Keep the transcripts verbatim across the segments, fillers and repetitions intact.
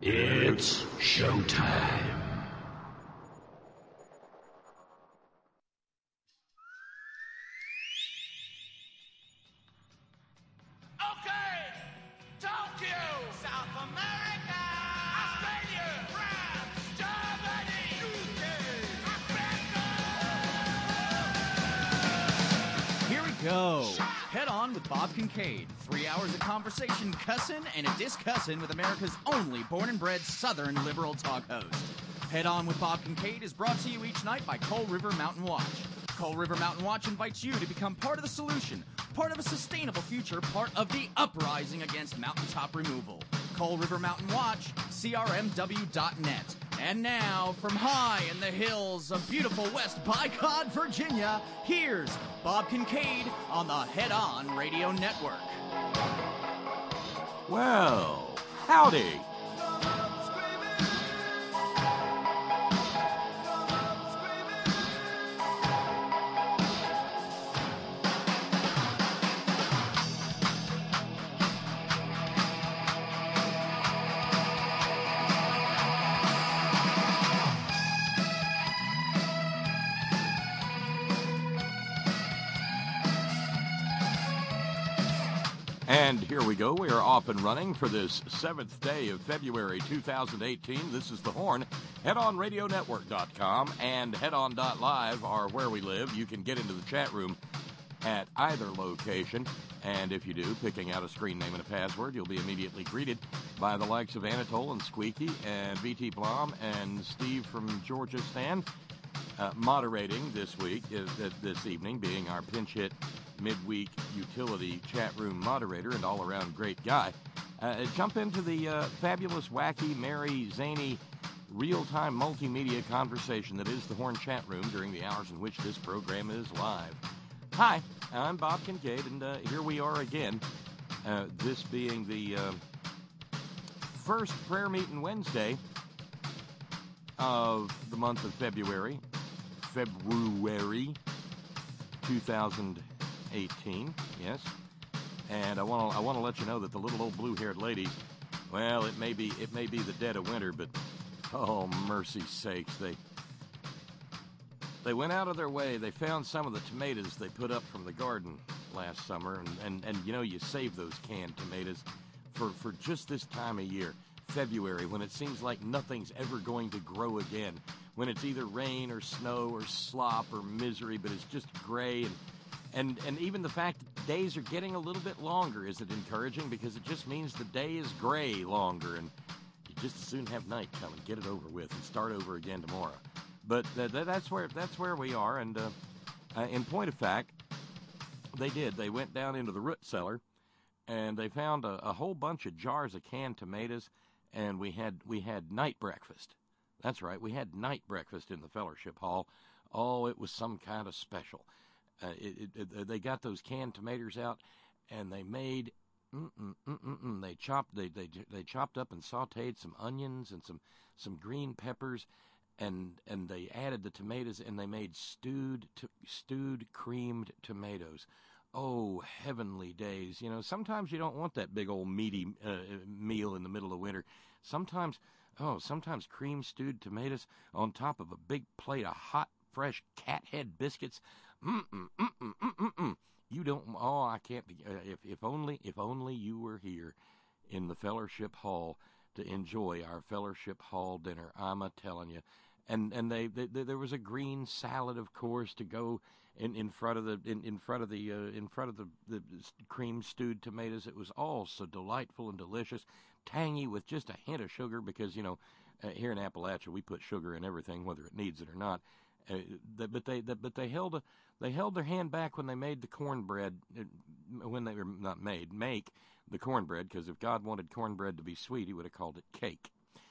It's showtime. Okay, Tokyo, South America, Australia, France, Germany, U K, America. Here we go. Head On with Bob Kincaid. Three hours of conversation, cussin' and a discussin' with America's only born and bred Southern liberal talk host. Head On with Bob Kincaid is brought to you each night by Coal River Mountain Watch. Coal River Mountain Watch invites you to become part of the solution, part of a sustainable future, part of the uprising against mountaintop removal. Coal River Mountain Watch, C R M W dot net. And now, from high in the hills of beautiful West Bicod, Virginia, here's Bob Kincaid on the Head On Radio Network. Well, howdy. And here we go. We are off and running for this seventh day of February two thousand eighteen. This is The Horn. head on radio network dot com and head on dot live are where we live. You can get into the chat room at either location. And if you do, picking out a screen name and a password, you'll be immediately greeted by the likes of Anatole and Squeaky and V T Blom and Steve from Georgia Stan. Uh, moderating this week, is, uh, this evening, being our pinch hit midweek utility chat room moderator and all-around great guy. Uh, jump into the uh, fabulous, wacky, merry, zany, real-time multimedia conversation that is the Horn chat room during the hours in which this program is live. Hi, I'm Bob Kincaid, and uh, here we are again, uh, this being the uh, first prayer meeting Wednesday of the month of February, February two thousand eighteen, yes. And I want to I want to let you know that the little old blue-haired ladies, well, it may be it may be the dead of winter, but oh mercy sakes, they they went out of their way. They found some of the tomatoes they put up from the garden last summer, and and, and you know, you save those canned tomatoes for for just this time of year, February, when it seems like nothing's ever going to grow again, when it's either rain or snow or slop or misery, but it's just gray. And and and even the fact that days are getting a little bit longer, is it encouraging? Because it just means the day is gray longer, and you just as soon have night come and get it over with and start over again tomorrow. But th- th- that's where that's where we are. And uh, uh, in point of fact, they did. They went down into the root cellar, and they found a, a whole bunch of jars of canned tomatoes, and we had we had night breakfast. That's right, we had night breakfast in the fellowship hall. Oh, it was some kind of special. Uh, it, it, it, they got those canned tomatoes out, and they made, mm-mm, mm-mm, mm. they chopped, they, they they chopped up and sautéed some onions and some some green peppers, and and they added the tomatoes, and they made stewed to, stewed creamed tomatoes. Oh, heavenly days! You know, sometimes you don't want that big old meaty uh, meal in the middle of winter. Sometimes. Oh, sometimes cream stewed tomatoes on top of a big plate of hot, fresh cat head biscuits. Mm-mm, mm-mm, mm-mm. You don't, oh, I can't, be, uh, if, if only, if only you were here in the fellowship hall to enjoy our fellowship hall dinner. I'm a-telling you. And, and they, they, they, there was a green salad, of course, to go in, in front of the, in, in front of the, uh, in front of the, the cream stewed tomatoes. It was all so delightful and delicious. Tangy with just a hint of sugar, because, you know, uh, here in Appalachia we put sugar in everything, whether it needs it or not. Uh, the, but they, the, but they held a, they held their hand back when they made the cornbread, uh, when they were not made, make the cornbread, because if God wanted cornbread to be sweet, He would have called it cake.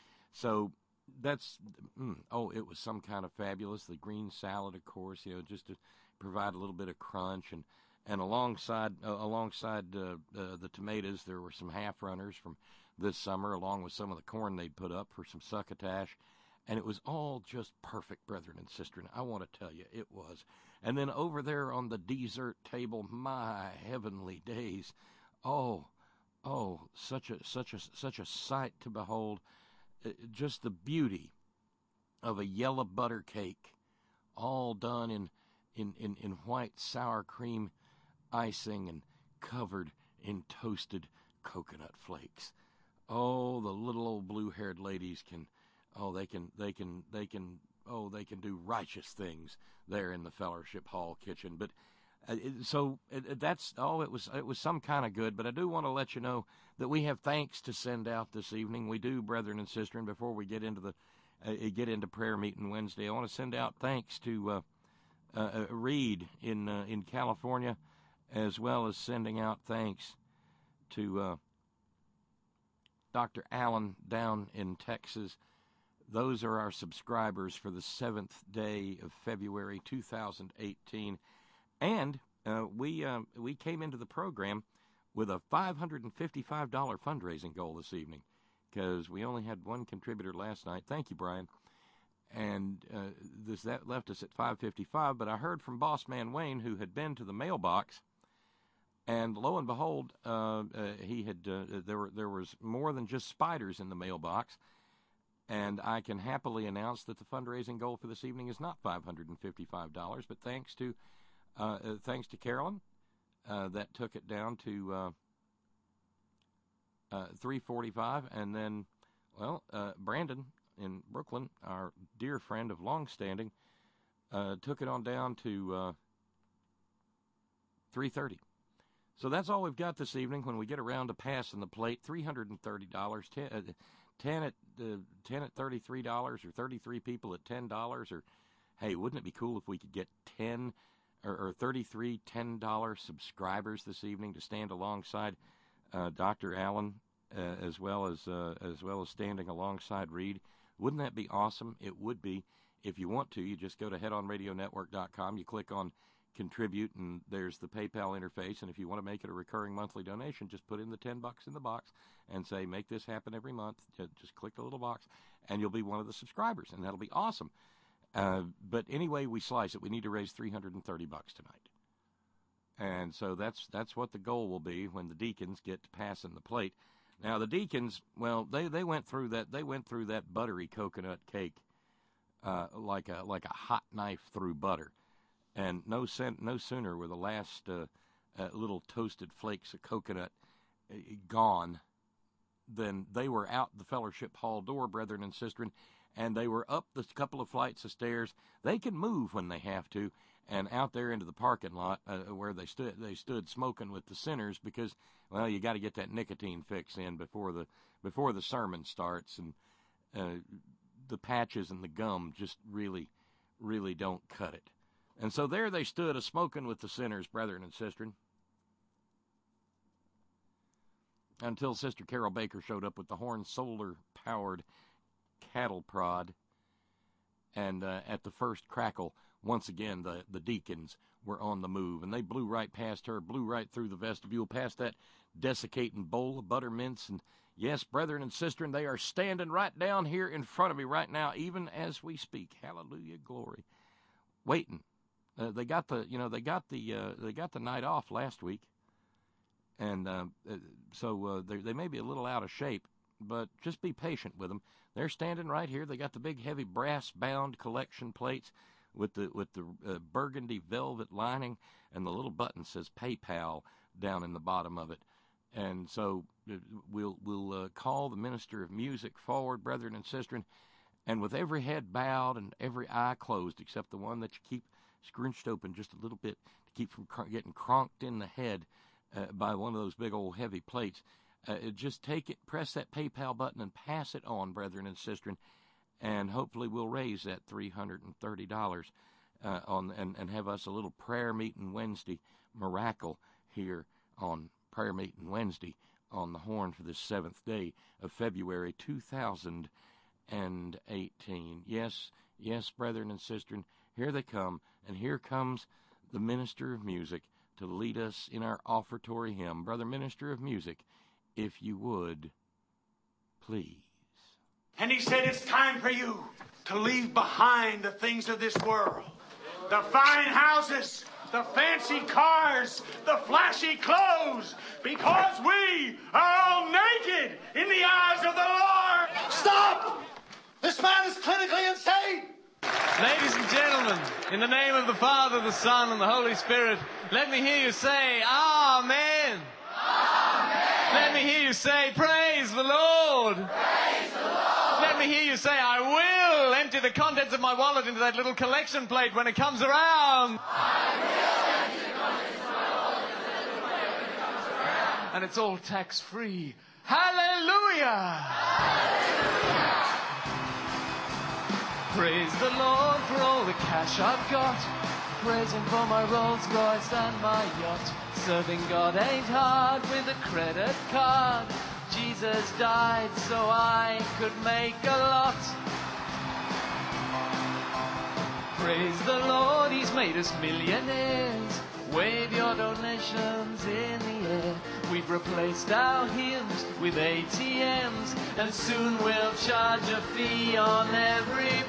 So that's, mm, oh, it was some kind of fabulous. The green salad, of course, you know, just to provide a little bit of crunch, and and alongside uh, alongside uh, uh, the tomatoes, there were some half runners from this summer, along with some of the corn they'd put up for some succotash. And it was all just perfect, brethren and sisters. I want to tell you, it was. And then over there on the dessert table, my heavenly days. Oh, oh, such a such a such a sight to behold. just the beauty of a yellow butter cake, all done in, in, in, in white sour cream icing and covered in toasted coconut flakes. Oh, the little old blue-haired ladies can, oh, they can, they can, they can, oh, they can do righteous things there in the Fellowship Hall kitchen. But uh, it, so it, that's, oh, it was, it was some kind of good. But I do want to let you know that we have thanks to send out this evening. We do, brethren and sisters. And before we get into the, uh, get into prayer meeting Wednesday, I want to send out thanks to uh, uh, Reed in uh, in California, as well as sending out thanks to uh, Doctor Allen down in Texas. Those are our subscribers for the seventh day of February two thousand eighteen. And uh, we uh, we came into the program with a five hundred fifty-five dollars fundraising goal this evening, because we only had one contributor last night. Thank you, Brian. And uh, this that left us at five hundred fifty-five dollars. But I heard from Boss Man Wayne, who had been to the mailbox, and lo and behold, uh, uh, he had uh, there were there was more than just spiders in the mailbox. And I can happily announce that the fundraising goal for this evening is not five hundred fifty-five dollars, but thanks to uh, uh, thanks to Carolyn, uh, that took it down to uh, uh, three hundred forty-five dollars, and then, well, uh, Brandon in Brooklyn, our dear friend of long standing, uh, took it on down to uh, three hundred thirty dollars. So that's all we've got this evening. When we get around to passing the plate, three hundred thirty dollars. Ten, uh, ten at uh, ten at thirty-three dollars, or thirty-three people at ten dollars, or hey, wouldn't it be cool if we could get ten or, or thirty-three ten dollar subscribers this evening to stand alongside uh, Doctor Allen, uh, as well as uh, as well as standing alongside Reed? Wouldn't that be awesome? It would be. If you want to, you just go to head on radio network dot com. You click on contribute, and there's the PayPal interface. And if you want to make it a recurring monthly donation, just put in the ten bucks in the box and say, make this happen every month. Just click the little box, and you'll be one of the subscribers, and that'll be awesome. Uh, but anyway, we slice it. We need to raise three hundred thirty bucks tonight. And so that's that's what the goal will be when the deacons get to passing the plate. Now, the deacons, well, they, they went through that they went through that buttery coconut cake uh, like a like a hot knife through butter. And no sen- no sooner were the last uh, uh, little toasted flakes of coconut uh, gone than they were out the Fellowship Hall door, brethren and sisters, and they were up the couple of flights of stairs. They can move when they have to, and out there into the parking lot uh, where they stood they stood smoking with the sinners, because, well, you got to get that nicotine fix in before the before the sermon starts, and uh, the patches and the gum just really, really don't cut it. And so there they stood, a smoking with the sinners, brethren and sisters, until Sister Carol Baker showed up with the Horn solar-powered cattle prod. And uh, at the first crackle, once again, the, the deacons were on the move. And they blew right past her, blew right through the vestibule, past that desiccating bowl of buttermints. And yes, brethren and sisters, they are standing right down here in front of me right now, even as we speak. Hallelujah, glory. Waiting. Uh, they got the, you know, they got the, uh, they got the night off last week, and uh, so uh, they they may be a little out of shape, but just be patient with them. They're standing right here. They got the big, heavy, brass-bound collection plates with the with the uh, burgundy velvet lining, and the little button says PayPal down in the bottom of it. And so uh, we'll we'll uh, call the minister of music forward, brethren and sisters, and with every head bowed and every eye closed, except the one that you keep scrunched open just a little bit to keep from cr- getting cronked in the head uh, by one of those big old heavy plates. Uh, just take it, press that PayPal button, and pass it on, brethren and sisters, and hopefully we'll raise that three hundred thirty dollars uh, on and, and have us a little prayer meeting Wednesday miracle here on prayer meeting Wednesday on the Horn for this seventh day of February two thousand eighteen. Yes, yes, brethren and sisters, here they come, and here comes the minister of music to lead us in our offertory hymn. Brother Minister of Music, if you would, please. And he said, it's time for you to leave behind the things of this world. The fine houses, the fancy cars, the flashy clothes, because we are all naked in the eyes of the Lord. Stop! This man is clinically insane! Ladies and gentlemen, in the name of the Father, the Son, and the Holy Spirit, let me hear you say, Amen. Amen. Let me hear you say, Praise the Lord. Praise the Lord. Let me hear you say, I will empty the contents of my wallet into that little collection plate when it comes around. I will empty the contents of my wallet into that little plate when it comes around. And it's all tax-free. Hallelujah. Hallelujah. Praise the Lord for all the cash I've got. Praise Him for my Rolls Royce and my yacht. Serving God ain't hard with a credit card. Jesus died so I could make a lot. Praise the Lord, He's made us millionaires. Wave your donations in the air. We've replaced our hymns with A T Ms, and soon we'll charge a fee on every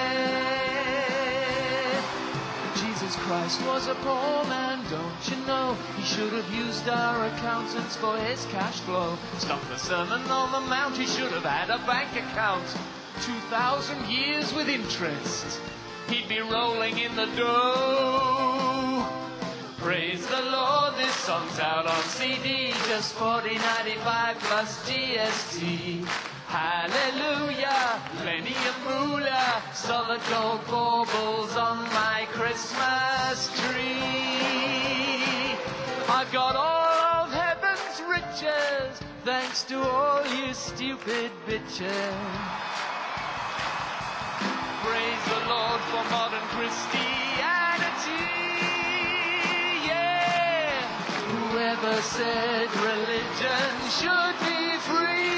prayer. Jesus Christ was a poor man, don't you know? He should have used our accountants for his cash flow. Stop the Sermon on the Mount, he should have had a bank account. Two thousand years with interest, he'd be rolling in the dough. Praise the Lord, this song's out on C D, just forty ninety-five plus G S T. Hallelujah, plenty of moolah, solid gold baubles on my Christmas tree. I've got all of heaven's riches, thanks to all you stupid bitches. Praise the Lord for modern Christianity. Whoever said religion should be free?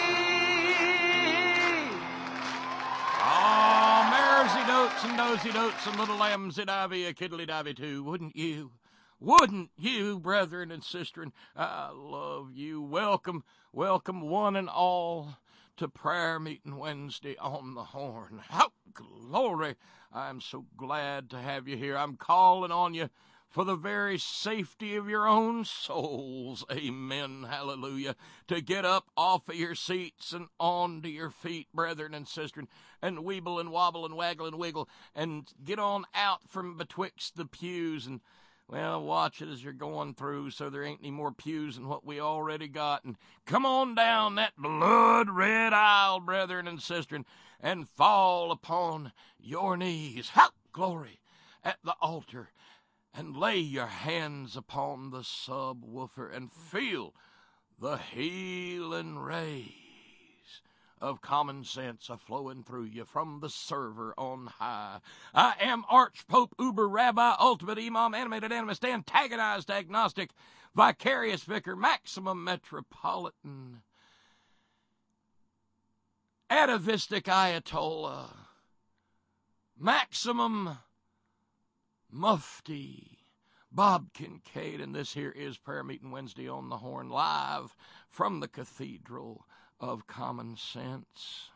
Oh, maresy dotes and nosy dotes and little lambsy divey a kiddly divey too, wouldn't you? Wouldn't you, brethren and sistren? I love you. Welcome, welcome one and all to prayer meeting Wednesday on the Horn. How glory! I'm so glad to have you here. I'm calling on you for the very safety of your own souls. Amen. Hallelujah. To get up off of your seats and onto your feet, brethren and sistren, and weeble and wobble and waggle and wiggle, and get on out from betwixt the pews, and, well, watch it as you're going through so there ain't any more pews than what we already got, and come on down that blood-red aisle, brethren and sistren, and fall upon your knees. How glory! At the altar, and lay your hands upon the subwoofer and feel the healing rays of common sense a-flowing through you from the server on high. I am Archpope, Uber Rabbi, Ultimate Imam, Animated Animist, Antagonized Agnostic, Vicarious Vicar, Maximum Metropolitan, Atavistic Ayatollah, Maximum Mufti Bob Kincaid, and this here is Prayer Meeting Wednesday on the Horn, live from the Cathedral of Common Sense.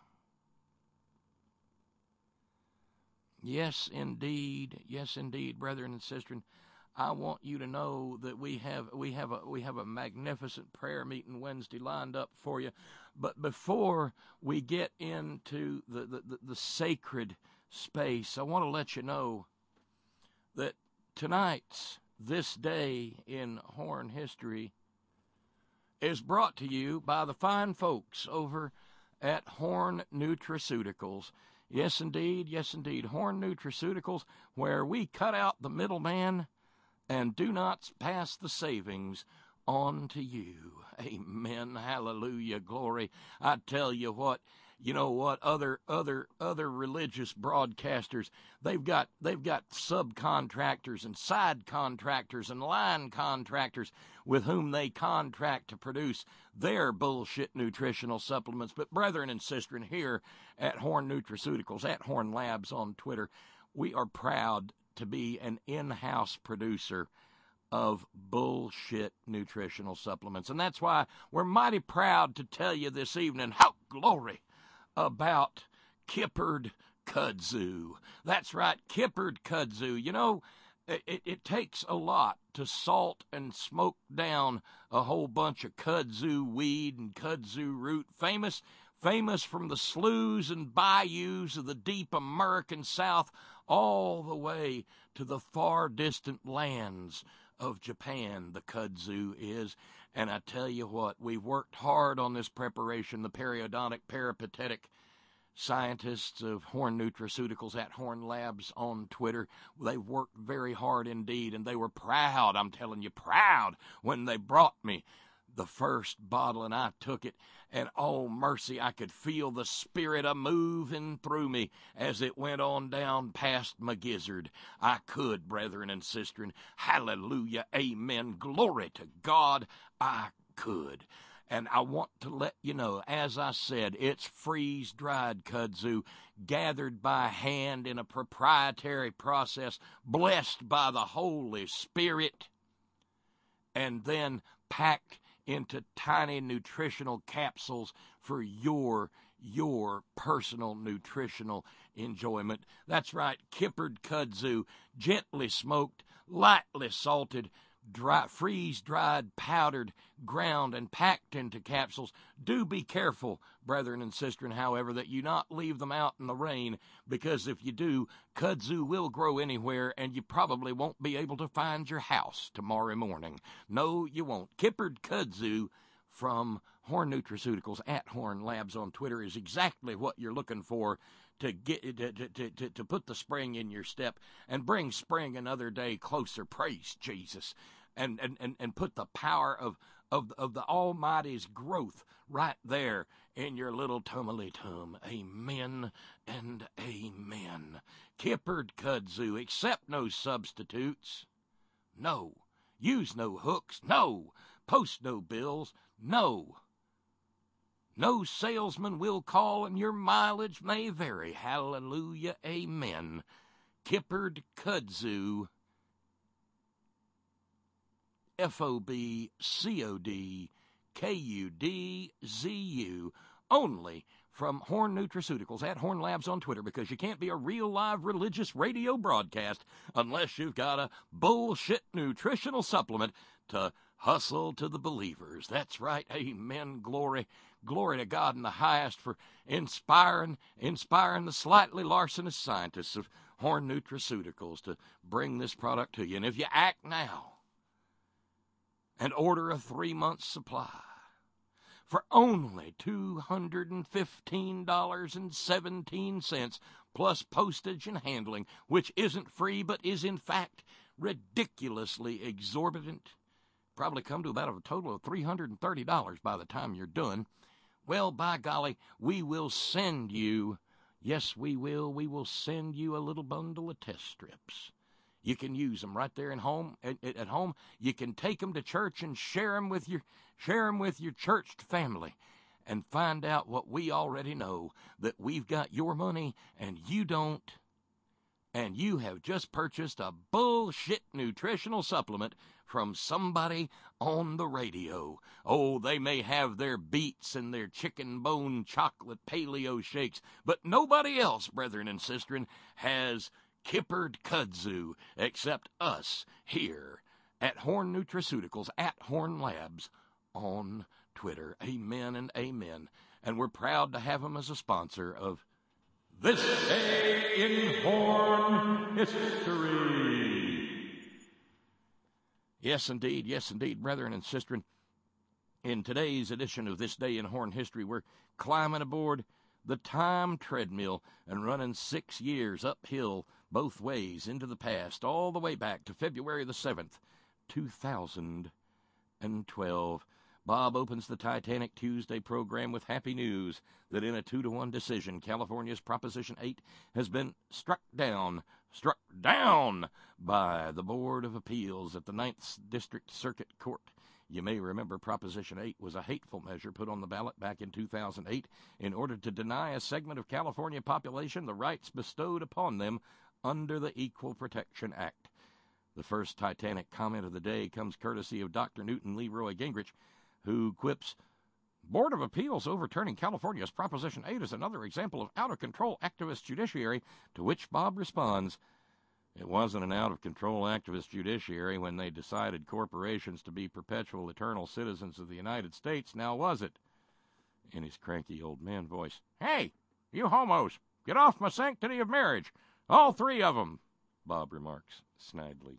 Yes, indeed. Yes, indeed, brethren and sistren. I want you to know that we have we have a we have a magnificent prayer meeting Wednesday lined up for you. But before we get into the the, the, the sacred space, I want to let you know that tonight's This Day in Horn History is brought to you by the fine folks over at Horn Nutraceuticals. Yes, indeed, yes, indeed, Horn Nutraceuticals, where we cut out the middleman and do not pass the savings on to you. Amen, hallelujah, glory. I tell you what, you know what, other other other religious broadcasters, they've got they've got subcontractors and side contractors and line contractors with whom they contract to produce their bullshit nutritional supplements. But brethren and sistren, here at Horn Nutraceuticals, at Horn Labs on Twitter, we are proud to be an in-house producer of bullshit nutritional supplements. And that's why we're mighty proud to tell you this evening, how glory, about Kippard Kudzu. That's right, Kippard Kudzu. You know, it, it, it takes a lot to salt and smoke down a whole bunch of kudzu weed and kudzu root, famous famous from the sloughs and bayous of the deep American South all the way to the far distant lands of Japan, the kudzu is. And I tell you what, we've worked hard on this preparation. The periodontic peripatetic scientists of Horn Nutraceuticals at Horn Labs on Twitter, they worked very hard indeed, and they were proud, I'm telling you, proud when they brought me the first bottle, and I took it, and oh mercy, I could feel the spirit a-moving through me as it went on down past my gizzard. I could, brethren and sistren, hallelujah, amen, glory to God, I could. And I want to let you know, as I said, it's freeze-dried kudzu, gathered by hand in a proprietary process, blessed by the Holy Spirit, and then packed into tiny nutritional capsules for your, your personal nutritional enjoyment. That's right, kippered kudzu, gently smoked, lightly salted, dry, freeze-dried, powdered, ground, and packed into capsules. Do be careful, brethren and sistren, however, that you not leave them out in the rain, because if you do, kudzu will grow anywhere, and you probably won't be able to find your house tomorrow morning. No, you won't. Kippered kudzu from Horn Nutraceuticals at Horn Labs on Twitter is exactly what you're looking for to get to, to, to, to put the spring in your step and bring spring another day closer. Praise Jesus. And, and, and, and put the power of, of, of the Almighty's growth right there in your little tummy-tum. Amen and amen. Kippered kudzu, accept no substitutes. No. Use no hooks. No. Post no bills. No. No salesman will call, and your mileage may vary. Hallelujah, amen. Kippered kudzu, F O B C O D K U D Z U, only from Horn Nutraceuticals at Horn Labs on Twitter, because you can't be a real live religious radio broadcast unless you've got a bullshit nutritional supplement to hustle to the believers. That's right, amen, glory. Glory to God in the highest for inspiring, inspiring the slightly larcenous scientists of Horn Nutraceuticals to bring this product to you. And if you act now and order a three-month supply for only two hundred fifteen dollars and seventeen cents plus postage and handling, which isn't free but is in fact ridiculously exorbitant, probably come to about a total of three hundred thirty dollars by the time you're done. Well, by golly, we will send you, yes, we will, we will send you a little bundle of test strips. You can use them right there at home. At, at home, you can take them to church and share them with your, share them with your churched family, and find out what we already know, that we've got your money and you don't, and you have just purchased a bullshit nutritional supplement from somebody on the radio. Oh, they may have their beets and their chicken bone chocolate paleo shakes, but nobody else, brethren and sistren, has kippered kudzu except us here at Horn Nutraceuticals at Horn Labs on Twitter. Amen and amen. And we're proud to have them as a sponsor of This Day in Horn History. Yes, indeed. Yes, indeed, brethren and sistren. In today's edition of This Day in Horn History, we're climbing aboard the time treadmill and running six years uphill both ways into the past, all the way back to February the seventh, two thousand twelve. Bob opens the Titanic Tuesday program with happy news that in a two to one decision, California's Proposition eight has been struck down, struck down by the Board of Appeals at the Ninth District Circuit Court. You may remember Proposition eight was a hateful measure put on the ballot back in two thousand eight in order to deny a segment of California population the rights bestowed upon them under the Equal Protection Act. The first Titanic comment of the day comes courtesy of Doctor Newton Leroy Gingrich, who quips, Board of Appeals overturning California's Proposition eight is another example of out-of-control activist judiciary, to which Bob responds, It wasn't an out-of-control activist judiciary when they decided corporations to be perpetual eternal citizens of the United States, now was it? In his cranky old man voice, "Hey, you homos, get off my sanctity of marriage, all three of them," Bob remarks snidely.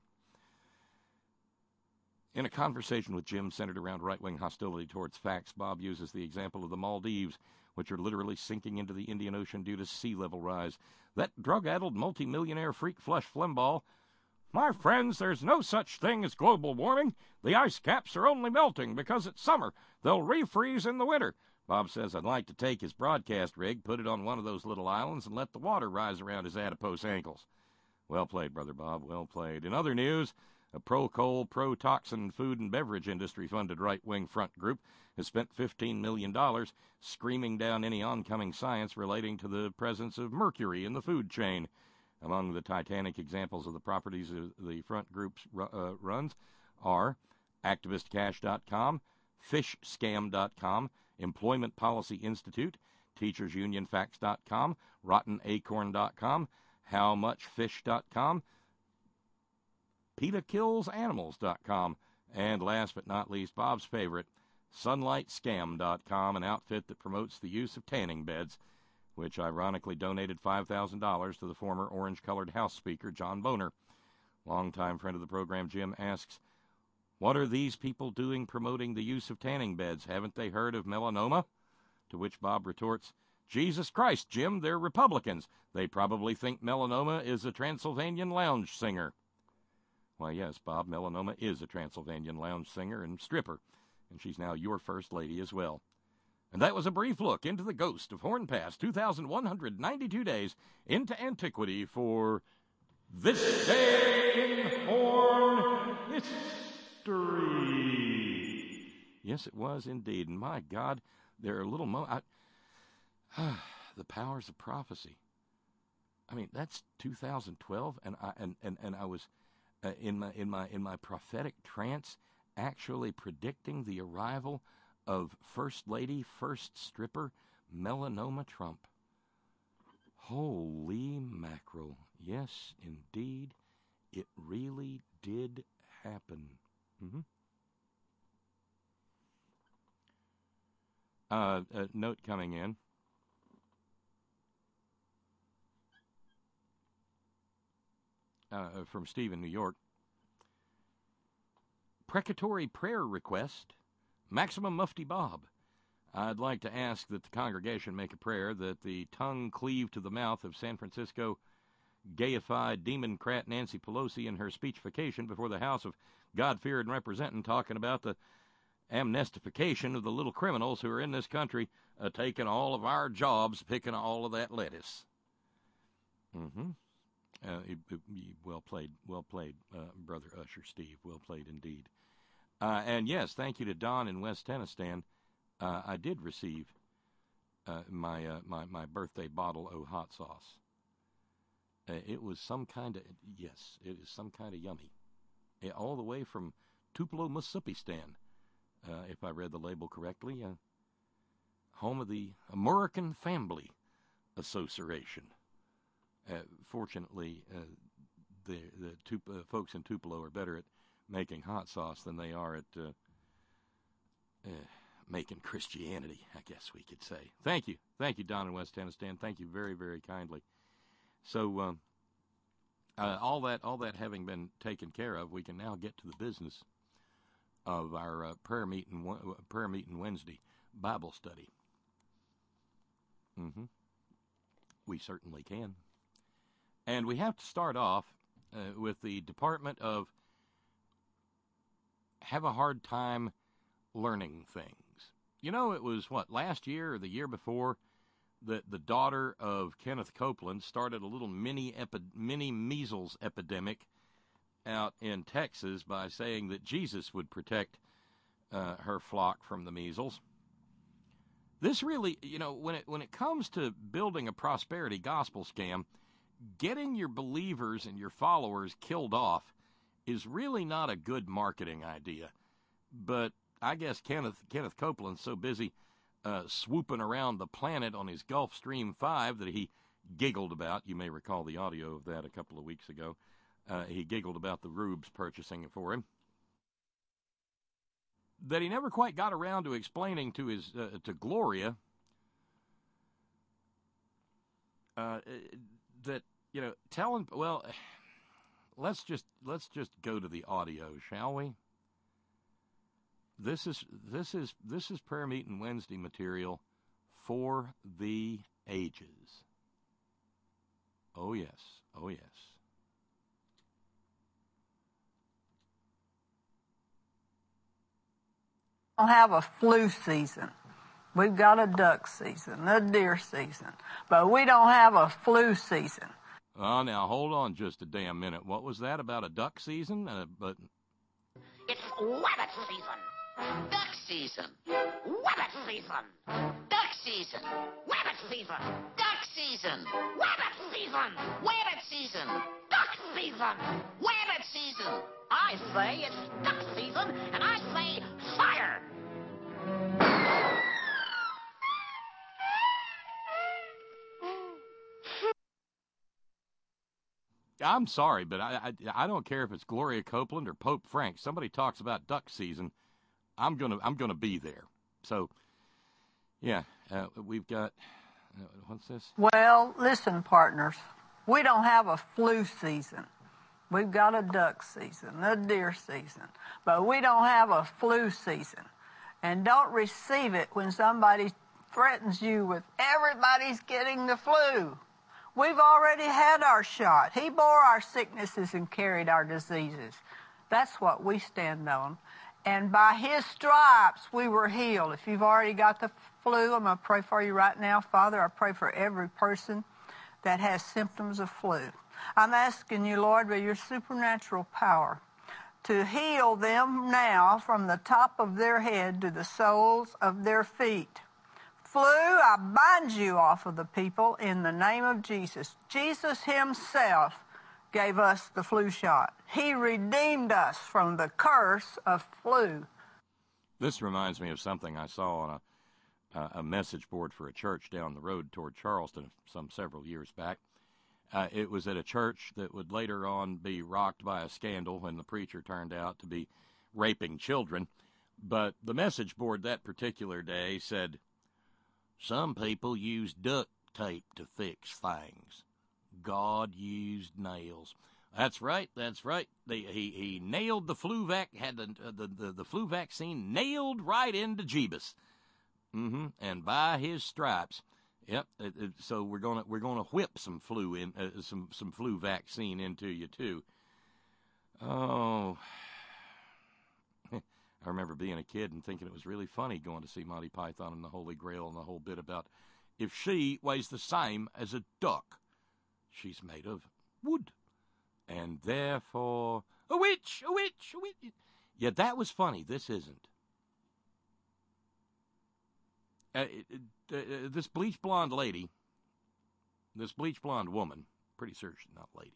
In a conversation with Jim centered around right-wing hostility towards facts, Bob uses the example of the Maldives, which are literally sinking into the Indian Ocean due to sea level rise. That drug-addled multi-millionaire freak flush flimball, "My friends, there's no such thing as global warming. The ice caps are only melting because it's summer. They'll refreeze in the winter." Bob says, "I'd like to take his broadcast rig, put it on one of those little islands, and let the water rise around his adipose ankles." Well played, Brother Bob, well played. In other news, a pro-coal, pro-toxin food and beverage industry-funded right-wing front group has spent fifteen million dollars screaming down any oncoming science relating to the presence of mercury in the food chain. Among the titanic examples of the properties the front group uh, runs are activist cash dot com, fish scam dot com, Employment Policy Institute, teachers union facts dot com, rotten acorn dot com, how much fish dot com, PETA kills animals dot com, and last but not least, Bob's favorite, sunlight scam dot com, an outfit that promotes the use of tanning beds, which ironically donated five thousand dollars to the former orange-colored House Speaker, John Boehner. Longtime friend of the program, Jim, asks, "What are these people doing promoting the use of tanning beds? Haven't they heard of melanoma?" To which Bob retorts, "Jesus Christ, Jim, they're Republicans. They probably think melanoma is a Transylvanian lounge singer." Why, yes, Bob, melanoma is a Transylvanian lounge singer and stripper, and she's now your first lady as well. And that was a brief look into the ghost of Horn Pass, two thousand one hundred ninety-two days into antiquity for This Day in Horn History. Yes, it was indeed. And my God, there are little mo... I, the powers of prophecy. I mean, that's two thousand twelve, and I and, and, and I was uh, in my in my in my prophetic trance, actually predicting the arrival of First Lady, First Stripper, Melanoma Trump. Holy mackerel! Yes, indeed, it really did happen. Mm-hmm. Uh, a note coming in. Uh, from Steve in New York. Precatory prayer request, Maximum Mufti Bob. I'd like to ask that the congregation make a prayer that the tongue cleave to the mouth of San Francisco gayified demon-crat Nancy Pelosi in her speechification before the House of God-Feared and Representing, talking about the amnestification of the little criminals who are in this country, uh, taking all of our jobs, picking all of that lettuce. Mm-hmm. Uh, well played, well played, uh, Brother Usher Steve. Well played indeed. Uh, and yes, thank you to Don in West Tennessee. Uh, I did receive uh, my, uh, my my birthday bottle of hot sauce. Uh, it was some kind of, yes, it is some kind of yummy. Uh, all the way from Tupelo, Mississippi, Stan, uh, if I read the label correctly. Uh, home of the American Family Association. Uh, fortunately, uh, the the Tup- uh, folks in Tupelo are better at making hot sauce than they are at uh, uh, making Christianity, I guess we could say. Thank you. Thank you, Don in West Tennessee. Thank you very, very kindly. So um, uh, all that all that having been taken care of, we can now get to the business of our uh, prayer meeting uh, prayer meeting Wednesday Bible study. Mm-hmm. We certainly can. And we have to start off uh, with the Department of Have a Hard Time Learning Things. You know, it was, what, last year or the year before that the daughter of Kenneth Copeland started a little mini epi- mini measles epidemic out in Texas by saying that Jesus would protect uh, her flock from the measles. This really, you know, when it when it comes to building a prosperity gospel scam, getting your believers and your followers killed off is really not a good marketing idea. But I guess Kenneth Kenneth Copeland's so busy uh, swooping around the planet on his Gulfstream five that he giggled about. You may recall the audio of that a couple of weeks ago. uh, he giggled about the rubes purchasing it for him, that he never quite got around to explaining to his uh, to Gloria uh, that, you know, telling, well, let's just let's just go to the audio, shall we? This is this is this is Prayer Meeting Wednesday material for the ages. Oh yes, oh yes. Don't have a flu season. We've got a duck season, a deer season, but we don't have a flu season. Oh, now hold on just a damn minute. What was that about a duck season? Uh, but It's rabbit season. Duck season. Rabbit season. Duck season. Rabbit season. Duck season. Rabbit season. Rabbit season. Duck season. Rabbit season. I say it's duck season, and I say fire. I'm sorry, but I, I I don't care if it's Gloria Copeland or Pope Frank. Somebody talks about duck season, I'm gonna I'm gonna be there. So, yeah, uh, we've got uh, what's this? Well, listen, partners, we don't have a flu season. We've got a duck season, a deer season, but we don't have a flu season. And don't receive it when somebody threatens you with everybody's getting the flu. We've already had our shot. He bore our sicknesses and carried our diseases. That's what we stand on. And by his stripes, we were healed. If you've already got the flu, I'm going to pray for you right now. Father, I pray for every person that has symptoms of flu. I'm asking you, Lord, by your supernatural power, to heal them now from the top of their head to the soles of their feet. Flu, I bind you off of the people in the name of Jesus. Jesus himself gave us the flu shot. He redeemed us from the curse of flu. This reminds me of something I saw on a, uh, a message board for a church down the road toward Charleston some several years back. Uh, it was at a church that would later on be rocked by a scandal when the preacher turned out to be raping children. But the message board that particular day said, "Some people use duct tape to fix things. God used nails." That's right, that's right. They, he he nailed the flu vac, had the, the, the, the flu vaccine nailed right into Jeebus. Mm-hmm. And by his stripes, yep. It, it, so we're gonna we're gonna whip some flu in uh, some some flu vaccine into you too. Oh, I remember being a kid and thinking it was really funny going to see Monty Python and the Holy Grail and the whole bit about if she weighs the same as a duck, she's made of wood, and therefore a witch, a witch, a witch. Yeah, that was funny. This isn't. Uh, uh, uh, this bleach blonde lady, this bleach blonde woman, pretty sure she's not a lady.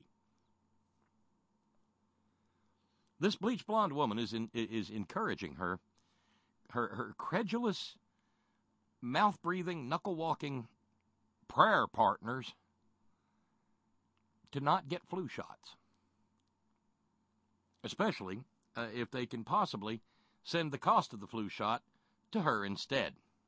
This bleach blonde woman is in, is encouraging her, her, her credulous, mouth-breathing, knuckle-walking prayer partners to not get flu shots, especially uh, if they can possibly send the cost of the flu shot to her instead.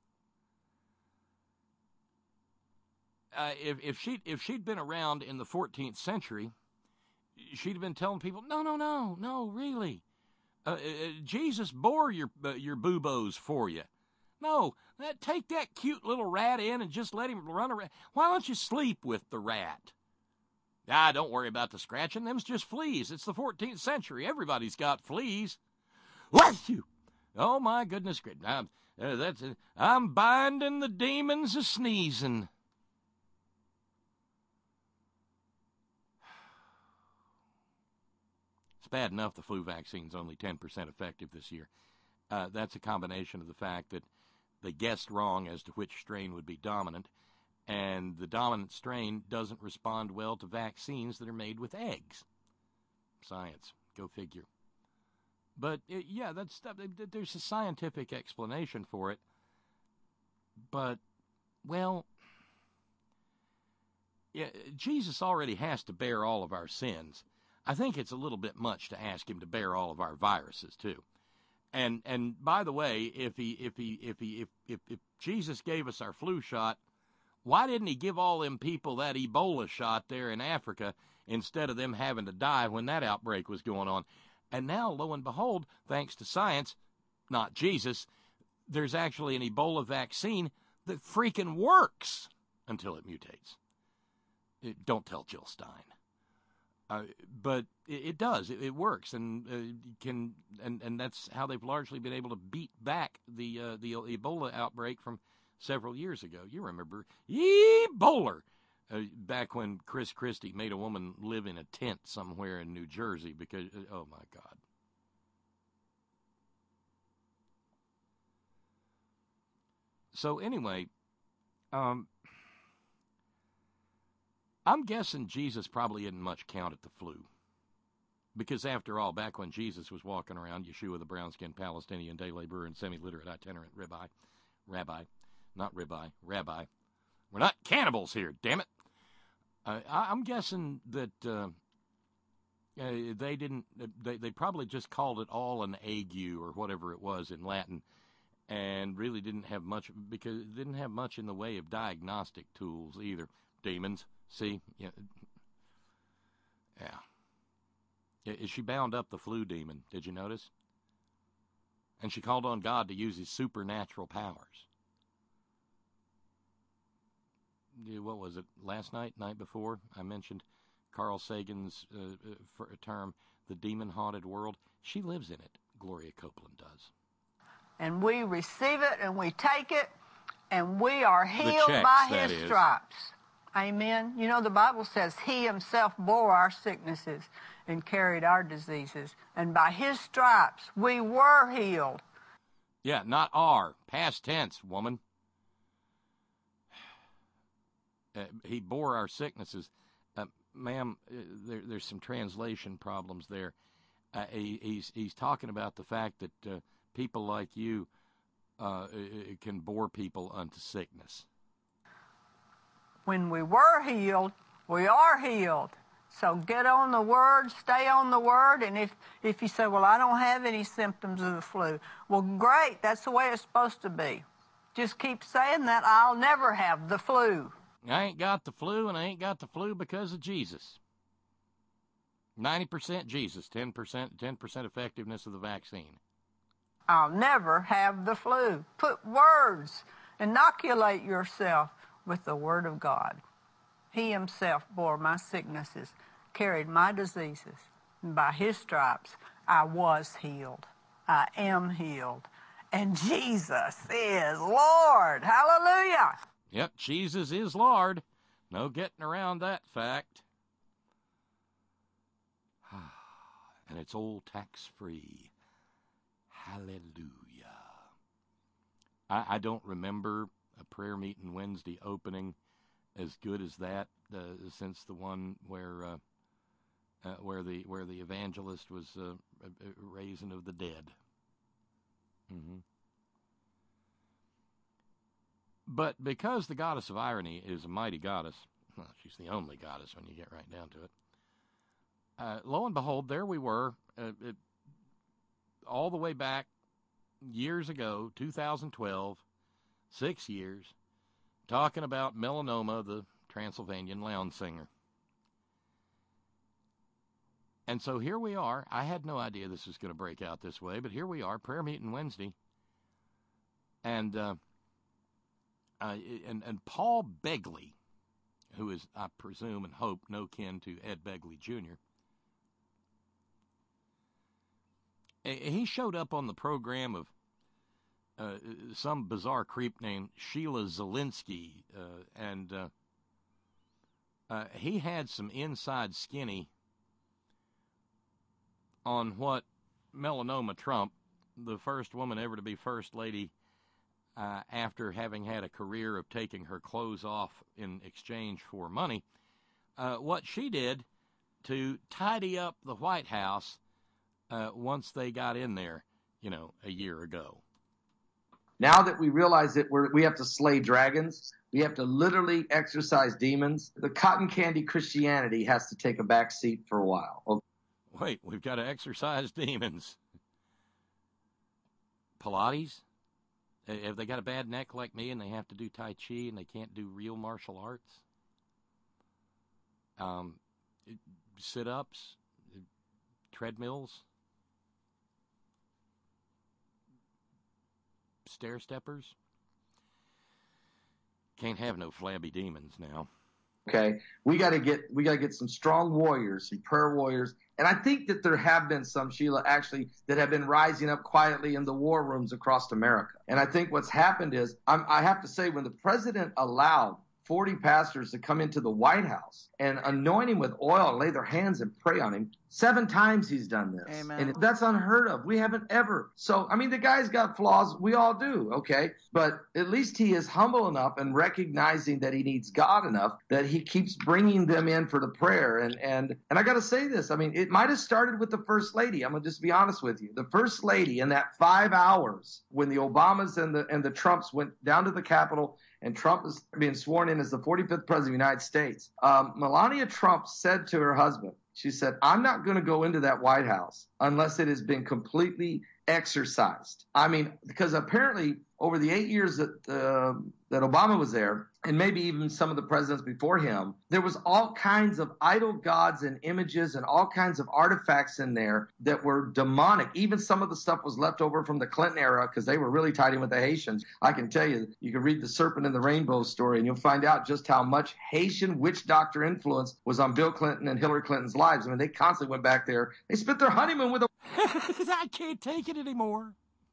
Uh, if if she if she'd been around in the fourteenth century, she'd have been telling people, no, no, no, no, really, uh, uh, Jesus bore your uh, your boobos for you. No, that, take that cute little rat in and just let him run around. Why don't you sleep with the rat? Ah, don't worry about the scratching. Them's just fleas. It's the fourteenth century. Everybody's got fleas. Whoosh you! Oh my goodness, I'm, uh, that's uh, I'm binding the demons of sneezing. It's bad enough the flu vaccine's only ten percent effective this year. Uh, that's a combination of the fact that they guessed wrong as to which strain would be dominant, and the dominant strain doesn't respond well to vaccines that are made with eggs. Science, go figure. But, uh, yeah, that's there's a scientific explanation for it. But, well, yeah, Jesus already has to bear all of our sins. I think it's a little bit much to ask him to bear all of our viruses too. And and by the way, if he if he if he if if, if Jesus gave us our flu shot, why didn't he give all them people that Ebola shot there in Africa instead of them having to die when that outbreak was going on? And now, lo and behold, thanks to science, not Jesus, there's actually an Ebola vaccine that freaking works until it mutates. It, don't tell Jill Stein. Uh, but it, it does. It, it works, and uh, can and, and that's how they've largely been able to beat back the uh, the Ebola outbreak from several years ago. You remember Ebola, uh, back when Chris Christie made a woman live in a tent somewhere in New Jersey because, uh, oh my God. So anyway, um, I'm guessing Jesus probably isn't much count at the flu. Because after all, back when Jesus was walking around, Yeshua, the brown-skinned Palestinian day laborer and semi-literate itinerant rabbi, rabbi, not ribeye, rabbi. We're not cannibals here, damn it. Uh, I, I'm guessing that uh, uh, they didn't, they, they probably just called it all an ague or whatever it was in Latin, and really didn't have much, because it didn't have much in the way of diagnostic tools either. Demons, see? Yeah. Yeah. She bound up the flu demon, did you notice? And she called on God to use his supernatural powers. What was it, last night, night before? I mentioned Carl Sagan's uh, for a term, the demon-haunted world. She lives in it, Gloria Copeland does. And we receive it, and we take it, and we are healed checks, by that his is. stripes. Amen. You know, the Bible says he himself bore our sicknesses and carried our diseases. And by his stripes, we were healed. Yeah, not are. Past tense, woman. Uh, he bore our sicknesses. Uh, ma'am, uh, there, there's some translation problems there. Uh, he, he's, he's talking about the fact that uh, people like you uh, can bore people unto sickness. When we were healed, we are healed. So get on the Word, stay on the Word, and if, if you say, well, I don't have any symptoms of the flu, well, great, that's the way it's supposed to be. Just keep saying that. I'll never have the flu. I ain't got the flu, and I ain't got the flu because of Jesus. ninety percent Jesus, ten percent, ten percent effectiveness of the vaccine. I'll never have the flu. Put words, inoculate yourself with the Word of God. He himself bore my sicknesses, carried my diseases, and by his stripes I was healed. I am healed. And Jesus is Lord. Hallelujah. Yep, Jesus is Lord. No getting around that fact. And it's all tax-free. Hallelujah. I, I don't remember a prayer meeting Wednesday opening as good as that uh, since the one where uh, uh, where the where the evangelist was uh, raising of the dead. Mm-hmm. But because the goddess of irony is a mighty goddess, well, she's the only goddess when you get right down to it, uh, lo and behold, there we were, uh, it, all the way back years ago, two thousand twelve, six years, talking about melanoma, the Transylvanian lounge singer. And so here we are. I had no idea this was going to break out this way, but here we are, prayer meeting Wednesday. And uh, uh, and, and Paul Begley, who is, I presume and hope, no kin to Ed Begley Junior, he showed up on the program of uh, some bizarre creep named Sheila Zelinsky, uh, and uh, uh, he had some inside skinny on what Melanoma Trump, the first woman ever to be First Lady, uh, after having had a career of taking her clothes off in exchange for money, uh, what she did to tidy up the White House uh, once they got in there, you know, a year ago. Now that we realize that we're, we have to slay dragons, we have to literally exorcise demons, the cotton candy Christianity has to take a back seat for a while. Okay? wait, we've got to exorcise demons. Pilates? Have they got a bad neck like me and they have to do Tai Chi and they can't do real martial arts? Um, sit-ups? Treadmills? Stair-steppers? Can't have no flabby demons now. Okay, we got to get we got to get some strong warriors, some prayer warriors, and I think that there have been some, Sheila, actually that have been rising up quietly in the war rooms across America. And I think what's happened is, I'm, I have to say, when the president allowed forty pastors to come into the White House and anoint him with oil, lay their hands and pray on him. Seven times he's done this. Amen. And that's unheard of. We haven't ever. So, I mean, the guy's got flaws. We all do, okay? But at least he is humble enough and recognizing that he needs God enough that he keeps bringing them in for the prayer. And and and I got to say this. I mean, it might have started with the First Lady. I'm going to just be honest with you. The First Lady, in that five hours when the Obamas and the and the Trumps went down to the Capitol and Trump is being sworn in as the forty-fifth president of the United States, um, Melania Trump said to her husband, she said, I'm not going to go into that White House unless it has been completely exercised. I mean, because apparently over the eight years that uh, that Obama was there, and maybe even some of the presidents before him, there was all kinds of idol gods and images and all kinds of artifacts in there that were demonic. Even some of the stuff was left over from the Clinton era because they were really tied in with the Haitians. I can tell you, you can read the Serpent and the Rainbow story and you'll find out just how much Haitian witch doctor influence was on Bill Clinton and Hillary Clinton's lives. I mean, they constantly went back there. They spent their honeymoon with a... I can't take it anymore.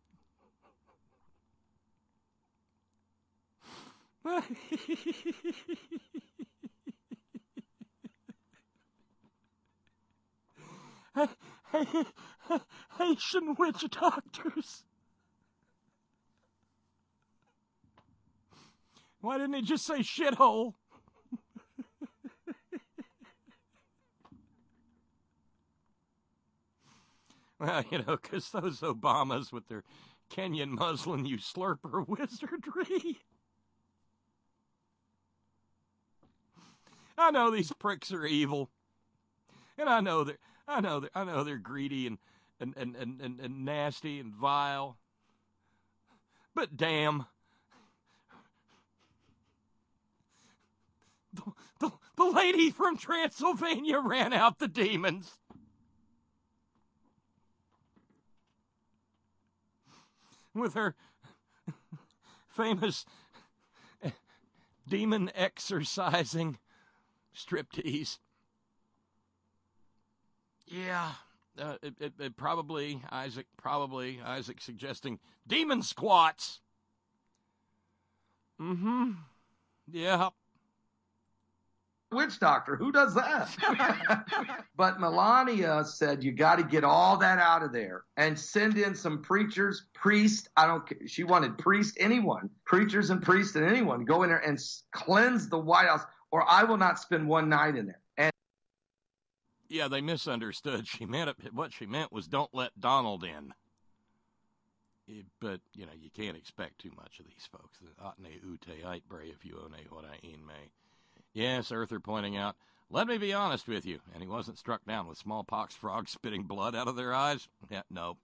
Haitian witch doctors. Why didn't he just say shithole? Well, you know, because those Obamas with their Kenyan Muslim usurper wizardry. I know these pricks are evil, and I know they're, I know they're, I know they're greedy and and, and, and, and, and nasty and vile. But damn, the, the the lady from Transylvania ran out the demons. With her famous demon exorcising striptease. Yeah, uh, it, it, it probably, Isaac, probably, Isaac suggesting demon squats. Mm-hmm. Yeah. Witch doctor, who does that? But Melania said, you got to get all that out of there and send in some preachers, priests. I don't care. She wanted priests, anyone, preachers and priests and anyone, go in there and cleanse the White House, or I will not spend one night in there. And yeah, they misunderstood. She meant it. What she meant was don't let Donald in. But, you know, you can't expect too much of these folks. Atne ute eitbre if you one what I in may. Yes, Earther pointing out, let me be honest with you. And he wasn't struck down with smallpox frogs spitting blood out of their eyes? Yeah, no.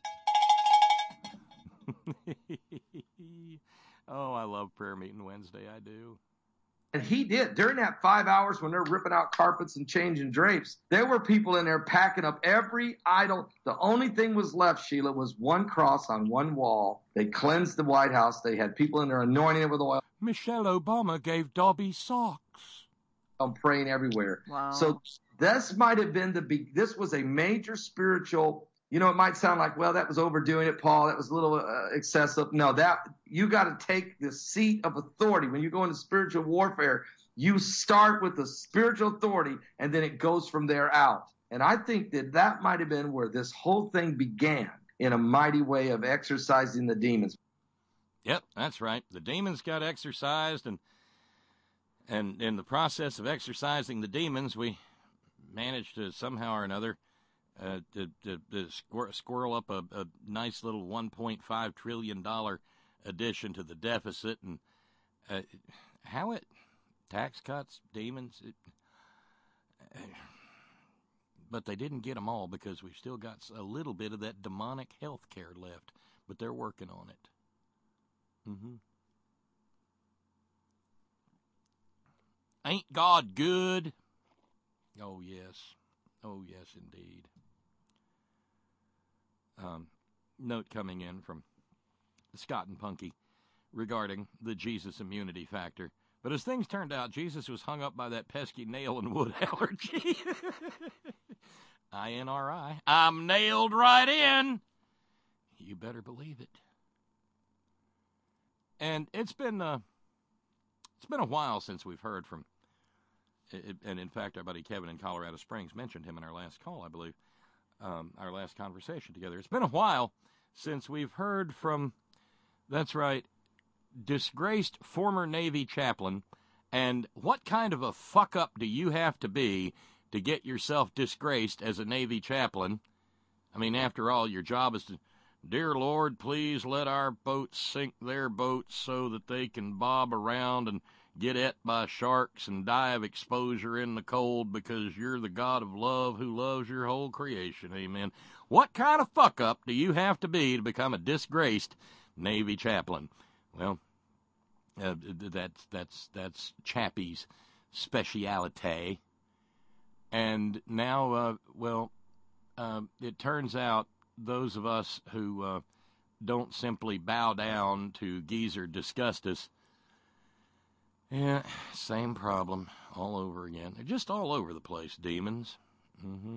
Oh, I love prayer meeting Wednesday. I do. And he did. During that five hours when they're ripping out carpets and changing drapes, there were people in there packing up every idol. The only thing was left, Sheila, was one cross on one wall. They cleansed the White House. They had people in there anointing it with oil. Michelle Obama gave Dobby socks. I'm praying everywhere. Wow. So this might have been the big, this was a major spiritual, you know, it might sound like, well, that was overdoing it, Paul. That was a little uh, excessive. No, that you got to take the seat of authority. When you go into spiritual warfare, you start with the spiritual authority and then it goes from there out. And I think that that might have been where this whole thing began, in a mighty way of exorcising the demons. Yep, that's right. The demons got exorcised, and and in the process of exorcising the demons, we managed to somehow or another uh, to, to, to squir- squirrel up a, a nice little one point five trillion dollars addition to the deficit. And uh, how it, tax cuts, demons, it, uh, but they didn't get them all because we've still got a little bit of that demonic health care left. But they're working on it. Mm-hmm. Ain't God good? Oh, yes. Oh, yes, indeed. Um, note coming in from Scott and Punky regarding the Jesus immunity factor. But as things turned out, Jesus was hung up by that pesky nail and wood allergy. I N R I. I'm nailed right in. You better believe it. And it's been uh, it's been a while since we've heard from, it, and in fact, our buddy Kevin in Colorado Springs mentioned him in our last call, I believe, um, our last conversation together. It's been a while since we've heard from, that's right, disgraced former Navy chaplain. And what kind of a fuck-up do you have to be to get yourself disgraced as a Navy chaplain? I mean, after all, your job is to, dear Lord, please let our boats sink their boats so that they can bob around and get et by sharks and die of exposure in the cold because you're the God of love who loves your whole creation. Amen. What kind of fuck-up do you have to be to become a disgraced Navy chaplain? Well, uh, that's that's that's Chappie's speciality. And now, uh, well, uh, it turns out those of us who uh, don't simply bow down to Geezer Disgustus, yeah, same problem all over again. They're just all over the place, demons. Mm-hmm.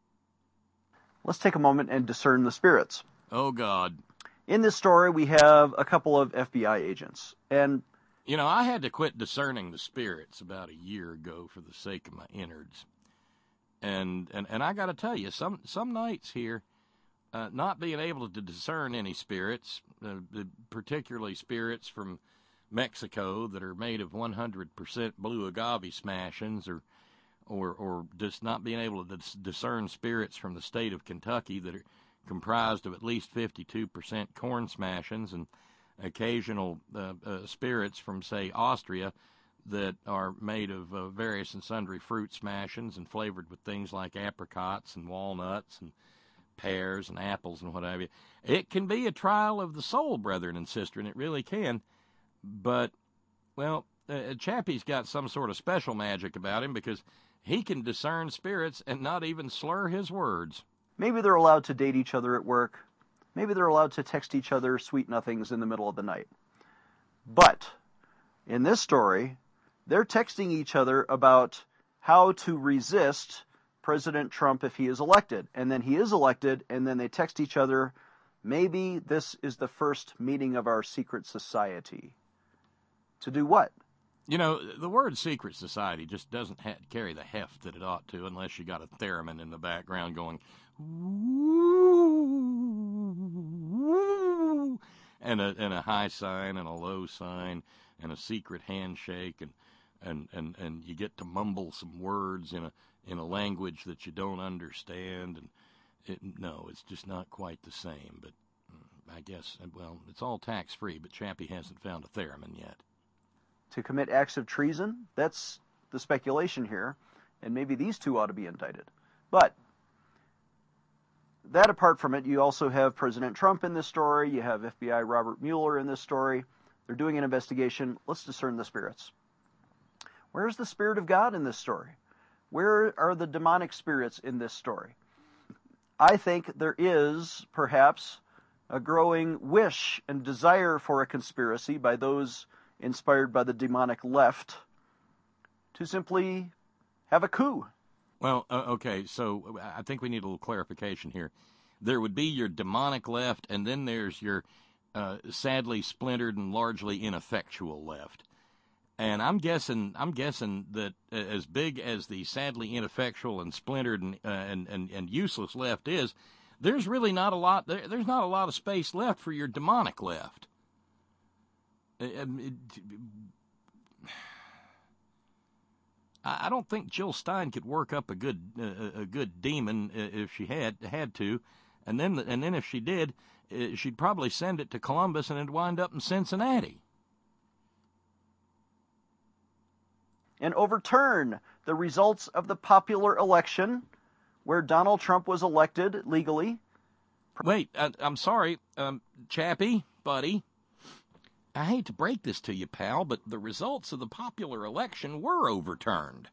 Let's take a moment and discern the spirits. Oh, God. In this story, we have a couple of F B I agents. And, you know, I had to quit discerning the spirits about a year ago for the sake of my innards. And and, and I got to tell you, some, some nights here, uh, not being able to discern any spirits, uh, particularly spirits from Mexico that are made of one hundred percent blue agave smashings, or or or just not being able to dis- discern spirits from the state of Kentucky that are comprised of at least fifty-two percent corn smashings, and occasional uh, uh, spirits from, say, Austria that are made of uh, various and sundry fruit smashings and flavored with things like apricots and walnuts and pears and apples and what have you. It can be a trial of the soul, brethren and sister, and it really can. But, well, uh, Chappie's got some sort of special magic about him because he can discern spirits and not even slur his words. Maybe they're allowed to date each other at work. Maybe they're allowed to text each other sweet nothings in the middle of the night. But in this story, they're texting each other about how to resist President Trump if he is elected. And then he is elected, and then they text each other, maybe this is the first meeting of our secret society. To do what? You know, the word secret society just doesn't ha- carry the heft that it ought to unless you got a theremin in the background going, woo, and a, and a high sign and a low sign and a secret handshake, and, and, and, and you get to mumble some words in a in a language that you don't understand. And it, no, it's just not quite the same. But I guess, well, it's all tax-free, but Chappie hasn't found a theremin yet. To commit acts of treason? That's the speculation here, and maybe these two ought to be indicted. But that apart from it, you also have President Trump in this story. You have F B I Robert Mueller in this story. They're doing an investigation. Let's discern the spirits. Where's the Spirit of God in this story? Where are the demonic spirits in this story? I think there is, perhaps, a growing wish and desire for a conspiracy by those inspired by the demonic left to simply have a coup. Well, uh, okay, so I think we need a little clarification here. There would be your demonic left, and then there's your uh, sadly splintered and largely ineffectual left. And I'm guessing, I'm guessing that uh, as big as the sadly ineffectual and splintered and, uh, and and and useless left is, there's really not a lot. There, there's not a lot of space left for your demonic left. Uh, it, I don't think Jill Stein could work up a good uh, a good demon if she had had to, and then and then if she did, she'd probably send it to Columbus and it'd wind up in Cincinnati. And overturn the results of the popular election where Donald Trump was elected legally. Wait, I, I'm sorry, um, Chappie, buddy. I hate to break this to you, pal, but the results of the popular election were overturned.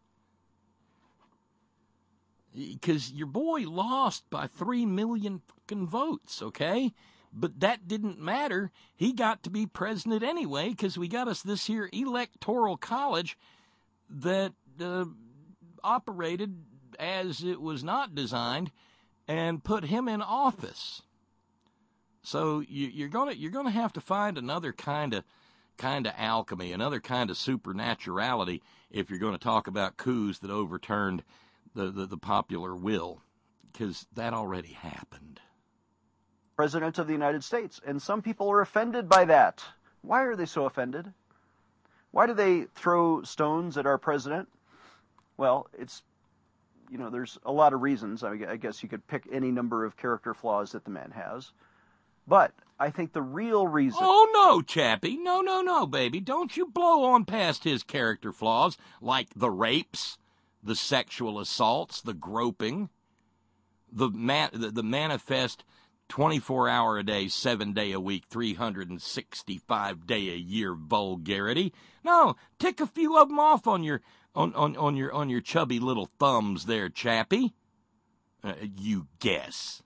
Because your boy lost by three million fucking votes, okay? But that didn't matter. He got to be president anyway, because we got us this here electoral college that uh, operated as it was not designed and put him in office. So you, you're gonna you're gonna have to find another kind of kind of alchemy, another kind of supernaturality if you're going to talk about coups that overturned the, the, the popular will, because that already happened. President of the United States, and some people are offended by that. Why are they so offended? Why do they throw stones at our president? Well, it's, you know, there's a lot of reasons. I guess you could pick any number of character flaws that the man has. But I think the real reason... Oh, no, Chappie. No, no, no, baby. Don't you blow on past his character flaws, like the rapes, the sexual assaults, the groping, the man, the, the manifest twenty-four hour a day, seven day a week, three hundred sixty-five day a year vulgarity. No, tick a few of them off on your on, on, on your on your chubby little thumbs there, Chappie. Uh, you guess.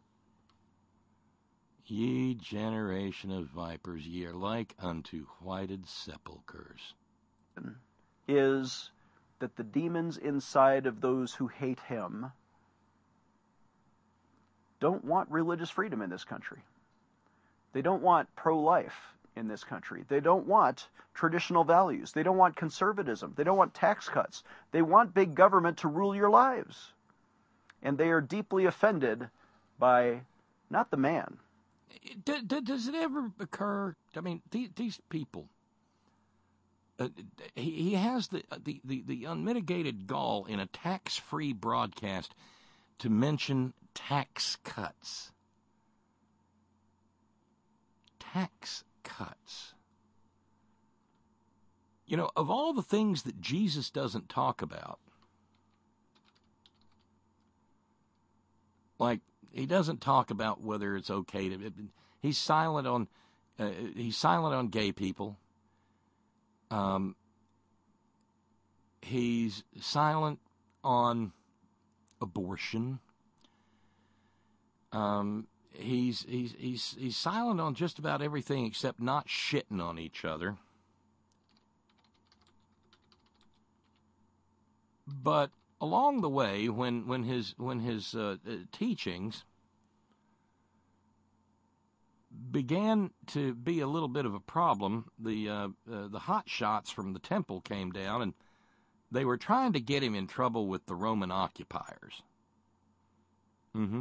Ye generation of vipers, ye are like unto whited sepulchres. Is that the demons inside of those who hate him don't want religious freedom in this country. They don't want pro-life in this country. They don't want traditional values. They don't want conservatism. They don't want tax cuts. They want big government to rule your lives. And they are deeply offended by not the man. Does it ever occur, I mean, these people, uh, he, he has the, the, the, the unmitigated gall in a tax-free broadcast to mention tax cuts. Tax cuts. You know, of all the things that Jesus doesn't talk about, like, he doesn't talk about whether it's okay to, he's silent on, uh, he's silent on gay people. Um, he's silent on abortion. Um, he's, he's, he's, he's silent on just about everything except not shitting on each other. But along the way, when, when his, when his, uh, uh, teachings began to be a little bit of a problem, the, uh, uh, the hot shots from the temple came down and they were trying to get him in trouble with the Roman occupiers. Mm-hmm.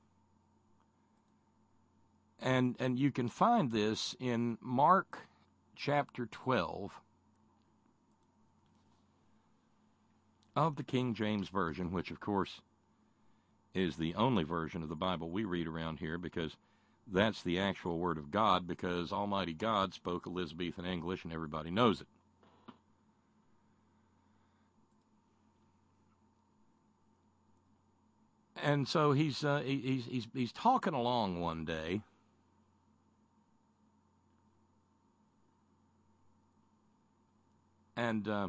And and you can find this in Mark chapter twelve of the King James Version, which, of course, is the only version of the Bible we read around here because that's the actual Word of God, because Almighty God spoke Elizabethan English and everybody knows it. And so he's uh, he's he's he's talking along one day, and uh,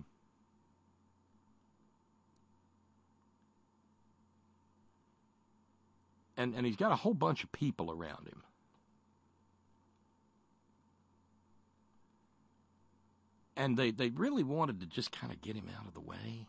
and and he's got a whole bunch of people around him, and they they really wanted to just kind of get him out of the way.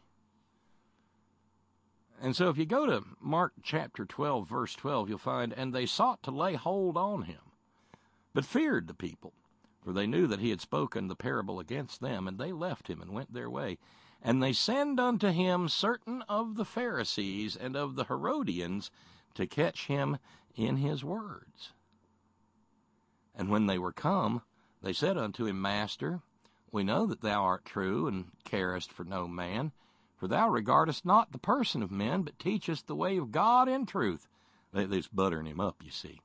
And so if you go to Mark chapter twelve, verse twelve, you'll find, and they sought to lay hold on him, but feared the people, for they knew that he had spoken the parable against them, and they left him and went their way. And they send unto him certain of the Pharisees and of the Herodians to catch him in his words. And when they were come, they said unto him, Master, we know that thou art true, and carest for no man, for thou regardest not the person of men, but teachest the way of God in truth. They, they're just buttering him up, you see.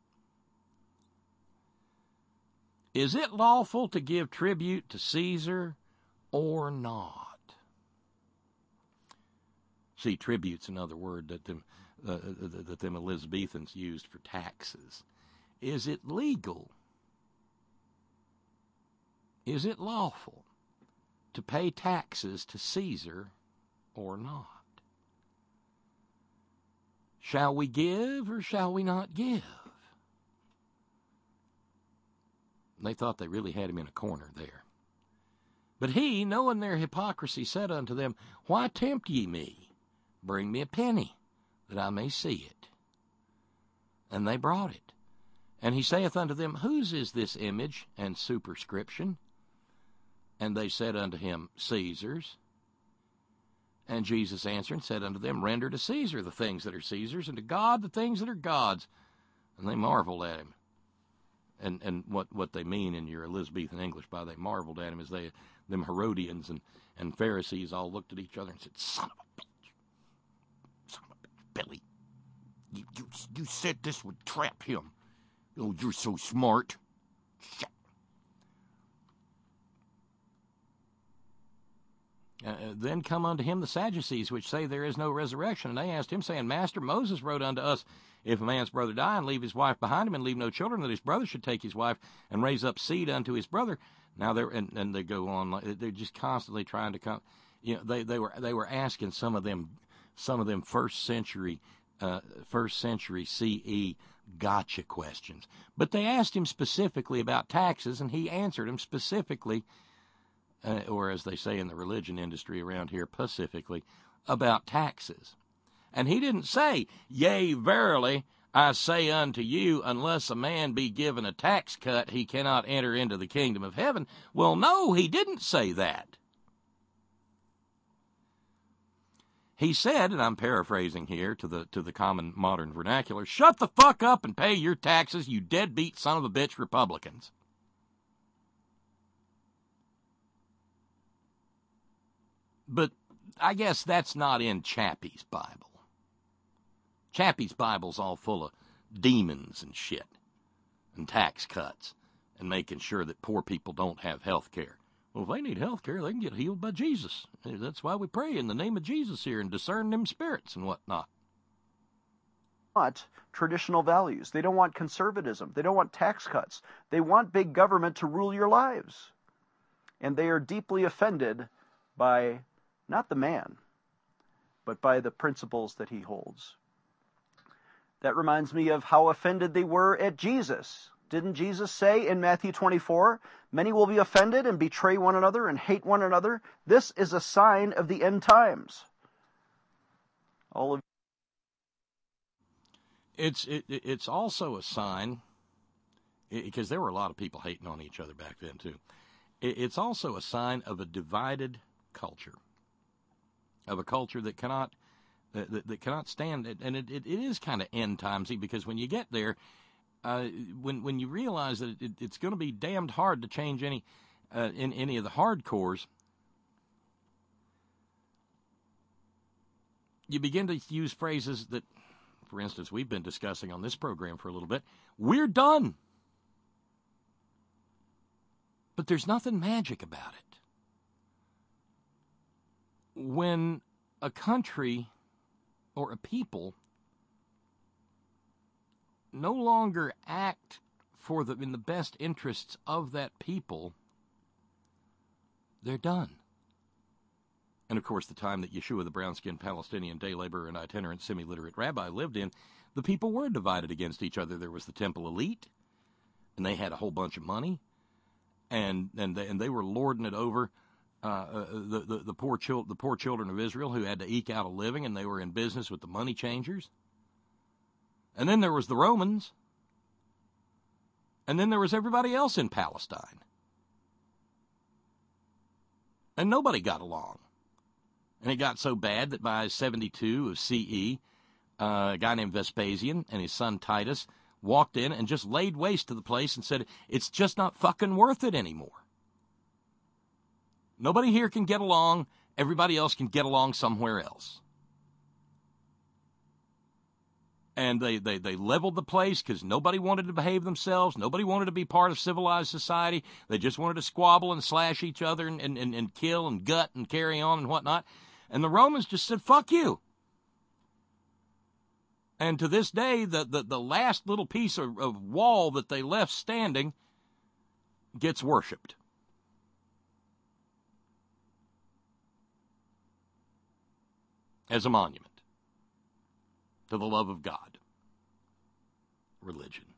Is it lawful to give tribute to Caesar or not? See, tribute's another word that the, uh, that them Elizabethans used for taxes. Is it legal? Is it lawful to pay taxes to Caesar or not? Shall we give or shall we not give? They thought they really had him in a corner there. But he, knowing their hypocrisy, said unto them, Why tempt ye me? Bring me a penny, that I may see it. And they brought it. And he saith unto them, Whose is this image and superscription? And they said unto him, Caesar's. And Jesus answered and said unto them, Render to Caesar the things that are Caesar's, and to God the things that are God's. And they marveled at him. And and what, what they mean in your Elizabethan English by they marveled at him is they, them Herodians and, and Pharisees all looked at each other and said, Son of a bitch. Son of a bitch, Billy. You, you, you said this would trap him. Oh, you're so smart. Shit. Uh, then come unto him the Sadducees, which say there is no resurrection. And they asked him, saying, Master, Moses wrote unto us, If a man's brother die, and leave his wife behind him, and leave no children, that his brother should take his wife, and raise up seed unto his brother. Now they're and, and they go on like they're just constantly trying to come. You know, they they were they were asking some of them some of them first century uh, first century C E gotcha questions, but they asked him specifically about taxes, and he answered them specifically. Uh, or as they say in the religion industry around here, pacifically, about taxes. And he didn't say, Yea, verily, I say unto you, unless a man be given a tax cut, he cannot enter into the kingdom of heaven. Well, no, he didn't say that. He said, and I'm paraphrasing here to the to the common modern vernacular, Shut the fuck up and pay your taxes, you deadbeat son of a bitch Republicans. But I guess that's not in Chappie's Bible. Chappie's Bible's all full of demons and shit, and tax cuts, and making sure that poor people don't have health care. Well, if they need health care, they can get healed by Jesus. That's why we pray in the name of Jesus here and discern them spirits and whatnot. Want traditional values. They don't want conservatism. They don't want tax cuts. They want big government to rule your lives. And they are deeply offended by not the man, but by the principles that he holds. That reminds me of how offended they were at Jesus. Didn't Jesus say in Matthew twenty-four, Many will be offended and betray one another and hate one another. This is a sign of the end times. All of It's it, it's also a sign, because there were a lot of people hating on each other back then too. It, it's also a sign of a divided culture. Of a culture that cannot that, that cannot stand it, and it, it, it is kind of end timesy, because when you get there, uh, when when you realize that it, it's going to be damned hard to change any uh, in any of the hardcores, you begin to use phrases that, for instance, we've been discussing on this program for a little bit. We're done, but there's nothing magic about it. When a country or a people no longer act for the in the best interests of that people, they're done. And of course, the time that Yeshua, the brown-skinned Palestinian day laborer and itinerant semi-literate rabbi, lived in, the people were divided against each other. There was the temple elite, and they had a whole bunch of money, and and they, and they were lording it over Uh, the, the the poor chil- the poor children of Israel who had to eke out a living, and they were in business with the money changers. And then there was the Romans. And then there was everybody else in Palestine. And nobody got along. And it got so bad that by seventy-two of C E, uh, a guy named Vespasian and his son Titus walked in and just laid waste to the place and said, it's just not fucking worth it anymore. Nobody here can get along. Everybody else can get along somewhere else. And they, they, they leveled the place because nobody wanted to behave themselves. Nobody wanted to be part of civilized society. They just wanted to squabble and slash each other and, and, and, and kill and gut and carry on and whatnot. And the Romans just said, fuck you. And to this day, the, the, the last little piece of, of wall that they left standing gets worshipped. As a monument to the love of God. Religion.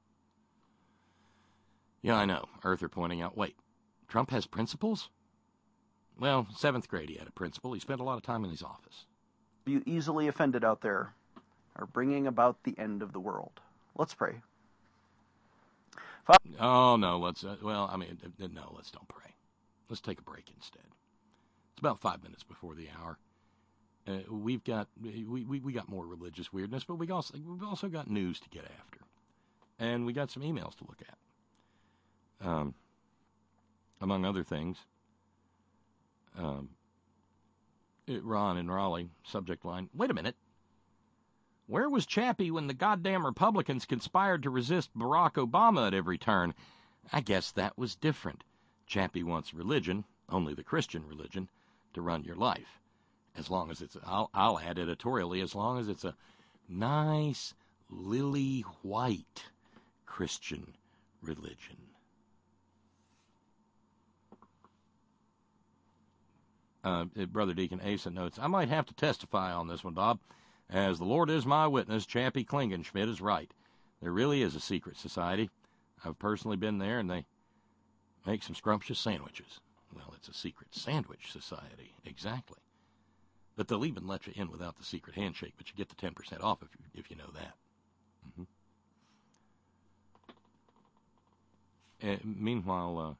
Yeah, I know. Earther pointing out, wait, Trump has principles? Well, seventh grade he had a principal. He spent a lot of time in his office. You easily offended out there are bringing about the end of the world. Let's pray. Father, oh, no, let's, uh, well, I mean, uh, no, let's don't pray. Let's take a break instead. It's about five minutes before the hour. Uh, we've got, we, we, we got more religious weirdness, but we also, we've also got news to get after. And we got some emails to look at. Um, among other things, um, it, Ron in Raleigh, subject line, wait a minute. Where was Chappie when the goddamn Republicans conspired to resist Barack Obama at every turn? I guess that was different. Chappie wants religion, only the Christian religion, to run your life. As long as it's, I'll, I'll add editorially, as long as it's a nice, lily white Christian religion. Uh, Brother Deacon Asa notes, I might have to testify on this one, Bob. As the Lord is my witness, Chappie Klingenschmidt is right. There really is a secret society. I've personally been there, and they make some scrumptious sandwiches. Well, it's a secret sandwich society, exactly. But they'll even let you in without the secret handshake, but you get the ten percent off if you, if you know that. Mm-hmm. Uh, meanwhile, uh,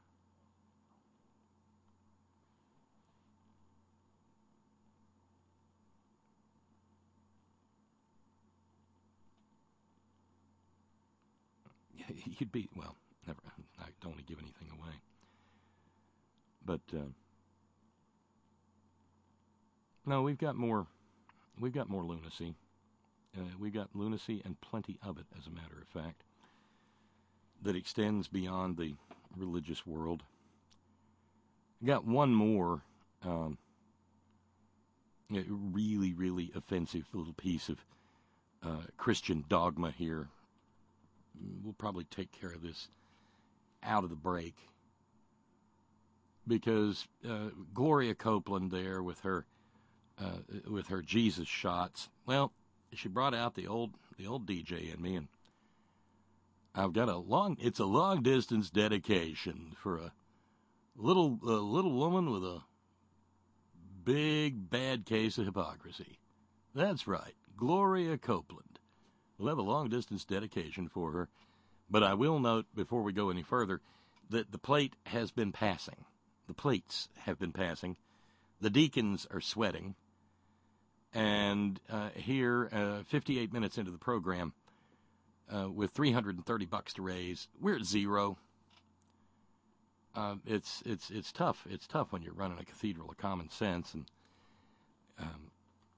you'd be, well, never, I don't want to give anything away. But, uh, no, we've got more, we've got more lunacy. Uh, we've got lunacy and plenty of it, as a matter of fact, that extends beyond the religious world. Got one more um, really, really offensive little piece of uh, Christian dogma here. We'll probably take care of this out of the break, because uh, Gloria Copeland there with her uh, with her Jesus shots. Well, she brought out the old the old D J in me, and I've got a long. It's a long distance dedication for a little a little woman with a big bad case of hypocrisy. That's right, Gloria Copeland. We'll have a long-distance dedication for her, but I will note, before we go any further, that the plate has been passing. The plates have been passing. The deacons are sweating. And uh, here, uh, fifty-eight minutes into the program, uh, with three hundred thirty bucks to raise, we're at zero. Uh, it's it's it's tough. It's tough when you're running a cathedral of common sense, and um,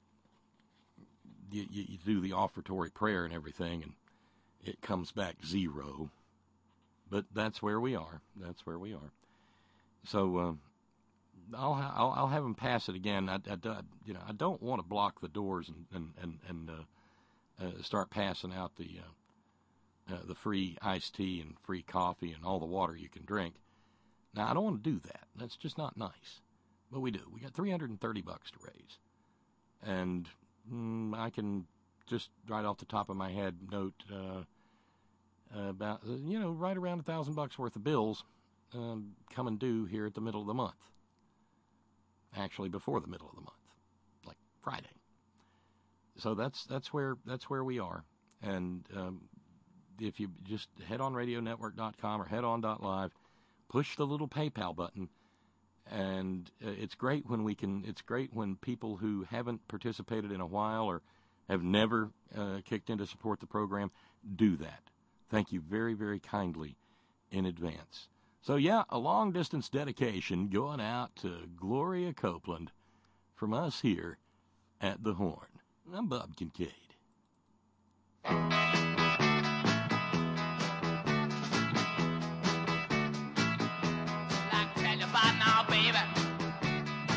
You, you, you do the offertory prayer and everything, and it comes back zero. But that's where we are. That's where we are. So uh, I'll, I'll I'll have them pass it again. I, I, I you know I don't want to block the doors and and and, and uh, uh, start passing out the uh, uh, the free iced tea and free coffee and all the water you can drink. Now I don't want to do that. That's just not nice. But we do. We got three hundred thirty bucks to raise, and I can just right off the top of my head note uh, about, you know, right around a thousand bucks worth of bills um, coming due here at the middle of the month. Actually, before the middle of the month, like Friday. So that's that's where that's where we are. And um, if you just head on radio network dot com or head on dot live, push the little PayPal button. And uh, it's great when we can, it's great when people who haven't participated in a while or have never uh, kicked in to support the program do that. Thank you very, very kindly in advance. So, yeah, a long-distance dedication going out to Gloria Copeland from us here at The Horn. I'm Bob Kincaid.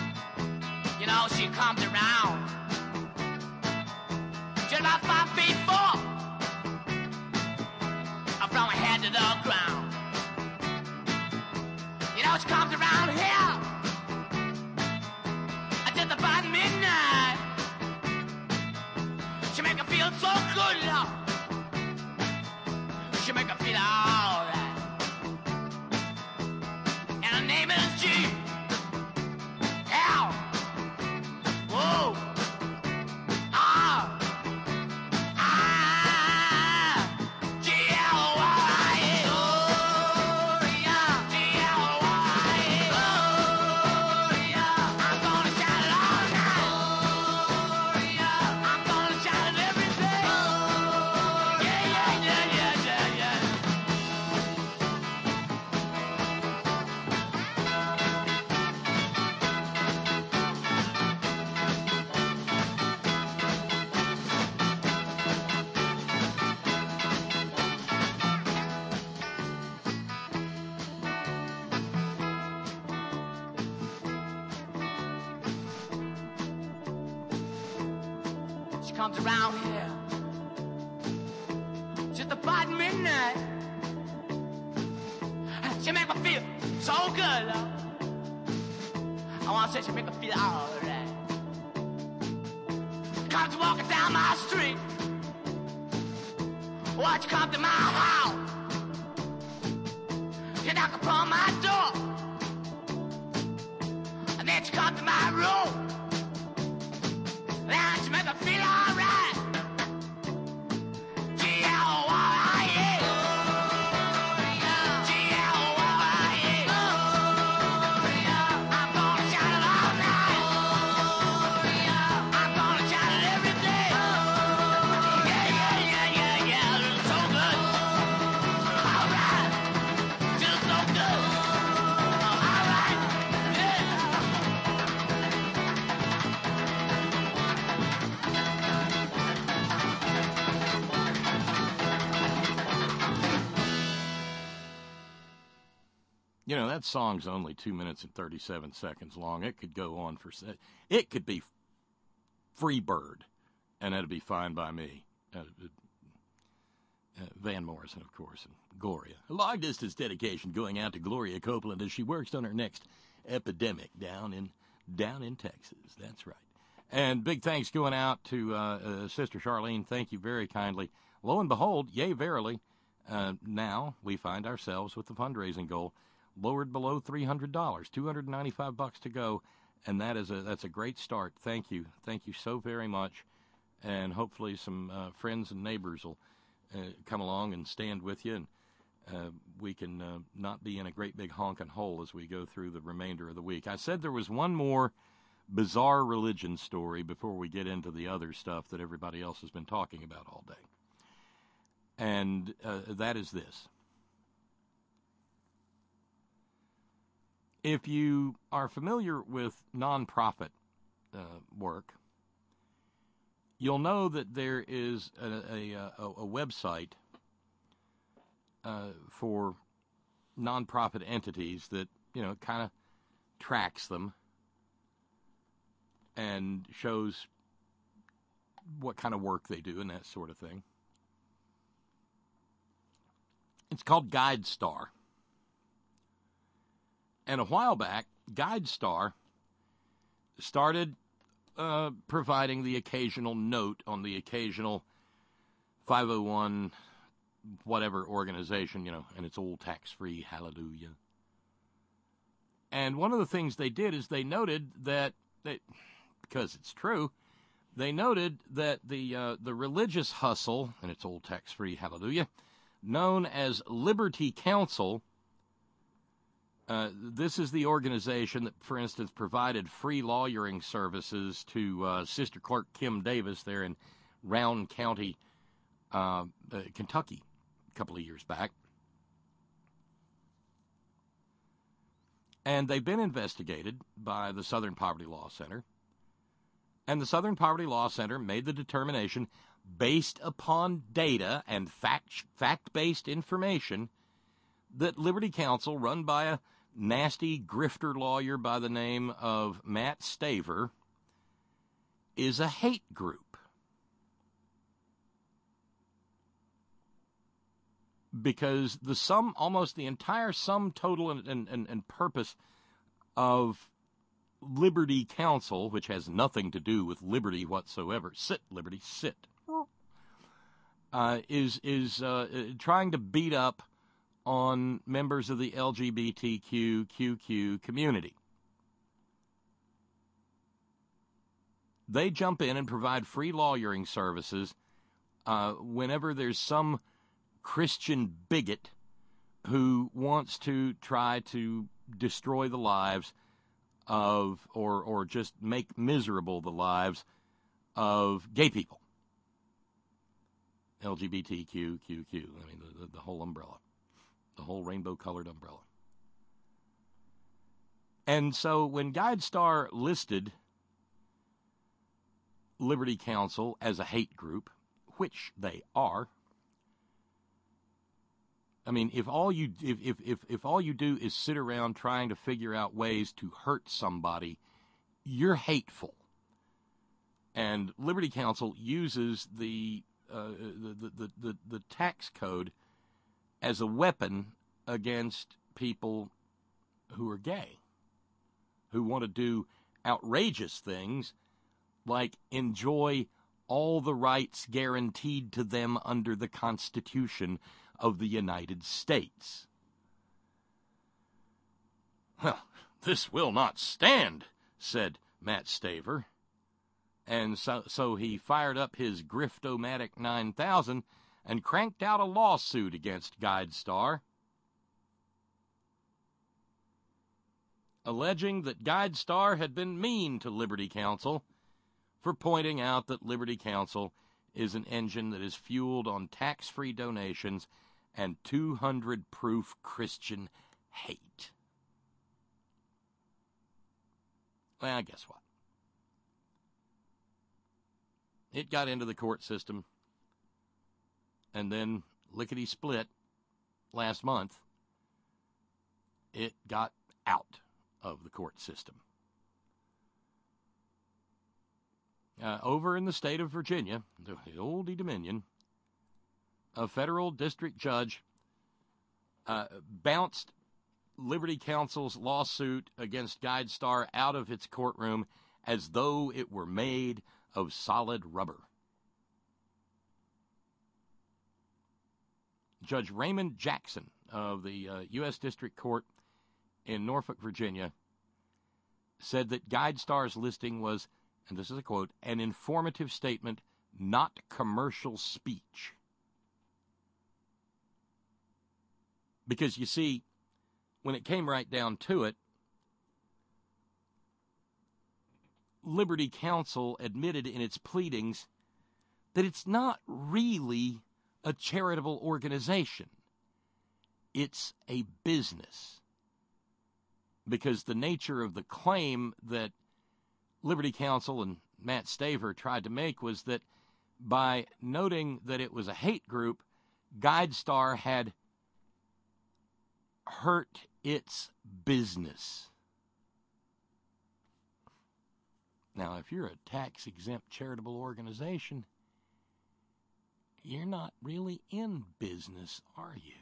You know, she comes around just about five feet Well, she comes around here just about midnight. She make her feel so good, Lord. She make her feel all right. And her name is G. L. Whoa. Ah. Ah. G. L. Y. Oh, yeah. G. L. Y. Oh, yeah. I'm gonna shout it all night. Oh, yeah. I'm gonna shout it every day. Oh, yeah, yeah, yeah, yeah, yeah, yeah. She comes around here just about midnight. She make me feel so good, Lord. I wanna say she make me feel alright. Comes walking down my street. Watch you come to my house. You knock upon my door. And then she come to my room. Then she make me feel alright. G L Y A. G L Y A. I'm gonna shout it all night. I'm gonna shout it every day. Yeah, yeah, yeah, yeah, yeah. It's so good. All right. Just so good. All right. Yeah. You know, that song's only two minutes and thirty-seven seconds long. It could go on for... se- It could be Free Bird, and that'd be fine by me. Uh, uh, Van Morrison, of course, and Gloria. A long-distance dedication going out to Gloria Copeland as she works on her next epidemic down in down in Texas. That's right. And big thanks going out to uh, uh, Sister Charlene. Thank you very kindly. Lo and behold, yea, verily, uh, now we find ourselves with the fundraising goal lowered below three hundred dollars, two hundred ninety-five bucks to go, and that is a that's a great start. Thank you, thank you so very much, and hopefully some uh, friends and neighbors will uh, come along and stand with you, and uh, we can uh, not be in a great big honking hole as we go through the remainder of the week. I said there was one more bizarre religion story before we get into the other stuff that everybody else has been talking about all day, and uh, that is this. If you are familiar with nonprofit uh, work, you'll know that there is a, a, a, a website uh, for nonprofit entities that, you know, kind of tracks them and shows what kind of work they do and that sort of thing. It's called GuideStar. And a while back, GuideStar started uh, providing the occasional note on the occasional five oh one whatever organization, you know, and it's all tax-free, hallelujah. And one of the things they did is they noted that, they, because it's true, they noted that the uh, the religious hustle, and it's all tax-free, hallelujah, known as Liberty Counsel. Uh, this is the organization that, for instance, provided free lawyering services to uh, Sister Clerk Kim Davis there in Round County, uh, uh, Kentucky, a couple of years back. And they've been investigated by the Southern Poverty Law Center. And the Southern Poverty Law Center made the determination, based upon data and fact, fact-based information, that Liberty Counsel, run by a nasty grifter lawyer by the name of Matt Staver, is a hate group. because the sum, almost the entire sum total and, and, and, and purpose of Liberty Counsel, which has nothing to do with liberty whatsoever, sit, Liberty, sit, uh, is, is uh, trying to beat up on members of the L G B T Q Q Q community. They jump in and provide free lawyering services uh, whenever there's some Christian bigot who wants to try to destroy the lives of, or or just make miserable the lives of gay people. L G B T Q Q Q. I mean, the, the, the whole umbrella. The whole rainbow-colored umbrella. And so when GuideStar listed Liberty Counsel as a hate group, which they are, I mean, if all you if, if, if, if all you do is sit around trying to figure out ways to hurt somebody, you're hateful. And Liberty Counsel uses the uh, the, the, the, the tax code as a weapon against people who are gay, who want to do outrageous things like enjoy all the rights guaranteed to them under the Constitution of the United States. Well, this will not stand, said Matt Staver. And so, so he fired up his Griftomatic nine thousand and cranked out a lawsuit against GuideStar, alleging that GuideStar had been mean to Liberty Counsel for pointing out that Liberty Counsel is an engine that is fueled on tax-free donations and two hundred proof Christian hate. Well, guess what? It got into the court system, and then lickety-split last month, it got out of the court system. Uh, over in the state of Virginia, the oldie Dominion, a federal district judge uh, bounced Liberty Counsel's lawsuit against GuideStar out of its courtroom as though it were made of solid rubber. Judge Raymond Jackson of the uh, U S District Court in Norfolk, Virginia, said that GuideStar's listing was, and this is a quote, an informative statement, not commercial speech. Because, you see, when it came right down to it, Liberty Counsel admitted in its pleadings that it's not really a charitable organization. It's a business. Because the nature of the claim that Liberty Counsel and Matt Staver tried to make was that by noting that it was a hate group, GuideStar had hurt its business. Now, if you're a tax-exempt charitable organization, you're not really in business, are you?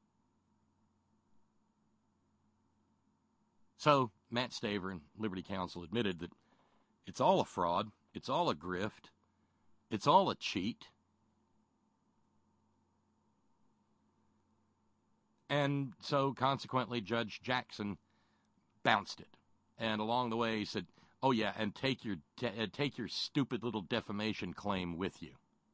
So, Matt Staver and Liberty Counsel admitted that it's all a fraud, it's all a grift, it's all a cheat. And so, consequently, Judge Jackson bounced it. And along the way, he said, oh, yeah, and take your t- uh, take your stupid little defamation claim with you.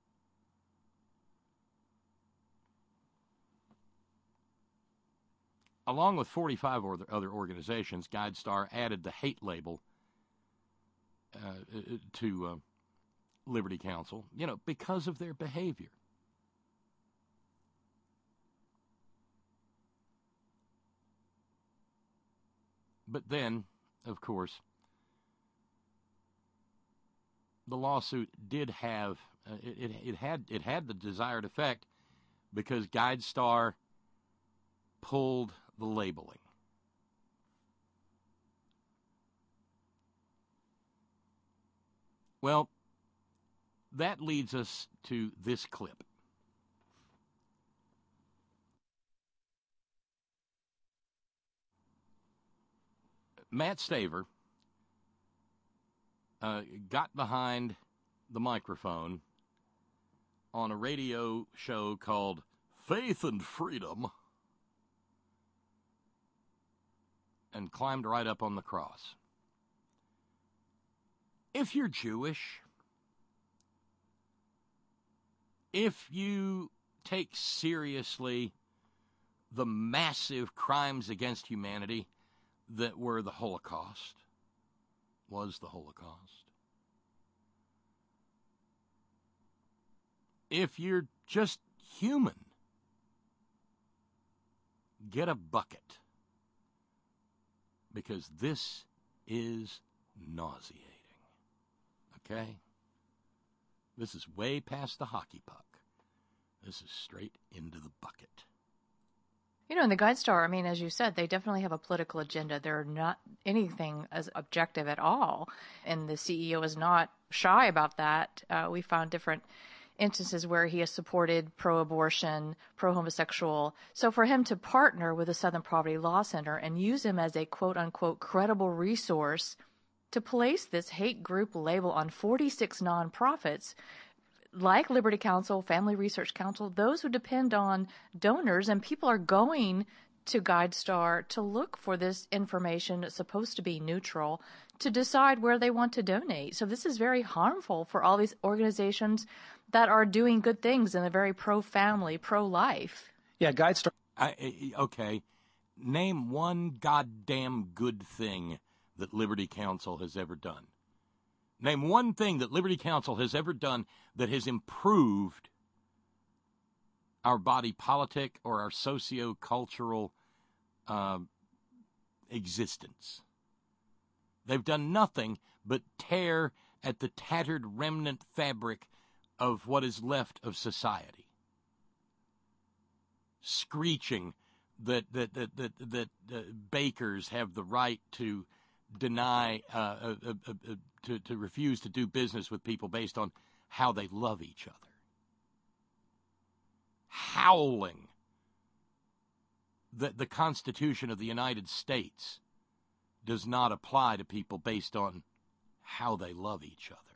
Along with forty-five other organizations, GuideStar added the hate label uh, to uh, Liberty Counsel, you know, because of their behavior. But then, of course, the lawsuit did have uh, it, it, it had it had the desired effect because GuideStar pulled the labeling. Well, that leads us to this clip. Matt Staver uh, got behind the microphone on a radio show called Faith and Freedom and climbed right up on the cross. If you're Jewish, if you take seriously the massive crimes against humanity that were the Holocaust, was the Holocaust, if you're just human, get a bucket, because this is nauseating. Okay? This is way past the hockey puck. This is straight into the bucket. You know, in the GuideStar, I mean, as you said, they definitely have a political agenda. They're not anything as objective at all. And the C E O is not shy about that. Uh, we found different instances where he has supported pro-abortion, pro-homosexual. So for him to partner with the Southern Poverty Law Center and use him as a quote-unquote credible resource to place this hate group label on forty-six nonprofits like Liberty Counsel, Family Research Council, those who depend on donors, and people are going to GuideStar to look for this information that's supposed to be neutral to decide where they want to donate. So this is very harmful for all these organizations that are doing good things and are very pro-family, pro-life. Yeah, GuideStar. I, okay, name one goddamn good thing that Liberty Counsel has ever done. Name one thing that Liberty Counsel has ever done that has improved our body politic or our socio-cultural uh, existence. They've done nothing but tear at the tattered remnant fabric of what is left of society, screeching that that that that, that uh, bakers have the right to deny, uh, uh, uh, uh, to, to refuse to do business with people based on how they love each other. Howling that the Constitution of the United States does not apply to people based on how they love each other.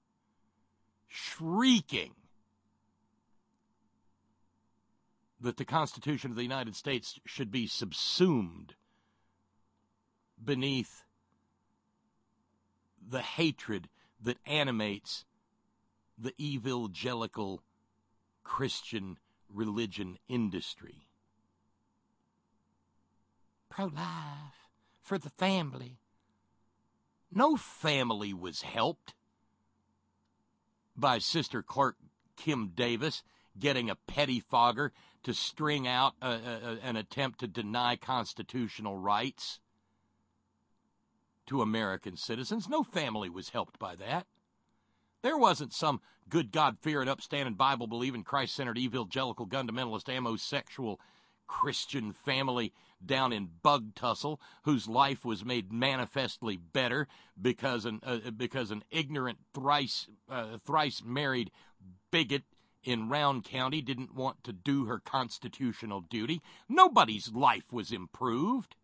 Shrieking that the Constitution of the United States should be subsumed beneath the hatred that animates the evangelical Christian religion industry. Pro-life, for the family. No family was helped by Sister Clerk Kim Davis getting a pettifogger to string out a, a, an attempt to deny constitutional rights to American citizens. No family was helped by that. There wasn't some good God-fearing, upstanding, Bible-believing, Christ-centered, evangelical, fundamentalist, amosexual Christian family down in Bug Tussle whose life was made manifestly better because an uh, because an ignorant thrice uh, thrice married bigot in Round County didn't want to do her constitutional duty. Nobody's life was improved.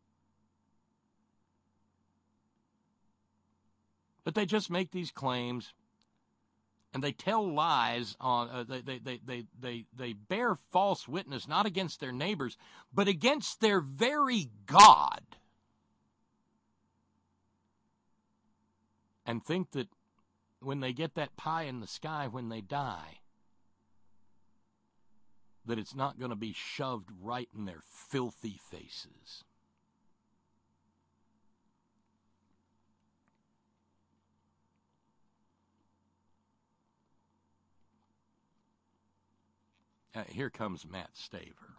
But they just make these claims, and they tell lies on. Uh, they, they, they, they, they, they bear false witness not against their neighbors, but against their very God, and think that when they get that pie in the sky when they die, that it's not going to be shoved right in their filthy faces. Uh, here comes Matt Staver.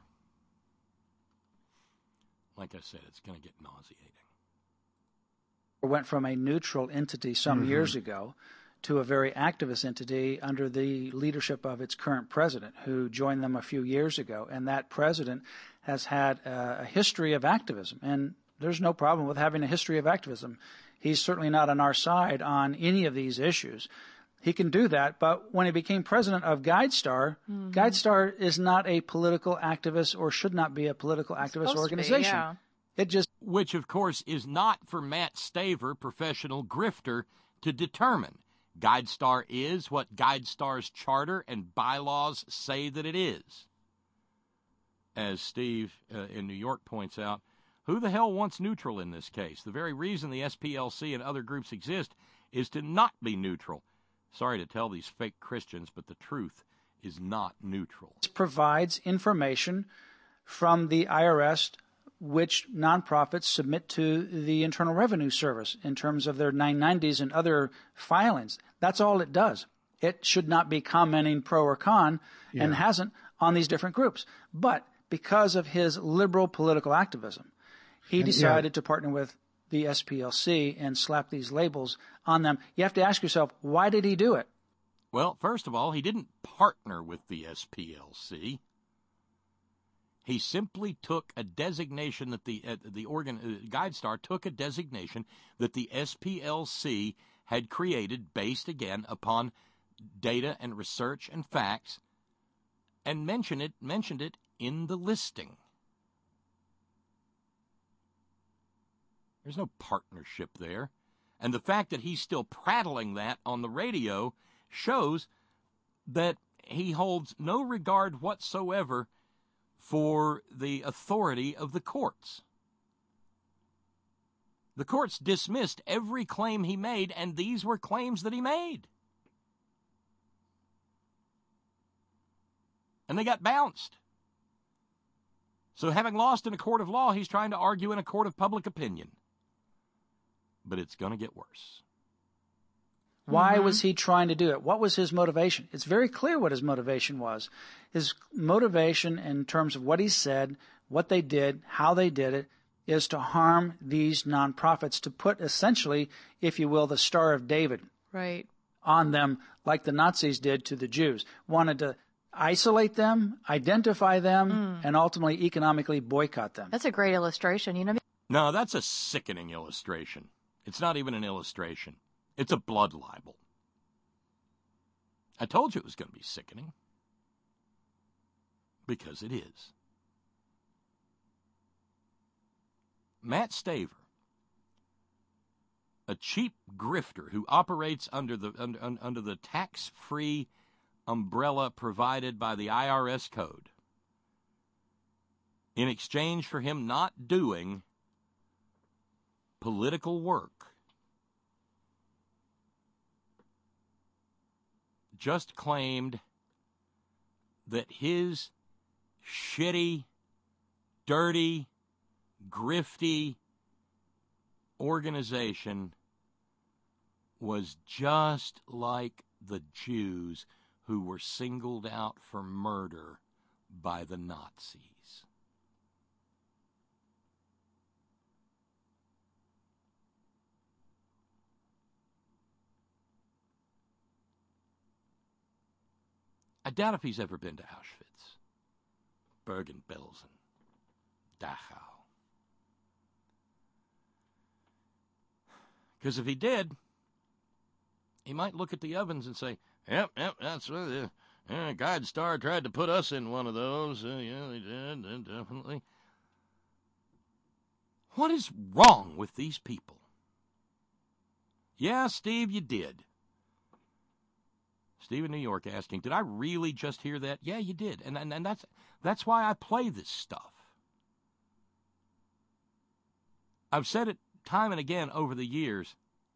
Like I said, it's going to get nauseating. Went from a neutral entity some mm-hmm. years ago to a very activist entity under the leadership of its current president, who joined them a few years ago. And that president has had a, a history of activism. And there's no problem with having a history of activism. He's certainly not on our side on any of these issues. He can do that, but when he became president of GuideStar, mm-hmm. GuideStar is not a political activist or should not be a political activist organization. Be, yeah. It just which, of course, is not for Matt Staver, professional grifter, to determine. GuideStar is what GuideStar's charter and bylaws say that it is. As Steve uh, in New York points out, who the hell wants neutral in this case? The very reason the S P L C and other groups exist is to not be neutral. Sorry to tell these fake Christians, but the truth is not neutral. This provides information from the I R S which nonprofits submit to the Internal Revenue Service in terms of their nine nineties and other filings. That's all it does. It should not be commenting pro or con, yeah. and hasn't on these different groups. But because of his liberal political activism, he decided yeah. to partner with the S P L C and slap these labels on them. You have to ask yourself, why did he do it? Well, first of all, he didn't partner with the S P L C. He simply took a designation that the uh, the organ uh, GuideStar took a designation that the S P L C had created based again upon data and research and facts, and mentioned it mentioned it in the listing. There's no partnership there, and the fact that he's still prattling that on the radio shows that he holds no regard whatsoever for the authority of the courts. The courts dismissed every claim he made, and these were claims that he made. And they got bounced. So having lost in a court of law, he's trying to argue in a court of public opinion. But it's going to get worse. Why Mm-hmm. was he trying to do it? What was his motivation? It's very clear what his motivation was. His motivation in terms of what he said, what they did, how they did it, is to harm these nonprofits, to put essentially, if you will, the Star of David right. on them like the Nazis did to the Jews. Wanted to isolate them, identify them, mm. and ultimately economically boycott them. That's a great illustration. You know. No, that's a sickening illustration. It's not even an illustration. It's a blood libel. I told you it was going to be sickening. Because it is. Matt Staver, a cheap grifter who operates under the under, under the tax-free umbrella provided by the I R S code, in exchange for him not doing political work, just claimed that his shitty, dirty, grifty organization was just like the Jews who were singled out for murder by the Nazis. I doubt if he's ever been to Auschwitz, Bergen-Belsen, Dachau. Because if he did, he might look at the ovens and say, yep, yep, that's what the uh, GuideStar tried to put us in one of those. Uh, yeah, they did, uh, definitely. What is wrong with these people? Yeah, Steve, you did. Steve in New York asking, did I really just hear that? Yeah, you did. And, and, and that's, that's why I play this stuff. I've said it time and again over the years,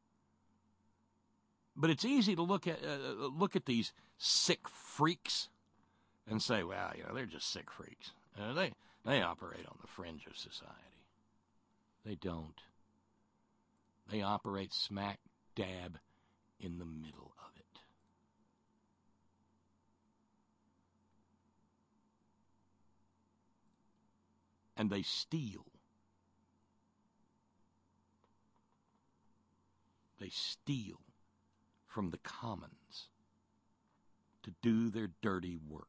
but it's easy to look at uh, look at these sick freaks and say, well, you know, they're just sick freaks. Uh, they they operate on the fringe of society. They don't. They operate smack dab in the middle of it. And they steal. They steal from the commons to do their dirty work.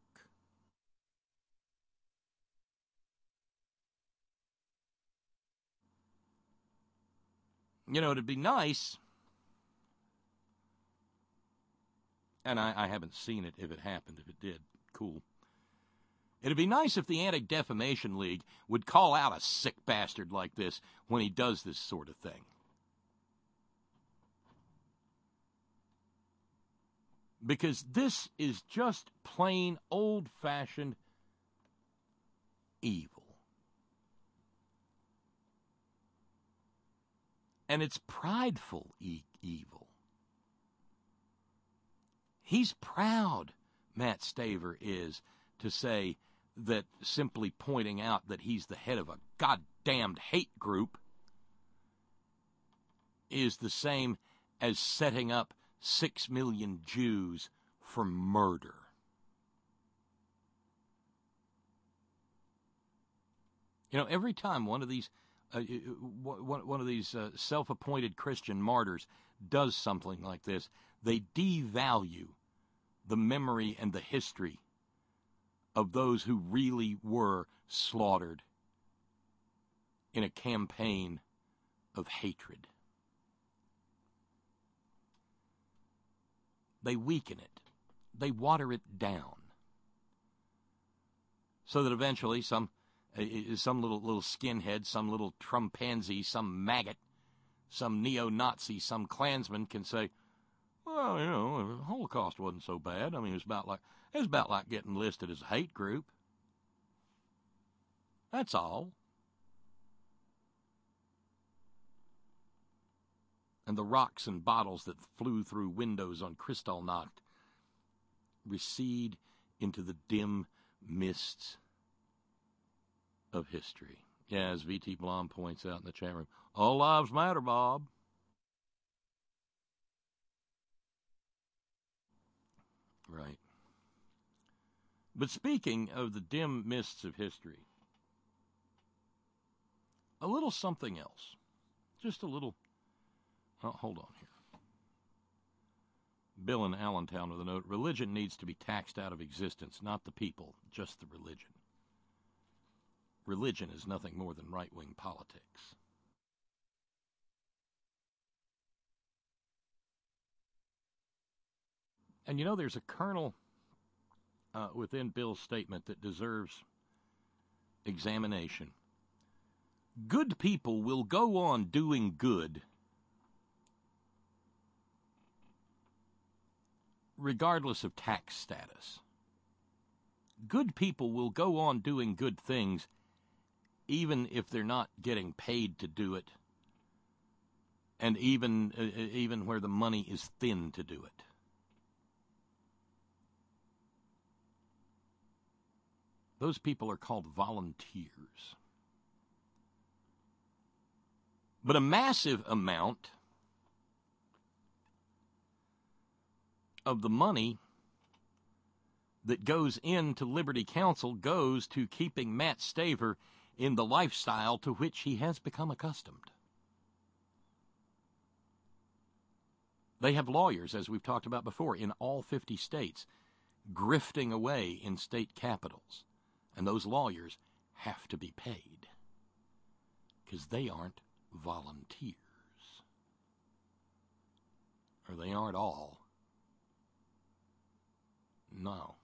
You know, it'd be nice, and I, I haven't seen it if it happened. If it did, cool. It'd be nice if the Anti-Defamation League would call out a sick bastard like this when he does this sort of thing. Because this is just plain old-fashioned evil. And it's prideful e- evil. He's proud, Matt Staver is, to say that simply pointing out that he's the head of a goddamned hate group is the same as setting up six million Jews for murder. You know, every time one of these uh, one, one of these uh, self-appointed Christian martyrs does something like this, they devalue the memory and the history of those who really were slaughtered in a campaign of hatred. They weaken it. They water it down. So that eventually some uh, some little little skinhead, some little Trumpansy, some maggot, some neo-Nazi, some Klansman can say, well, you know, the Holocaust wasn't so bad. I mean, it was about like it was about like getting listed as a hate group. That's all. And the rocks and bottles that flew through windows on Kristallnacht recede into the dim mists of history. Yeah, as V T Blom points out in the chat room, all lives matter, Bob. Right. But speaking of the dim mists of history, a little something else. Just a little... Oh, hold on here. Bill in Allentown with a note, religion needs to be taxed out of existence, not the people, just the religion. Religion is nothing more than right-wing politics. And you know, there's a kernel uh, within Bill's statement that deserves examination. Good people will go on doing good regardless of tax status. Good people will go on doing good things even if they're not getting paid to do it, and even uh, even where the money is thin to do it. Those people are called volunteers. But a massive amount of the money that goes into Liberty Counsel goes to keeping Matt Staver in the lifestyle to which he has become accustomed. They have lawyers, as we've talked about before, in all fifty states, grifting away in state capitals. And those lawyers have to be paid because they aren't volunteers. Or they aren't all. No.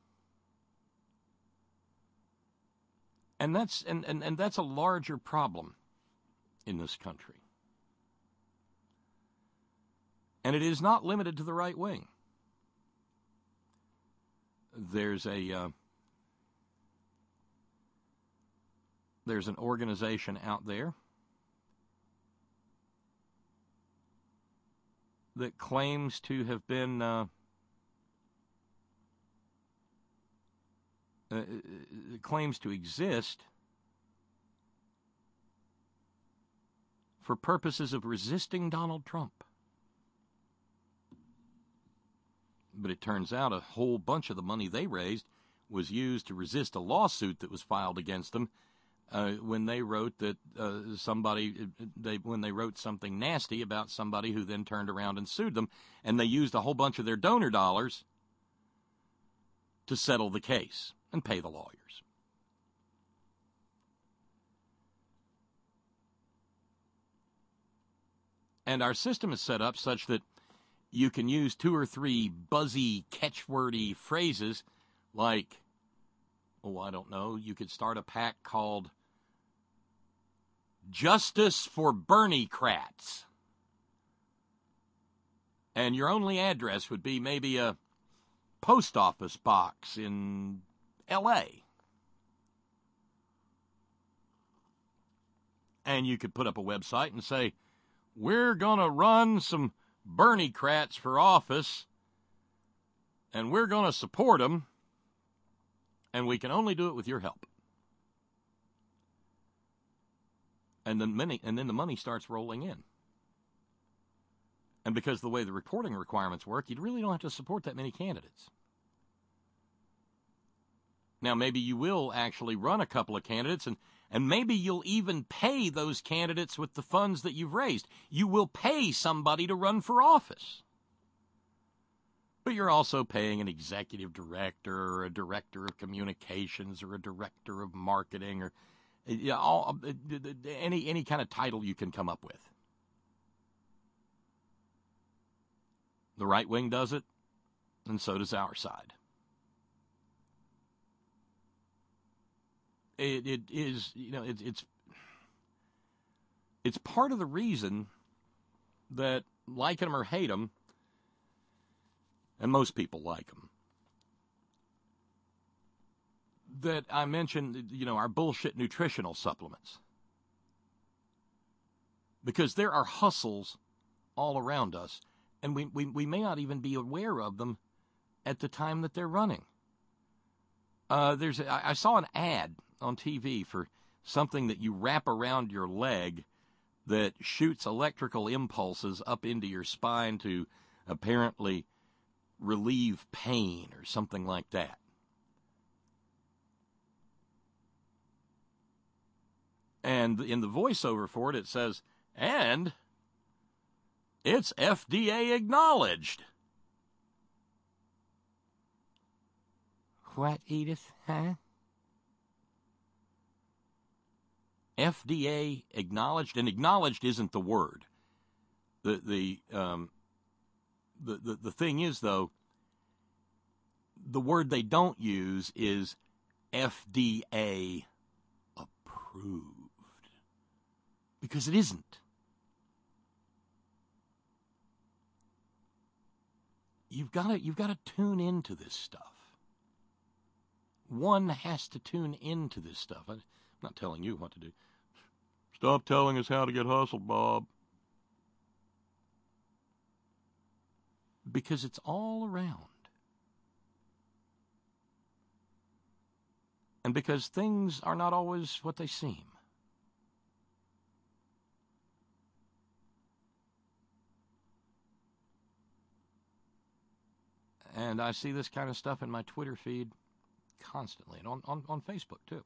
And that's and, and, and that's a larger problem in this country. And it is not limited to the right wing. There's a uh, there's an organization out there that claims to have been uh, uh, claims to exist for purposes of resisting Donald Trump. But it turns out a whole bunch of the money they raised was used to resist a lawsuit that was filed against them uh, when they wrote that uh, somebody they when they wrote something nasty about somebody who then turned around and sued them, and they used a whole bunch of their donor dollars to settle the case and pay the lawyers. And our system is set up such that you can use two or three buzzy, catchwordy phrases like Oh, I don't know. You could start a PAC called Justice for Bernie-crats. And your only address would be maybe a post office box in L A And you could put up a website and say, we're going to run some Bernie-crats for office, and we're going to support them, and we can only do it with your help. And then, many, and then the money starts rolling in. And because of the way the reporting requirements work, you really don't have to support that many candidates. Now, maybe you will actually run a couple of candidates, and, and maybe you'll even pay those candidates with the funds that you've raised. You will pay somebody to run for office. But you're also paying an executive director or a director of communications or a director of marketing or you know, all, any, any kind of title you can come up with. The right wing does it, and so does our side. It, it is, you know, it, it's it's part of the reason that, like them or hate them, and most people like them, that I mentioned, you know, our bullshit nutritional supplements. Because there are hustles all around us, and we, we, we may not even be aware of them at the time that they're running. Uh, there's a, I saw an ad on T V for something that you wrap around your leg that shoots electrical impulses up into your spine to apparently relieve pain or something like that. And in the voiceover for it, it says, and it's F D A acknowledged. What, Edith? Huh? F D A acknowledged, and acknowledged isn't the word. The the um the, the the thing is though, the word they don't use is F D A approved. Because it isn't. You've got to you've got to tune into this stuff. One has to tune into this stuff. I'm not telling you what to do. Stop telling us how to get hustled, Bob. Because it's all around. And because things are not always what they seem. And I see this kind of stuff in my Twitter feed constantly, and on, on, on Facebook, too.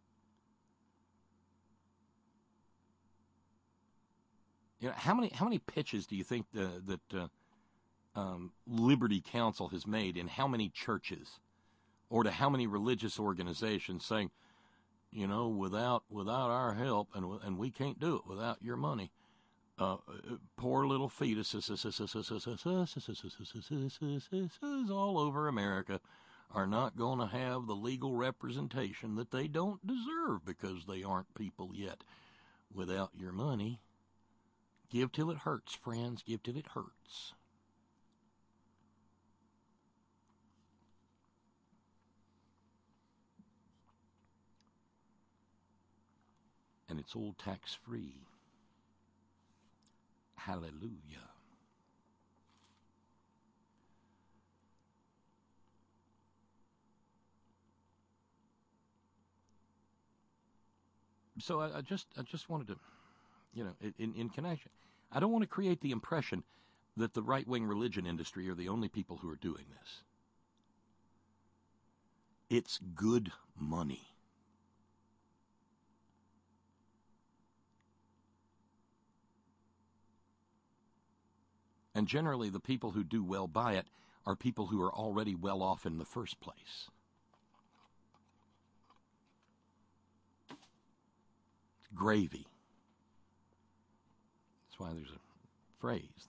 You know, how many how many pitches do you think the, that uh, um, Liberty Counsel has made in how many churches or to how many religious organizations saying, you know, without without our help, and and we can't do it without your money, uh, poor little fetuses all over America are not going to have the legal representation that they don't deserve because they aren't people yet. Without your money, give till it hurts, friends, give till it hurts. And it's all tax-free. Hallelujah. So I, I just I just wanted to, you know, in, in connection, I don't want to create the impression that the right-wing religion industry are the only people who are doing this. It's good money. And generally, the people who do well by it are people who are already well off in the first place. It's gravy. That's why there's a phrase,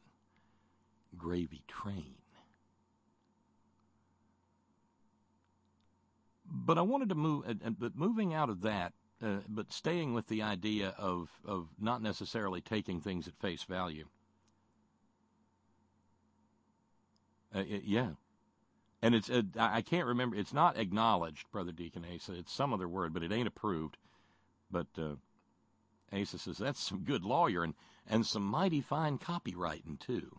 gravy train. But I wanted to move, uh, but moving out of that, uh, but staying with the idea of, of not necessarily taking things at face value. Uh, it, yeah. And it's, uh, I can't remember, it's not acknowledged, Brother Deacon Asa. It's some other word, but it ain't approved. But uh, Asa says, that's some good lawyering and some mighty fine copywriting, too.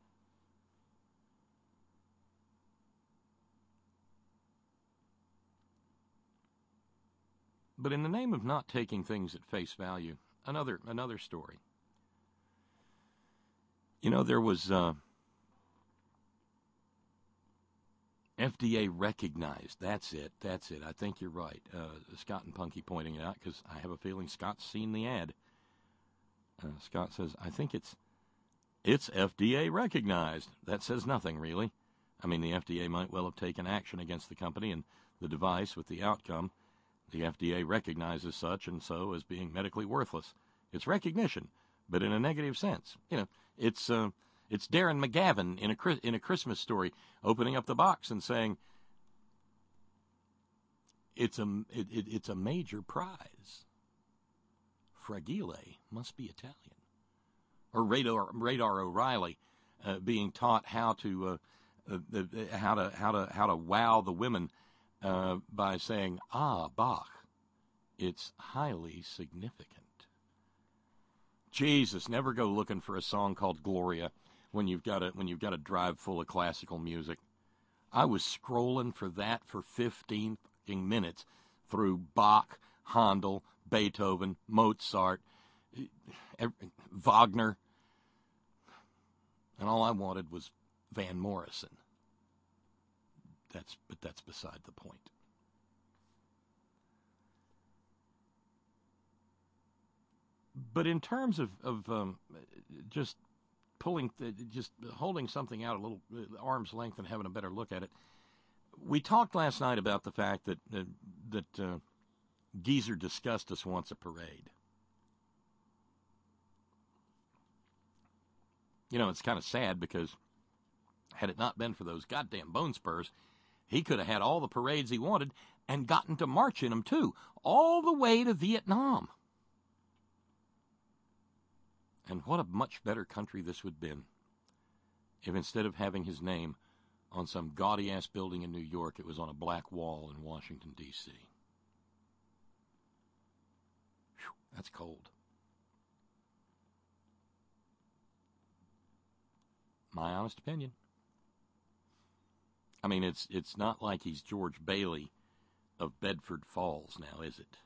But in the name of not taking things at face value, another another story. You know, there was uh, F D A recognized. That's it. That's it. I think you're right. Uh, Scott and Punky pointing it out because I have a feeling Scott's seen the ad. Uh, Scott says, I think it's it's F D A recognized. That says nothing, really. I mean, the F D A might well have taken action against the company and the device with the outcome. The F D A recognizes such and so as being medically worthless. It's recognition, but in a negative sense. You know, it's uh, it's Darren McGavin in a in a Christmas Story opening up the box and saying it's a it, it, it's a major prize. Fragile must be Italian. Or Radar Radar O'Reilly uh, being taught how to uh, uh, how to how to how to wow the women. Uh, by saying, ah, Bach, it's highly significant. Jesus, never go looking for a song called Gloria when you've got a, when you've got a drive full of classical music. I was scrolling for that for fifteen fucking minutes through Bach, Handel, Beethoven, Mozart, Wagner, and all I wanted was Van Morrison. That's, but that's beside the point. But in terms of, of um, just pulling, just holding something out a little arm's length and having a better look at it, we talked last night about the fact that uh, that uh, Geezer discussed us wants a parade. You know, it's kind of sad because had it not been for those goddamn bone spurs, he could have had all the parades he wanted and gotten to march in them, too, all the way to Vietnam. And what a much better country this would have been if instead of having his name on some gaudy-ass building in New York, it was on a black wall in Washington, D C Whew, that's cold. My honest opinion. I mean, it's it's not like he's George Bailey of Bedford Falls now, is it?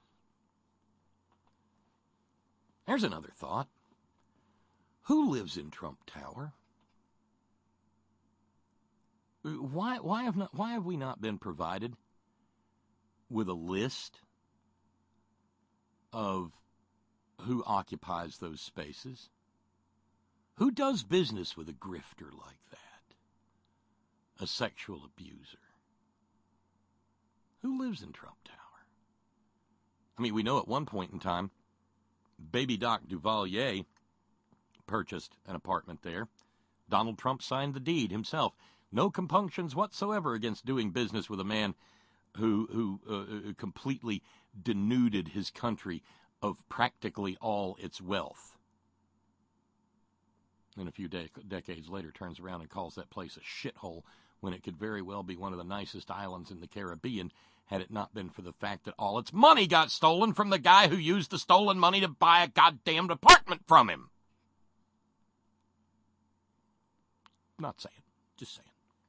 There's another thought. Who lives in Trump Tower? Why why have not why have we not been provided with a list of who occupies those spaces? Who does business with a grifter like that? A sexual abuser? Who lives in Trump Tower? I mean, we know at one point in time, Baby Doc Duvalier purchased an apartment there. Donald Trump signed the deed himself. No compunctions whatsoever against doing business with a man who who uh, completely denuded his country of practically all its wealth. And a few de- decades later turns around and calls that place a shithole when it could very well be one of the nicest islands in the Caribbean had it not been for the fact that all its money got stolen from the guy who used the stolen money to buy a goddamn apartment from him. Not saying, just saying.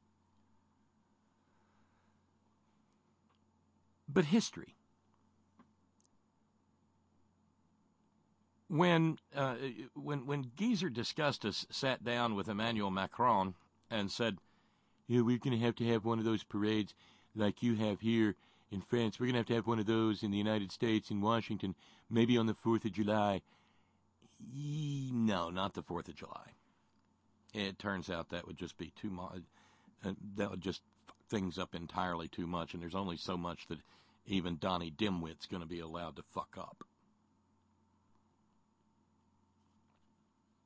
But history. When uh, when when Geezer Disgustus sat down with Emmanuel Macron and said, "Yeah, we're going to have to have one of those parades like you have here in France. We're going to have to have one of those in the United States, in Washington, maybe on the fourth of July." E- no, not the fourth of July. It turns out that would just be too much. Uh, that would just fuck things up entirely too much, and there's only so much that even Donnie Dimwit's going to be allowed to fuck up.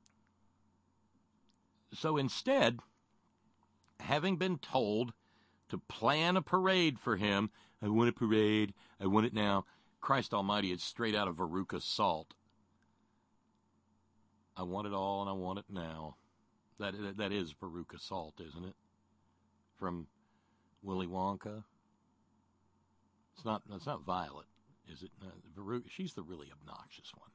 So instead, having been told to plan a parade for him. I want a parade. I want it now. Christ Almighty, it's straight out of Veruca Salt. I want it all and I want it now. That that is Veruca Salt, isn't it? From Willy Wonka. It's not. It's not Violet, is it? Uh, Veruca. She's the really obnoxious one.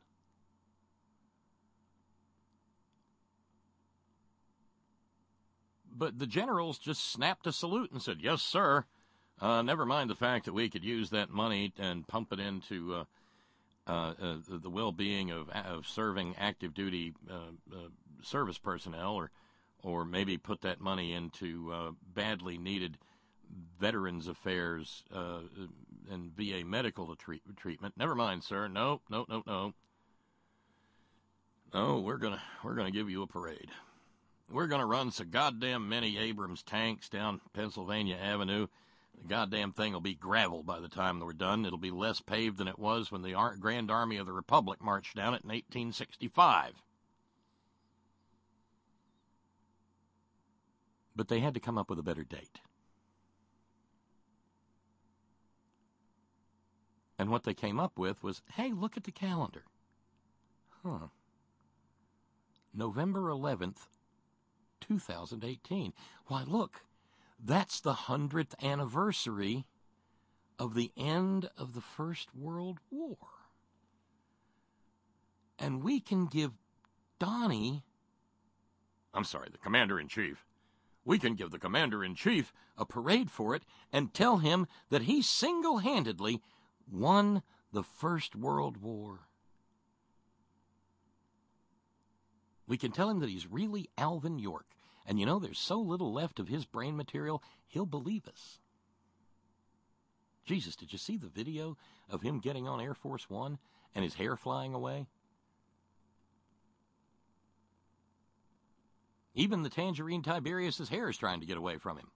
But the generals just snapped a salute and said, "Yes, sir. Uh, never mind the fact that we could use that money and pump it into uh, uh, uh, the well-being of, of serving active duty uh, uh, service personnel, or or maybe put that money into uh, badly needed Veterans Affairs uh, and V A medical treat- treatment. Never mind, sir. No, no, no, no. No, we're gonna we're gonna give you a parade. We're gonna run so goddamn many Abrams tanks down Pennsylvania Avenue. The goddamn thing will be gravel by the time we're done. It'll be less paved than it was when the Ar- Grand Army of the Republic marched down it in eighteen sixty-five. But they had to come up with a better date. And what they came up with was, hey, look at the calendar. Huh. November eleventh, two thousand eighteen. Why, look, that's the hundredth anniversary of the end of the First World War. And we can give Donnie, I'm sorry, the Commander-in-Chief, we can give the Commander-in-Chief a parade for it and tell him that he single-handedly won the First World War. We can tell him that he's really Alvin York. And you know, there's so little left of his brain material, he'll believe us. Jesus, did you see the video of him getting on Air Force One and his hair flying away? Even the Tangerine Tiberius's hair is trying to get away from him.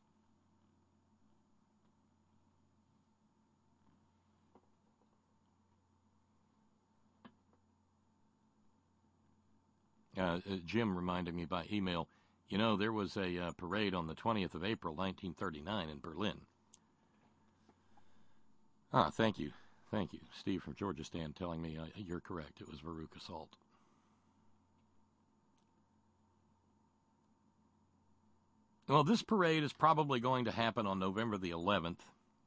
Uh, uh, Jim reminded me by email, you know, there was a uh, parade on the twentieth of April, nineteen thirty-nine in Berlin. Ah, thank you. Thank you. Steve from Georgistan telling me uh, you're correct. It was Veruca Salt. Well, this parade is probably going to happen on November the eleventh,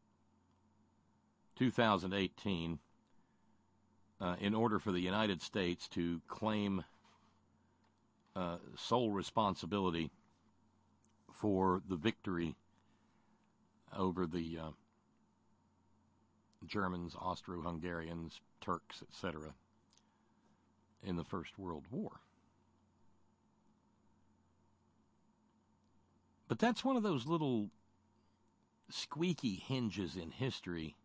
two thousand eighteen, uh, in order for the United States to claim uh, sole responsibility for the victory over the uh, Germans, Austro-Hungarians, Turks, et cetera in the First World War. But that's one of those little squeaky hinges in history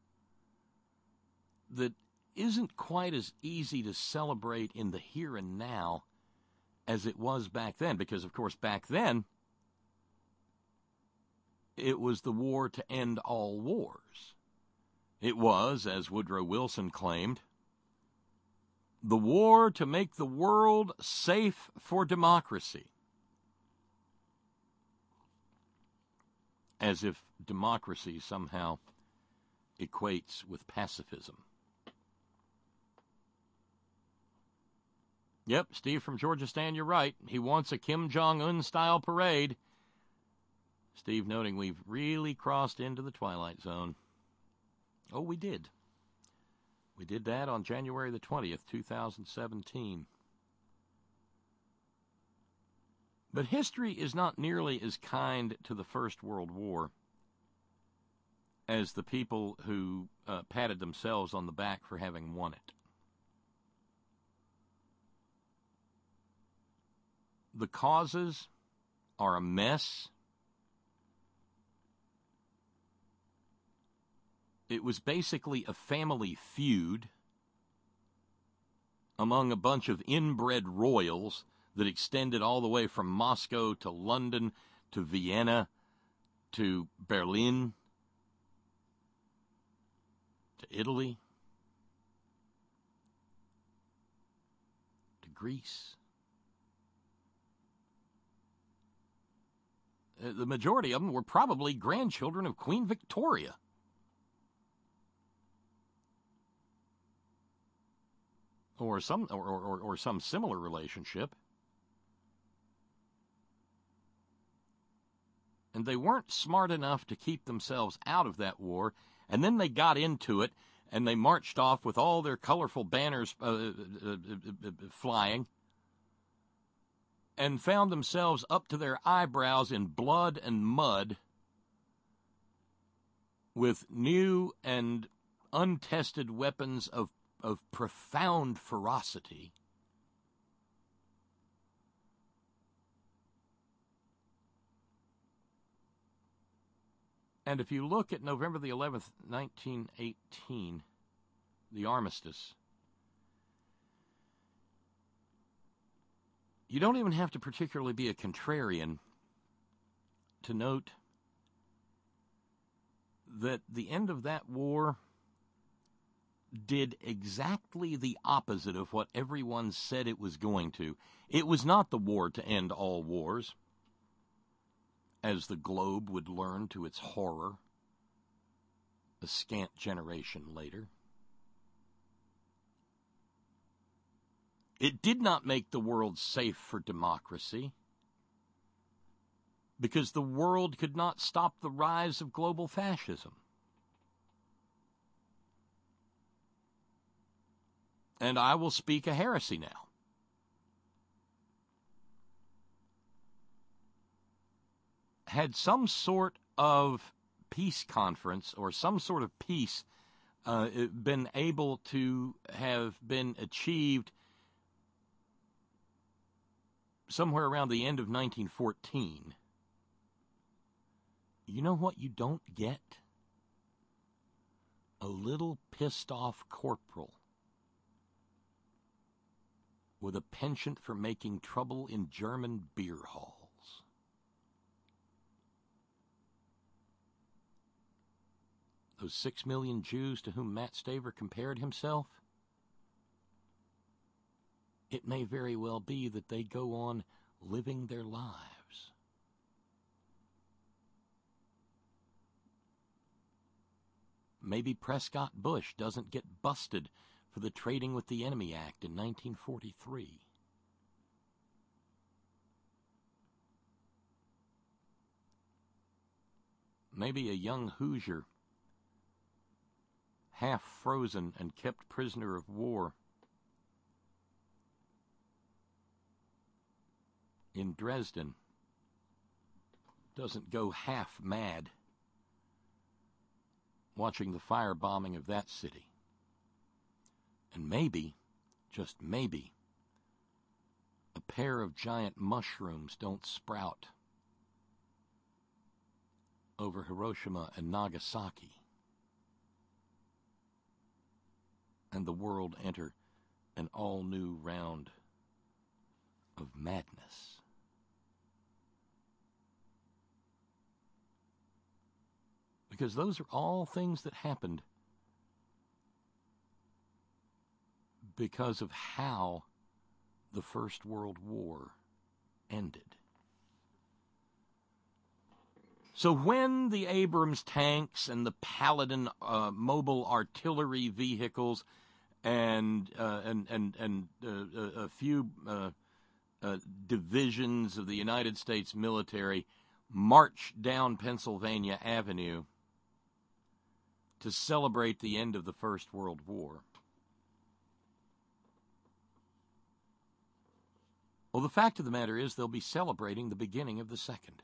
that isn't quite as easy to celebrate in the here and now as it was back then. Because, of course, back then, it was the war to end all wars. It was, as Woodrow Wilson claimed, the war to make the world safe for democracy. As if democracy somehow equates with pacifism. Yep, Steve from Georgistan, you're right. He wants a Kim Jong-un style parade. Steve noting we've really crossed into the twilight zone. Oh, we did. We did that on January the twentieth, two thousand seventeen. But history is not nearly as kind to the First World War as the people who uh, patted themselves on the back for having won it. The causes are a mess. It was basically a family feud among a bunch of inbred royals that extended all the way from Moscow to London to Vienna to Berlin to Italy to Greece. uh, the majority of them were probably grandchildren of Queen Victoria. Or some, or, or, or some similar relationship. And they weren't smart enough to keep themselves out of that war, and then they got into it, and they marched off with all their colorful banners uh, uh, uh, uh, flying, and found themselves up to their eyebrows in blood and mud, with new and untested weapons of of profound ferocity. And if you look at November the eleventh, nineteen eighteen, the armistice, you don't even have to particularly be a contrarian to note that the end of that war did exactly the opposite of what everyone said it was going to. It was not the war to end all wars, as the globe would learn to its horror a scant generation later. It did not make the world safe for democracy, because the world could not stop the rise of global fascism. And I will speak a heresy now. Had some sort of peace conference or some sort of peace uh, been able to have been achieved somewhere around the end of nineteen fourteen, you know what you don't get? A little pissed off corporal with a penchant for making trouble in German beer halls. Those six million Jews to whom Matt Staver compared himself, it may very well be that they go on living their lives. Maybe Prescott Bush doesn't get busted for the Trading with the Enemy Act in nineteen forty-three. Maybe a young Hoosier, half frozen and kept prisoner of war in Dresden, doesn't go half mad watching the firebombing of that city. And maybe, just maybe, a pair of giant mushrooms don't sprout over Hiroshima and Nagasaki, and the world enter an all-new round of madness. Because those are all things that happened because of how the First World War ended. So when the Abrams tanks and the Paladin uh, mobile artillery vehicles and uh, and and and uh, a few uh, uh, divisions of the United States military march down Pennsylvania Avenue to celebrate the end of the First World War, well, the fact of the matter is they'll be celebrating the beginning of the Second.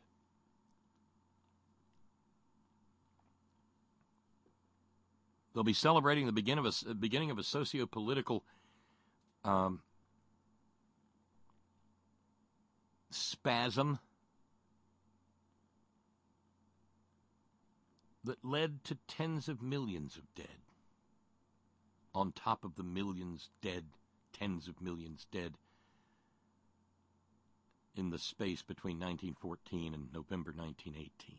They'll be celebrating the beginning of a, beginning of a socio-political um, spasm that led to tens of millions of dead, on top of the millions dead, tens of millions dead, in the space between nineteen fourteen and November nineteen eighteen.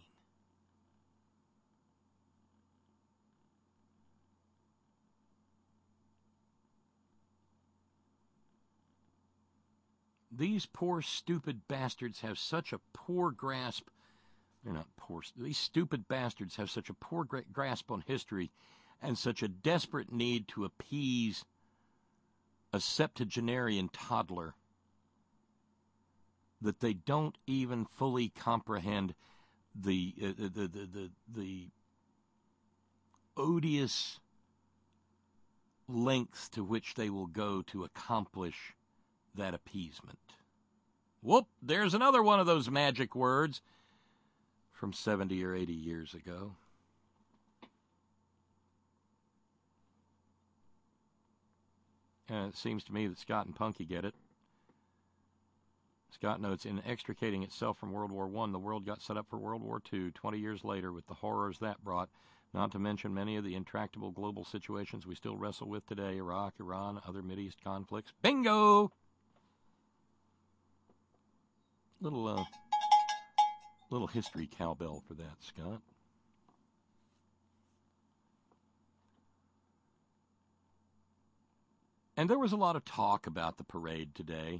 These poor, stupid bastards have such a poor grasp They're not poor. These stupid bastards have such a poor grasp on history and such a desperate need to appease a septuagenarian toddler that they don't even fully comprehend the uh, the, the, the, the odious lengths to which they will go to accomplish that appeasement. Whoop, there's another one of those magic words from seventy or eighty years ago. And it seems to me that Scott and Punky get it. Scott notes, in extricating itself from World War One, the world got set up for World War Two, twenty years later, with the horrors that brought, not to mention many of the intractable global situations we still wrestle with today, Iraq, Iran, other Mideast conflicts. Bingo! Little, uh, little history cowbell for that, Scott. And there was a lot of talk about the parade today,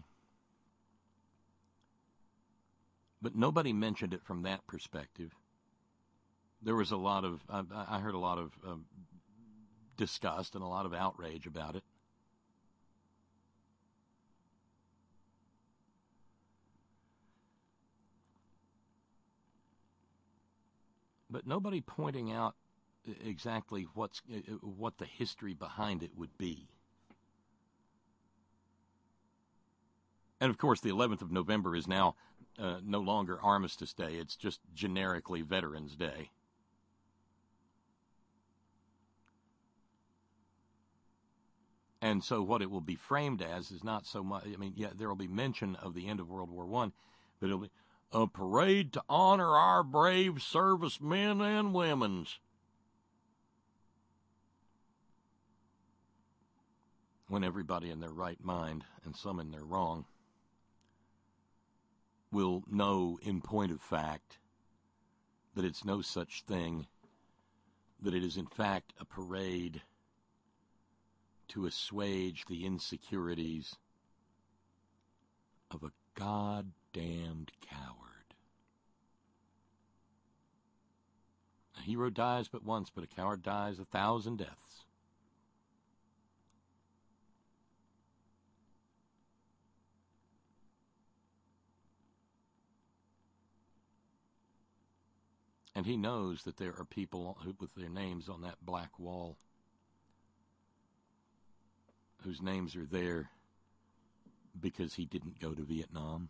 but nobody mentioned it from that perspective. There was a lot of, I, I heard a lot of um, disgust and a lot of outrage about it. But nobody pointing out exactly what's what the history behind it would be. And, of course, the eleventh of November is now uh, no longer Armistice Day. It's just generically Veterans Day. And so what it will be framed as is not so much, I mean, yeah, there will be mention of the end of World War One, but it'll be a parade to honor our brave servicemen and women. When everybody in their right mind, and some in their wrong, will know in point of fact that it's no such thing, that it is in fact a parade to assuage the insecurities of a goddamned coward. A hero dies but once, but a coward dies a thousand deaths. And he knows that there are people who, with their names on that black wall, whose names are there because he didn't go to Vietnam.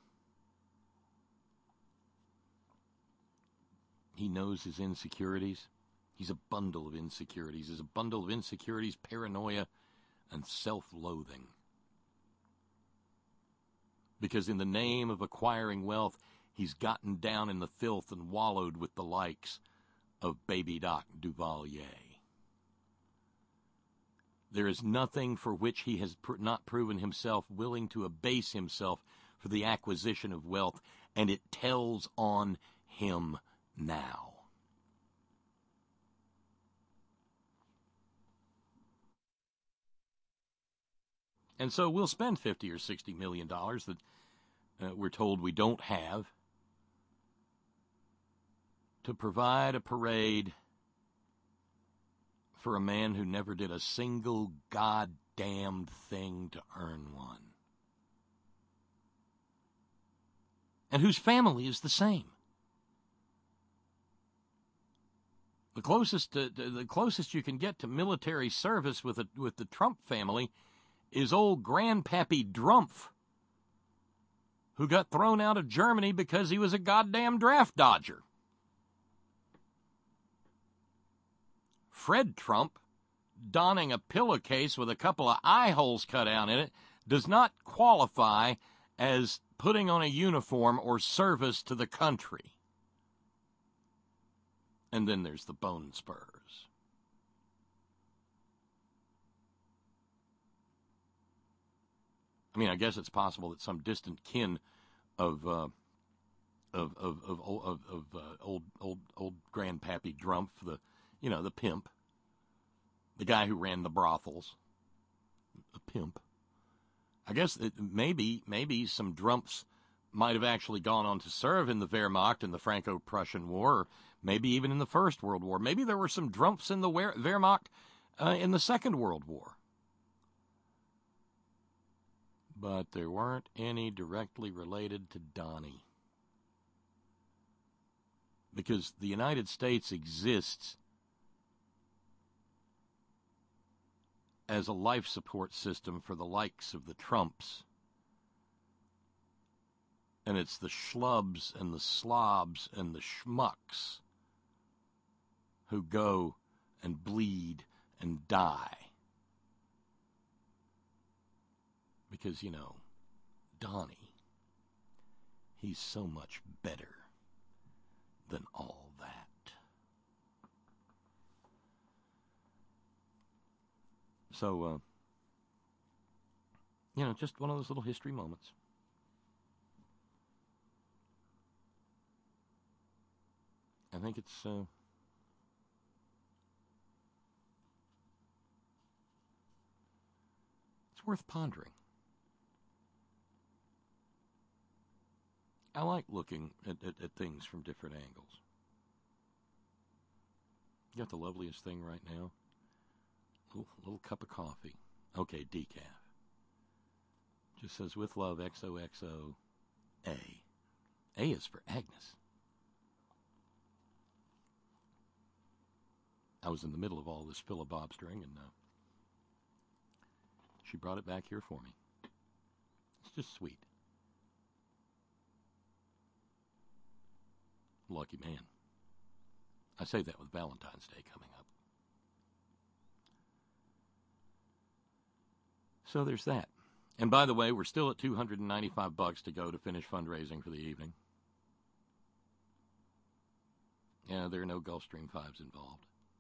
He knows his insecurities. He's a bundle of insecurities. He's a bundle of insecurities, paranoia, and self-loathing. Because in the name of acquiring wealth, he's gotten down in the filth and wallowed with the likes of Baby Doc Duvalier. There is nothing for which he has pr- not proven himself willing to abase himself for the acquisition of wealth, and it tells on him now. And so we'll spend fifty or sixty million dollars that uh, we're told we don't have to provide a parade for a man who never did a single goddamned thing to earn one. And whose family is the same. The closest uh, the closest you can get to military service with a, with the Trump family is old Grandpappy Drumpf, who got thrown out of Germany because he was a goddamn draft dodger. Fred Trump, donning a pillowcase with a couple of eye holes cut out in it, does not qualify as putting on a uniform or service to the country. And then there's the Bone Spurs. I mean, I guess it's possible that some distant kin of uh, of of of of, of uh, old old old Grandpappy Drumpf, the you know the pimp, the guy who ran the brothels, a pimp. I guess it, maybe maybe some Drumpf's might have actually gone on to serve in the Wehrmacht in the Franco-Prussian War, or maybe even in the First World War. Maybe there were some Drumps in the Wehrmacht uh, in the Second World War. But there weren't any directly related to Donnie. Because the United States exists as a life support system for the likes of the Trumps. And it's the schlubs and the slobs and the schmucks who go and bleed and die. Because, you know, Donnie, he's so much better than all that. So, uh, you know, just one of those little history moments. I think it's, uh, it's worth pondering. I like looking at, at, at things from different angles. You got the loveliest thing right now? Little, little cup of coffee. Okay, decaf. Just says, with love, X O X O A. A is for Agnes. I was in the middle of all this filibobstering, and uh, she brought it back here for me. It's just sweet. Lucky man. I say that with Valentine's Day coming up. So there's that. And by the way, we're still at two hundred ninety-five bucks to go to finish fundraising for the evening. Yeah, there are no Gulfstream fives involved.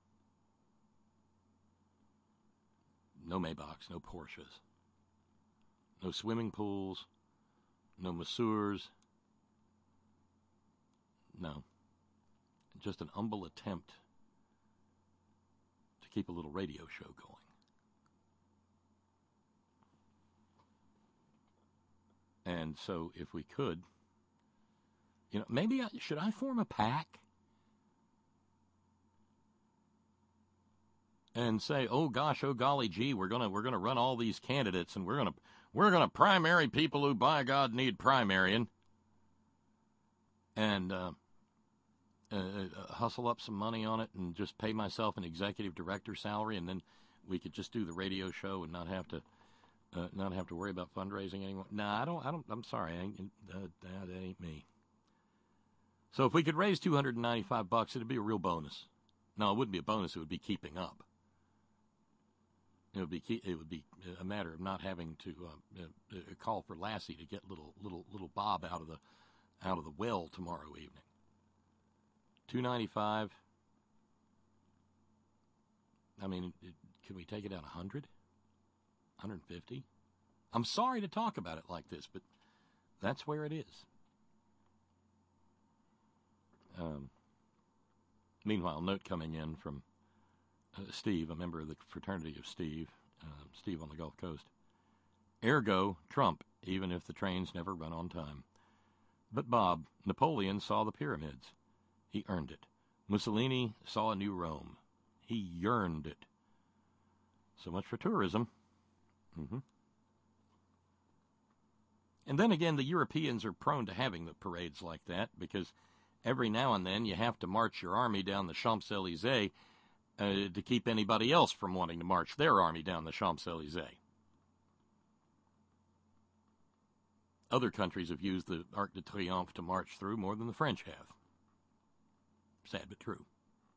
No Maybachs, no Porsches. No swimming pools, no masseurs. No. Just an humble attempt to keep a little radio show going. And so if we could, you know, maybe I, should I form a pack? And say, oh gosh, oh golly gee, we're gonna we're gonna run all these candidates, and we're gonna we're gonna primary people who by God need primarying, and uh, uh, uh, hustle up some money on it, and just pay myself an executive director salary, and then we could just do the radio show and not have to uh, not have to worry about fundraising anymore. No, nah, I don't. I don't. I'm sorry, I ain't, uh, that ain't me. So if we could raise two hundred ninety-five bucks, it'd be a real bonus. No, it wouldn't be a bonus. It would be keeping up. It would be it would be a matter of not having to uh, uh, call for Lassie to get little little little Bob out of the out of the well tomorrow evening. Two ninety five. I mean, it, can we take it down a hundred? One hundred fifty. I'm sorry to talk about it like this, but that's where it is. Um. Meanwhile, note coming in from Uh, Steve, a member of the fraternity of Steve, uh, Steve on the Gulf Coast. Ergo, Trump, even if the trains never run on time. But Bob, Napoleon saw the pyramids. He earned it. Mussolini saw a new Rome. He yearned it. So much for tourism. Mm-hmm. And then again, the Europeans are prone to having the parades like that, because every now and then you have to march your army down the Champs-Élysées Uh, to keep anybody else from wanting to march their army down the Champs-Élysées. Other countries have used the Arc de Triomphe to march through more than the French have. Sad but true.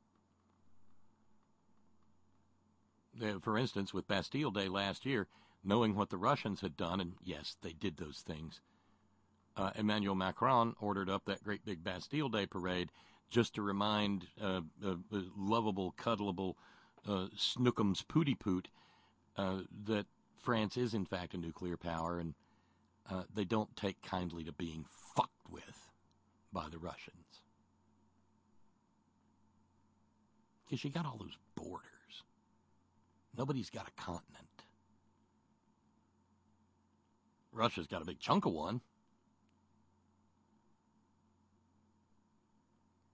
Uh, for instance, with Bastille Day last year, knowing what the Russians had done, and yes, they did those things, uh, Emmanuel Macron ordered up that great big Bastille Day parade just to remind uh, uh, lovable, cuddleable uh, Snookums Pooty Poot uh, that France is, in fact, a nuclear power, and uh, they don't take kindly to being fucked with by the Russians. Because you got all those borders. Nobody's got a continent. Russia's got a big chunk of one.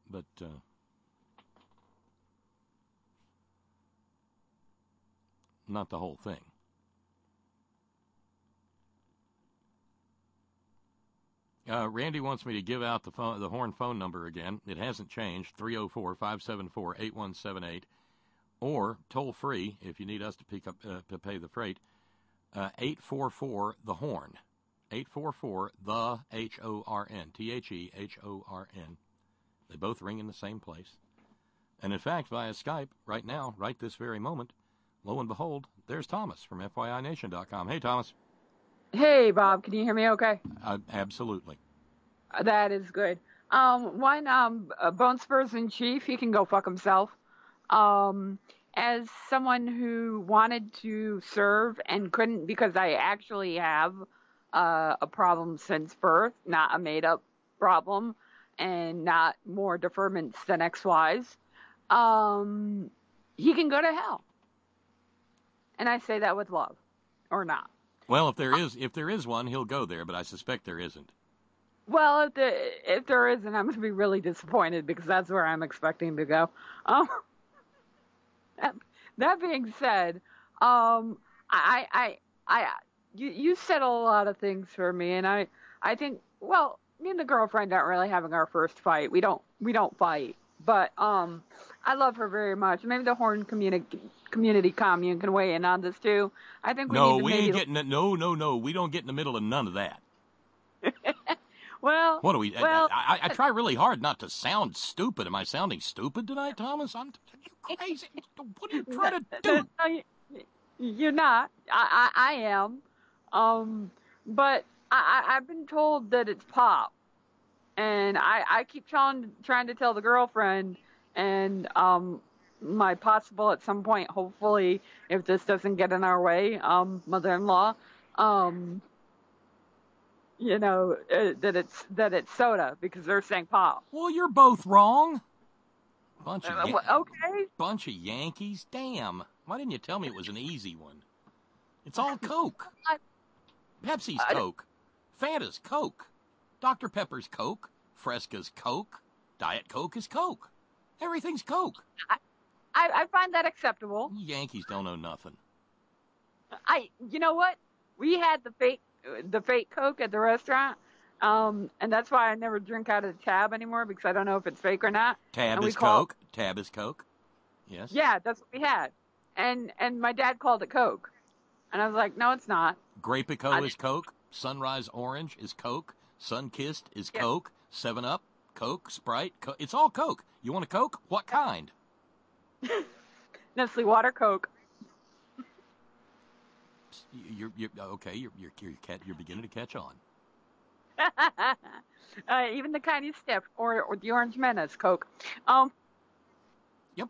but uh, not the whole thing. Uh, Randy wants me to give out the phone, the Horn phone number again. It hasn't changed, three oh four, five seven four, eight one seven eight, or toll-free, if you need us to pick up uh, to pay the freight, uh, eight four four, the Horn, eight four four, the H O R N, T H E H O R N. They both ring in the same place. And in fact, via Skype, right now, right this very moment, lo and behold, there's Thomas from F Y I Nation dot com. Hey, Thomas. Hey, Bob, can you hear me okay? Uh, absolutely. That is good. Um, one, um, uh, Bone Spurs in Chief, he can go fuck himself. Um, as someone who wanted to serve and couldn't because I actually have uh, a problem since birth, not a made-up problem, and not more deferments than X Ys, um, he can go to hell. And I say that with love, or not. Well, if there is if there is one, he'll go there, but I suspect there isn't. Well, if, the, if there isn't, I'm going to be really disappointed because that's where I'm expecting to go. Um, that, that being said, um, I, I, I, you, you said a lot of things for me, and I, I think, well, me and the girlfriend aren't really having our first fight. We don't, we don't fight, but um, I love her very much. Maybe the Horn community. Community commune can weigh in on this too. I think we no, need to we maybe... ain't getting it. No, no, no. We don't get in the middle of none of that. well, what do we? Well, I, I, I try really hard not to sound stupid. Am I sounding stupid tonight, Thomas? I'm are you crazy. What are you trying to do? No, you're not. I, I, I am. Um, but I, I've been told that it's pop, and I, I keep trying trying to tell the girlfriend and um. my possible at some point, hopefully, if this doesn't get in our way, um, mother-in-law, um, you know, uh, that it's that it's soda because they're saying pop. Well, you're both wrong. Bunch of uh, Yan- okay. Bunch of Yankees. Damn. Why didn't you tell me it was an easy one? It's all Coke. Pepsi's I, Coke. Fanta's Coke. Doctor Pepper's Coke. Fresca's Coke. Diet Coke is Coke. Everything's Coke. I, I, I find that acceptable. Yankees don't know nothing. I, you know what? We had the fake, the fake Coke at the restaurant, um, and that's why I never drink out of the tab anymore because I don't know if it's fake or not. Tab and is call, Coke. Tab is Coke. Yes. Yeah, that's what we had, and and my dad called it Coke, and I was like, no, it's not. Grapico I, is Coke. Sunrise Orange is Coke. Sunkissed is yeah. Coke. Seven Up, Coke, Sprite. Co- it's all Coke. You want a Coke? What kind? Nestle Water Coke. You're, you're okay. You're you're you're, you're beginning to catch on. uh, even the kind you stiff, or or the Orange Menace Coke. Um. Yep.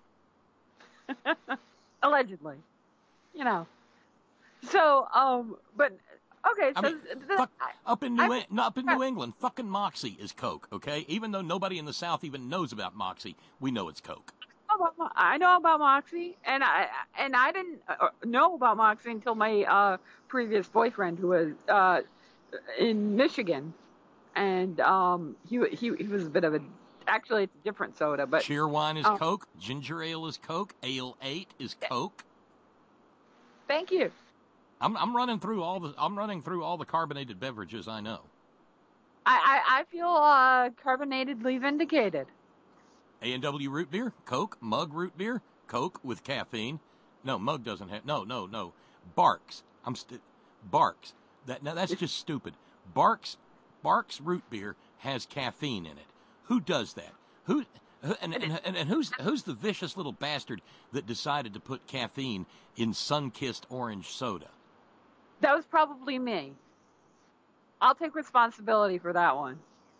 Allegedly, you know. So um, but okay. So I mean, th- fuck, up in New I, en- up in New England, fucking Moxie is Coke. Okay, even though nobody in the South even knows about Moxie, we know it's Coke. I know about Moxie, and I and I didn't know about Moxie until my uh, previous boyfriend, who was uh, in Michigan, and um, he he he was a bit of a. Actually, it's a different soda, but Cheerwine is um, Coke. Ginger ale is Coke. Ale eight is Coke. Thank you. I'm I'm running through all the I'm running through all the carbonated beverages I know. I I, I feel uh, carbonatedly vindicated. A and W root beer, Coke, Mug root beer, Coke with caffeine. No, Mug doesn't have. No, no, no. Barks. I'm st- Barks. That now that's just stupid. Barks, Barks root beer has caffeine in it. Who does that? Who? And, and, and, and who's who's the vicious little bastard that decided to put caffeine in sun-kissed orange soda? That was probably me. I'll take responsibility for that one.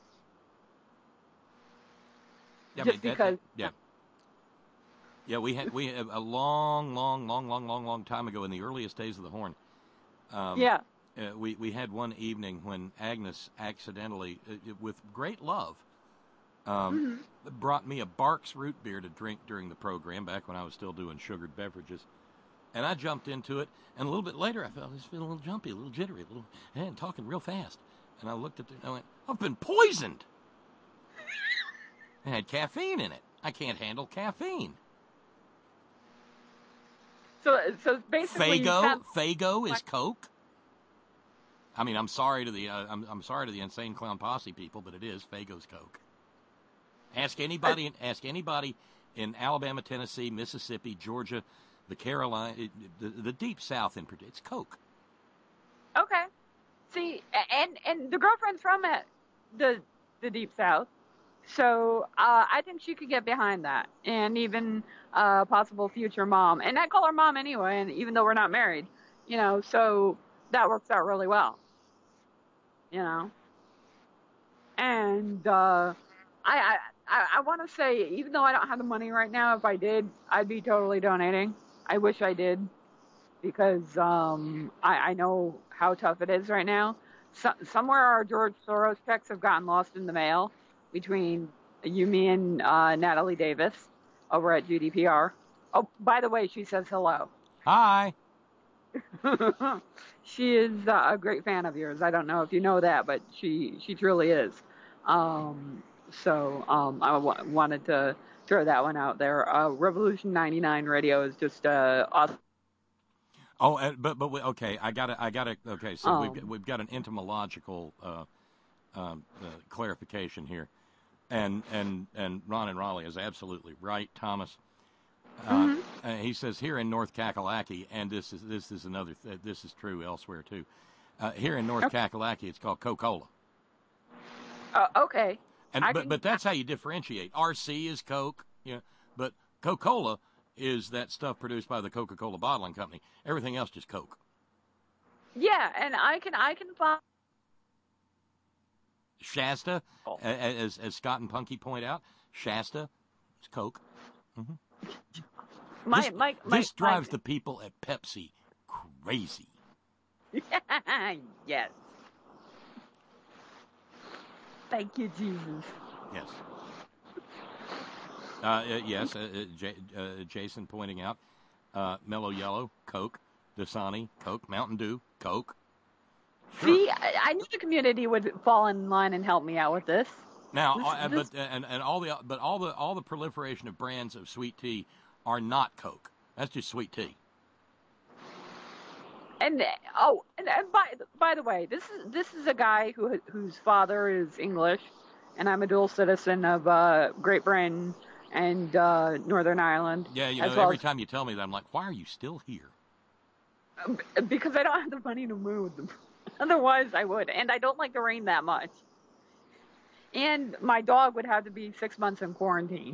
Yeah, Just I mean, because. That, that, yeah. Yeah, we had we had a long, long, long, long, long, long time ago in the earliest days of the Horn. Um, yeah. Uh, we we had one evening when Agnes accidentally, uh, with great love, um, mm-hmm. brought me a Barks root beer to drink during the program back when I was still doing sugared beverages, and I jumped into it. And a little bit later, I felt I was feeling a little jumpy, a little jittery, a little and talking real fast. And I looked at it and I went, "I've been poisoned." It had caffeine in it. I can't handle caffeine. So, so basically, Faygo, have... Faygo is Coke. I mean, I'm sorry to the uh, I'm I'm sorry to the Insane Clown Posse people, but it is Faygo's Coke. Ask anybody. Uh, ask anybody in Alabama, Tennessee, Mississippi, Georgia, the Carolina, the, the deep South in particular. It's Coke. Okay. See, and and the girlfriend's from it, the the deep South, so uh, I think she could get behind that, and even a uh, possible future mom. And I call her mom anyway, and even though we're not married, you know, so that works out really well. You know, and uh, I I I want to say, even though I don't have the money right now, if I did, I'd be totally donating. I wish I did, because um, I, I know how tough it is right now. So, somewhere our George Soros checks have gotten lost in the mail between you, me, and uh, Natalie Davis over at G D P R. Oh, by the way, she says hello. Hi. She is uh, a great fan of yours. I don't know if you know that, but she she truly is. Um, so um, I w- wanted to throw that one out there. Uh, Revolution ninety-nine Radio is just uh, awesome. Oh, uh, but but we, okay, I got to I got to okay. So Um, we've we've got an entomological uh, um, uh, clarification here, and and and Ron and Raleigh is absolutely right, Thomas. Uh, Mhm. uh, he says here in North Kakalaki, and this is this is another th- this is true elsewhere too. Uh, here in North Kakalaki, it's called Coca-Cola. Uh, okay. And I but can- but that's how you differentiate. R C is Coke, you know, but Coca-Cola is that stuff produced by the Coca-Cola bottling company. Everything else just Coke. Yeah, and I can I can find. Shasta, a- a- as as Scott and Punky point out, Shasta is Coke. hmm My, this, my, my, this drives my- the people at Pepsi crazy. Yes. Thank you, Jesus. Yes. Uh, uh, yes, uh, uh, J- uh, Jason pointing out, uh, Mellow Yellow, Coke, Dasani, Coke, Mountain Dew, Coke. See, I, I knew the community would fall in line and help me out with this. Now, This- uh, this- but and, and all the but all the all the proliferation of brands of sweet tea are not Coke. That's just sweet tea. And oh, and, and by by the way, this is this is a guy who whose father is English, and I'm a dual citizen of uh, Great Britain and uh, Northern Ireland. Yeah, you as know, well every as- time you tell me that, I'm like, why are you still here? because I don't have the money to move. Otherwise, I would, and I don't like the rain that much. And my dog would have to be six months in quarantine.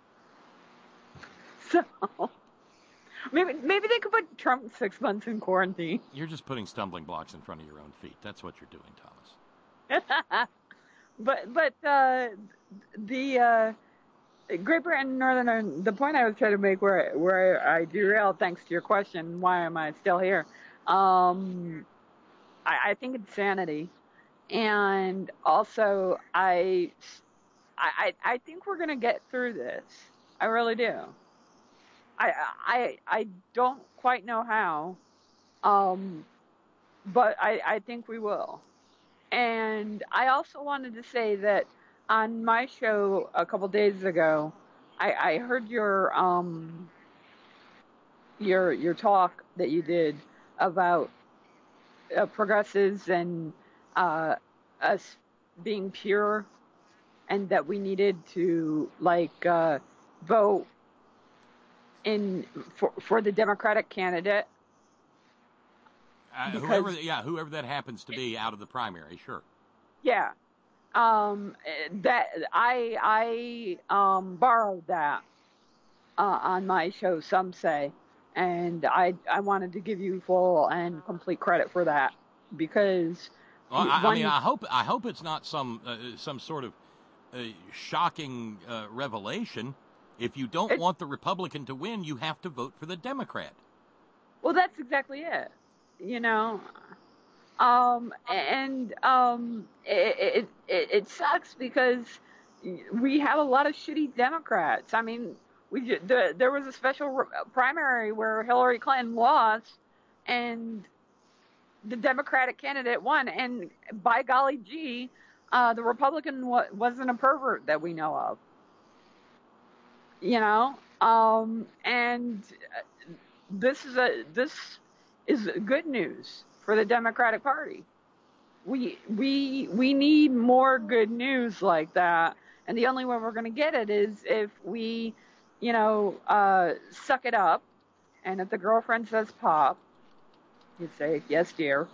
So maybe maybe they could put Trump six months in quarantine. You're just putting stumbling blocks in front of your own feet. That's what you're doing, Thomas. but but uh, the uh, Great Britain, Northern Ireland, the point I was trying to make, where where I derailed, thanks to your question, why am I still here? Um, I, I think it's sanity, and also I I I think we're gonna get through this. I really do. I I I don't quite know how, um, but I I think we will. And I also wanted to say that on my show a couple days ago, I, I heard your um your your talk that you did about uh, progressives and uh, us being pure, and that we needed to like uh, vote in for for the Democratic candidate. Uh, Because- whoever, yeah, whoever that happens to be out of the primary, sure. Yeah. Um, that I I um borrowed that uh, on my show, some say, and I I wanted to give you full and complete credit for that, because Well, I, I one- mean, I hope I hope it's not some uh, some sort of uh, shocking uh, revelation. If you don't want the Republican to win, you have to vote for the Democrat. well, that's exactly it. You know, um, and um, it, it it it sucks because we have a lot of shitty Democrats. I mean, we ju- the, there was a special re- primary where Hillary Clinton lost, and the Democratic candidate won. And by golly gee, uh, the Republican wa- wasn't a pervert that we know of. you know, um, and this is a this is good news for the Democratic Party. We we we need more good news like that, and the only way we're going to get it is if we, you know, uh, suck it up, and if the girlfriend says pop, you say yes, dear.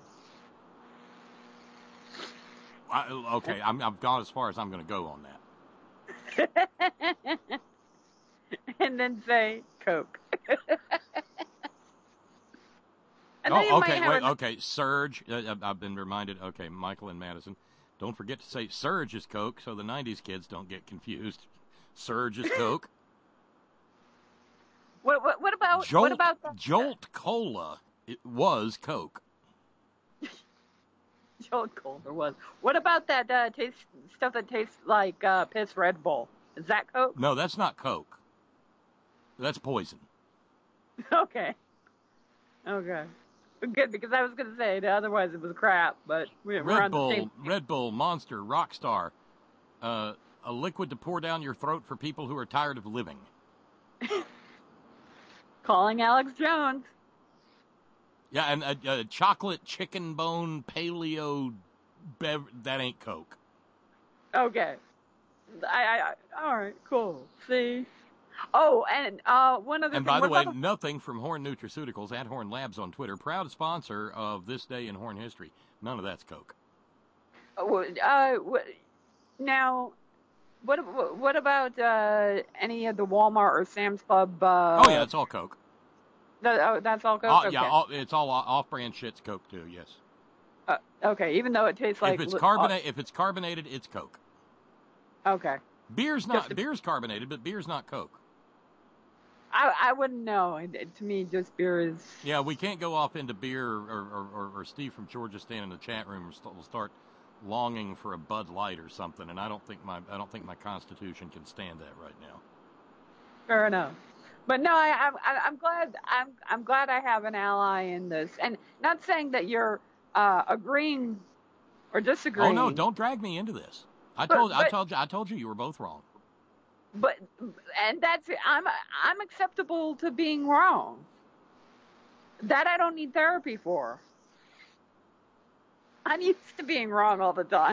I, okay, I'm, I've gone as far as I'm going to go on that. And then say Coke. And then you oh, might okay, have wait, a- okay, Surge. Uh, I've been reminded. Okay, Michael and Madison. Don't forget to say Surge is Coke, so the nineties kids don't get confused. Surge is Coke. What, what, what about Jolt, what about the, Jolt Cola? It was Coke. Jolt Cola was? What about that uh, taste stuff that tastes like uh, piss Red Bull? Is that Coke? No, that's not Coke. That's poison. Okay. Okay. Good, because I was going to say that otherwise it was crap, but we're, we're Red on Bull, the same. Red Bull, Monster, Rockstar, uh, a liquid to pour down your throat for people who are tired of living. Calling Alex Jones. Yeah, and a, a chocolate chicken bone paleo bev- that ain't Coke. Okay. I, I, I all right, cool. See. Oh, and uh, one other And thing. by the what way, about nothing from Horn Nutraceuticals at Horn Labs on Twitter, proud sponsor of this day in Horn history. None of that's Coke. the- uh, what, now, what what about uh, any of the Walmart or Sam's Club? Uh, oh yeah, it's all Coke. the, oh, that's all Coke. Oh, Okay. yeah, all, it's all off-brand shit's Coke too. Yes. Uh, okay, even though it tastes like if it's li- carbonate, if it's carbonated, it's Coke. uh, okay. Beer's not Just a- beer's carbonated, but beer's not Coke. I I wouldn't know. It- it- To me, just beer is. Yeah, we can't go off into beer, or, or, or, or Steve from Georgia stand in the chat room will st- will start longing for a Bud Light or something, and I don't think my I don't think my constitution can stand that right now. Fair enough. But no, I, I'm I- I'm glad I'm I'm glad I have an ally in this, and not saying that you're uh, agreeing or disagreeing. Oh no, don't drag me into this. I But- told I but- told you I told you you were both wrong. But and that's I'm I'm acceptable to being wrong. That I don't need therapy for. I'm used to being wrong all the time.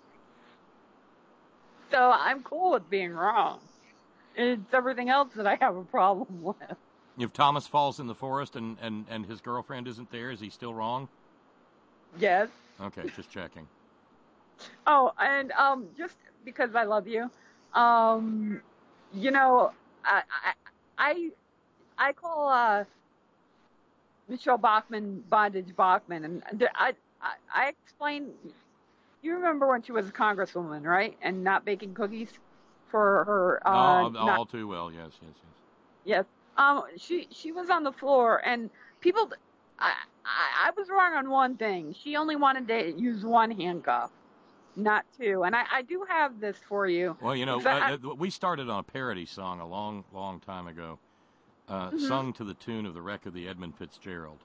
So I'm cool with being wrong. It's everything else that I have a problem with. If Thomas falls in the forest and, and, and his girlfriend isn't there, is he still wrong? Yes. Okay, just checking. Oh, and um, just because I love you, um, you know, I I I, I call uh, Michelle Bachmann Bondage Bachman, and I I, I explain. You remember when she was a congresswoman, right? And not baking cookies for her. Uh, all, not, all too well, yes, yes, yes. Yes. Um, she she was on the floor, and people. I, I I was wrong on one thing. She only wanted to use one handcuff, not two. And I, I do have this for you. Well, you know, because I- uh, uh, we started on a parody song a long, long time ago, uh, Mhm. sung to the tune of the Wreck of the Edmund Fitzgerald.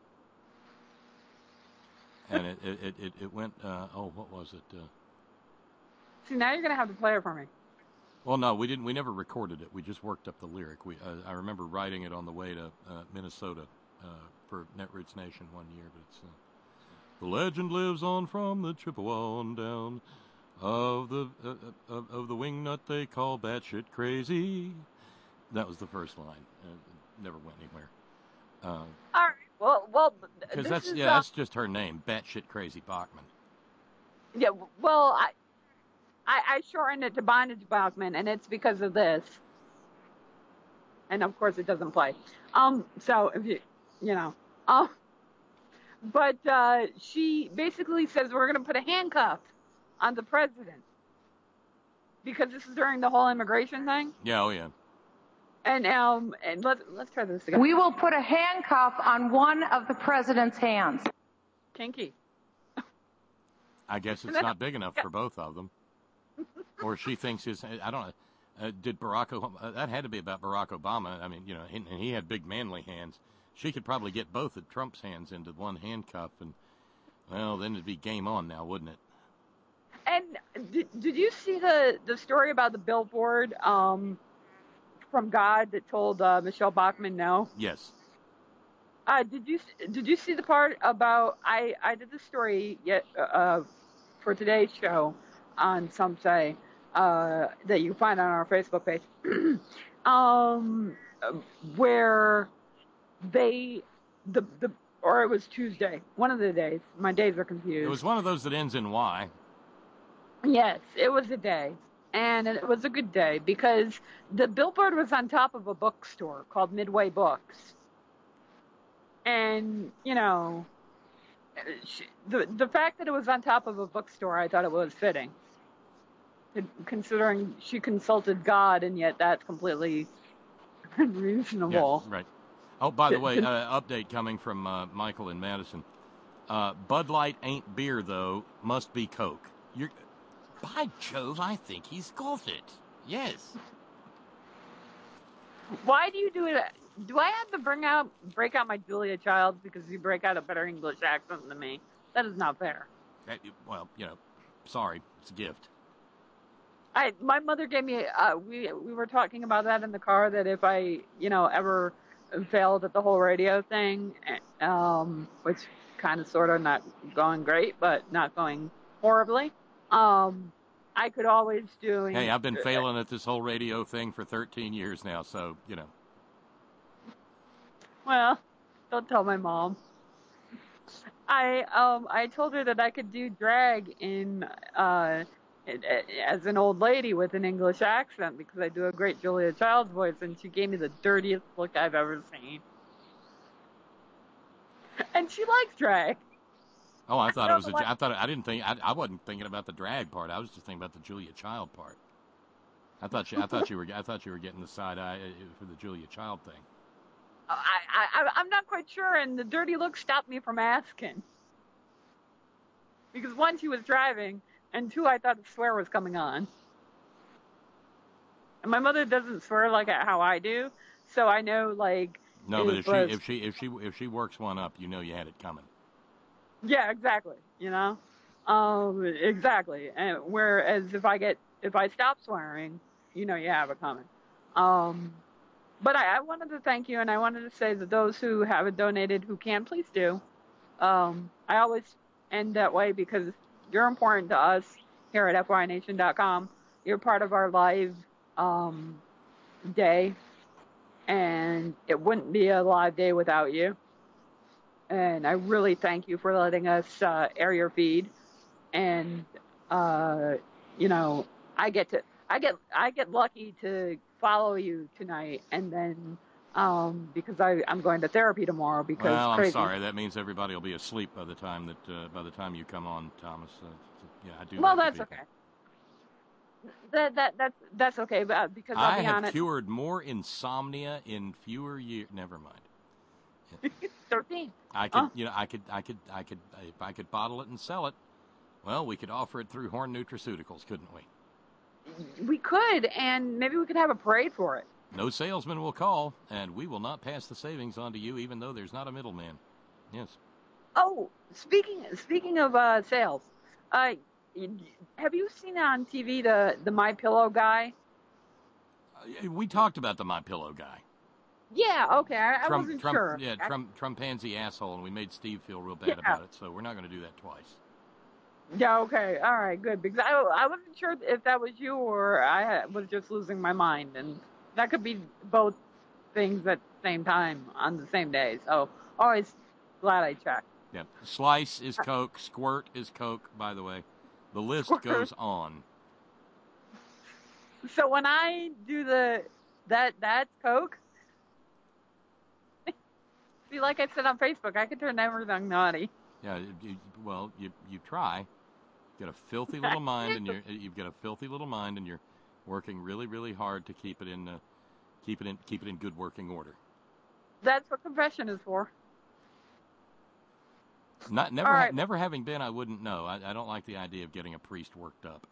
And it it, it, it, it went, uh, oh, what was it? Uh, See, now you're gonna have to play it for me. well, no, we didn't. We never recorded it. We just worked up the lyric. We uh, I remember writing it on the way to uh, Minnesota uh, for Netroots Nation one year. But it's, uh, the legend lives on from the Chippewa on down of the uh, of, of the wingnut they call batshit crazy. That was the first line. Uh, it never went anywhere. All right. Well, well, Because this that's is, yeah, uh, that's just her name, batshit crazy Bachman. yeah. Well, I, I I shortened it to Bondage Bachman, and it's because of this. And of course, it doesn't play. Um. So if you, you know, um. But uh, she basically says we're going to put a handcuff on the president because this is during the whole immigration thing. Yeah, oh yeah. And um, and let's let's try this again. We will put a handcuff on one of the president's hands. Kinky. I guess it's not big enough for both of them. Or she thinks his, I don't know, uh, did Barack Obama, uh, that had to be about Barack Obama. I mean, you know, and, and he had big manly hands. She could probably get both of Trump's hands into one handcuff, and, well, then it'd be game on now, wouldn't it? And did, did you see the, the story about the billboard um, from God that told uh, Michelle Bachmann no? Yes. Uh, did you did you see the part about I I did the story yet uh, for today's show on Some Say uh, that you find on our Facebook page, um, where they the the or it was Tuesday, one of the days. My days are confused. It was one of those that ends in Y. Yes, it was a day. And it was a good day because the billboard was on top of a bookstore called Midway Books. And, you know, she, the the fact that it was on top of a bookstore, I thought it was fitting. Considering she consulted God, and yet that's completely unreasonable. Yeah, right. Oh, by the way, uh, update coming from uh, Michael in Madison. Uh, Bud Light ain't beer, though. Must be Coke. You're, by Jove, I think he's got it. Yes. Why do you do it? Do I have to bring out break out my Julia Childs because you break out a better English accent than me? That is not fair. Well, you know, sorry, it's a gift. I my mother gave me. Uh, we we were talking about that in the car. That if I you know ever failed at the whole radio thing, um, which kind of sort of not going great, but not going horribly. Um, I could always do. Hey, I've been failing at this whole radio thing for thirteen years now, so you know. Well, don't tell my mom. I um I told her that I could do drag in uh as an old lady with an English accent because I do a great Julia Childs voice, and she gave me the dirtiest look I've ever seen. And she likes drag. Oh, I thought it was a. I thought I didn't think I, I wasn't thinking about the drag part. I was just thinking about the Julia Child part. I thought you. I thought you were. I thought you were getting the side eye for the Julia Child thing. I, I, I'm not quite sure, and the dirty look stopped me from asking. Because one, she was driving, and two, I thought the swear was coming on. And my mother doesn't swear like how I do, so I know, like... No, but if was, she if she if she if she works one up, you know you had it coming. Yeah, exactly. You know, um, exactly. And whereas if I get if I stop swearing, you know you have it coming. Um... But I, I wanted to thank you, and I wanted to say that those who haven't donated, who can, please do. Um, I always end that way because you're important to us here at F Y Nation dot com. You're part of our live um, day, and it wouldn't be a live day without you. And I really thank you for letting us uh, air your feed. And uh, you know, I get to, I get, I get lucky to follow you tonight, and then um, because I, I'm going to therapy tomorrow because well, crazy. I'm sorry. That means everybody will be asleep by the time that uh, by the time you come on, Thomas. Uh, yeah, I do. Well, that that's okay. That that that's that's okay, but because I'll I be have honest. cured more insomnia in fewer years. Never mind. Thirteen. I could, huh? you know, I could, I could, I could, if I could bottle it and sell it. Well, we could offer it through Horn Nutraceuticals, couldn't we? We could, and maybe we could have a parade for it. No salesman will call, and we will not pass the savings on to you, even though there's not a middleman. Yes. Oh, speaking speaking of uh, sales, uh, have you seen on T V the the My Pillow guy? Uh, we talked about the My Pillow guy. Yeah. Okay. I, Trump, I wasn't Trump, sure. Yeah, I, Trump, Trumpanzee asshole, and we made Steve feel real bad yeah. about it, so we're not going to do that twice. Yeah, okay, all right, good. Because I, I wasn't sure if that was you or I was just losing my mind, and that could be both things at the same time on the same day. So always glad I checked. Yeah, Slice is Coke, Squirt is Coke. By the way, the list Squirt. goes on. So when I do the that that's Coke. See, like I said on Facebook, I could turn everything naughty. Yeah, you, well, you you try. You've got a filthy little mind, and you're you've got a filthy little mind, and you're working really, really hard to keep it in uh, keep it in keep it in good working order. That's what confession is for. Not never right. ha- never having been, I wouldn't know. I, I don't like the idea of getting a priest worked up.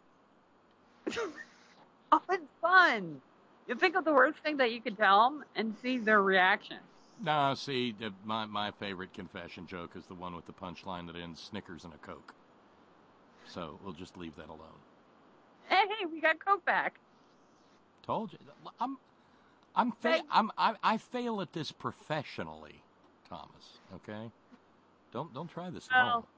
Oh, it's fun. You think of the worst thing that you could tell them and see their reaction. No, see, the, my my favorite confession joke is the one with the punchline that ends Snickers and a Coke. So we'll just leave that alone. Hey, hey, we got Coke back. Told you. I'm I'm fa- I'm I, I fail at this professionally, Thomas. Okay, don't don't try this at Well, home.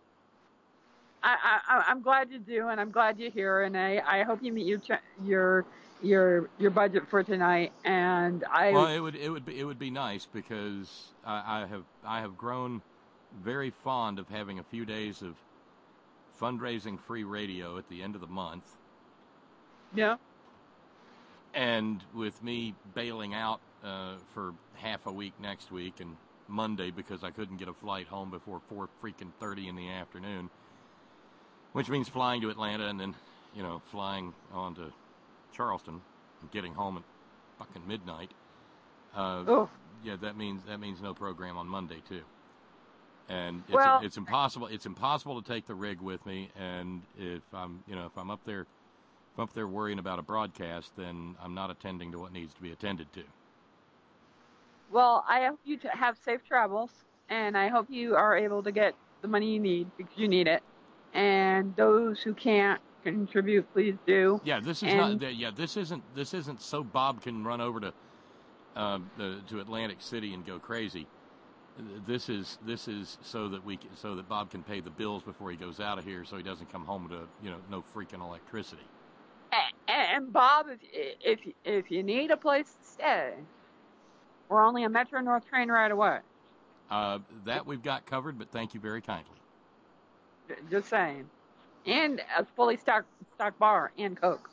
I, I I'm glad you do, and I'm glad you're here, and I, I hope you meet your ch- your your your budget for tonight. And I Well, it would it would be it would be nice because I, I have I have grown very fond of having a few days of fundraising free radio at the end of the month. Yeah. And with me bailing out uh, for half a week next week and Monday because I couldn't get a flight home before four freaking thirty in the afternoon, which means flying to Atlanta and then, you know, flying on to Charleston and getting home at fucking midnight. Uh, oh. Yeah, that means that means no program on Monday too. And it's, Well, it's impossible. It's impossible to take the rig with me. And if I'm, you know, if I'm up there, if I'm up there worrying about a broadcast, then I'm not attending to what needs to be attended to. Well, I hope you to have safe travels, and I hope you are able to get the money you need because you need it. And those who can't contribute, please do. Yeah, this is and, not. Yeah, this isn't. This isn't so Bob can run over to uh, uh, to Atlantic City and go crazy. This is this is so that we can, so that Bob can pay the bills before he goes out of here, so he doesn't come home to you know no freaking electricity. And Bob, if if if you need a place to stay, we're only a Metro North train ride away. Uh, that we've got covered, but thank you very kindly. Just saying, and a fully stocked stock bar and Coke.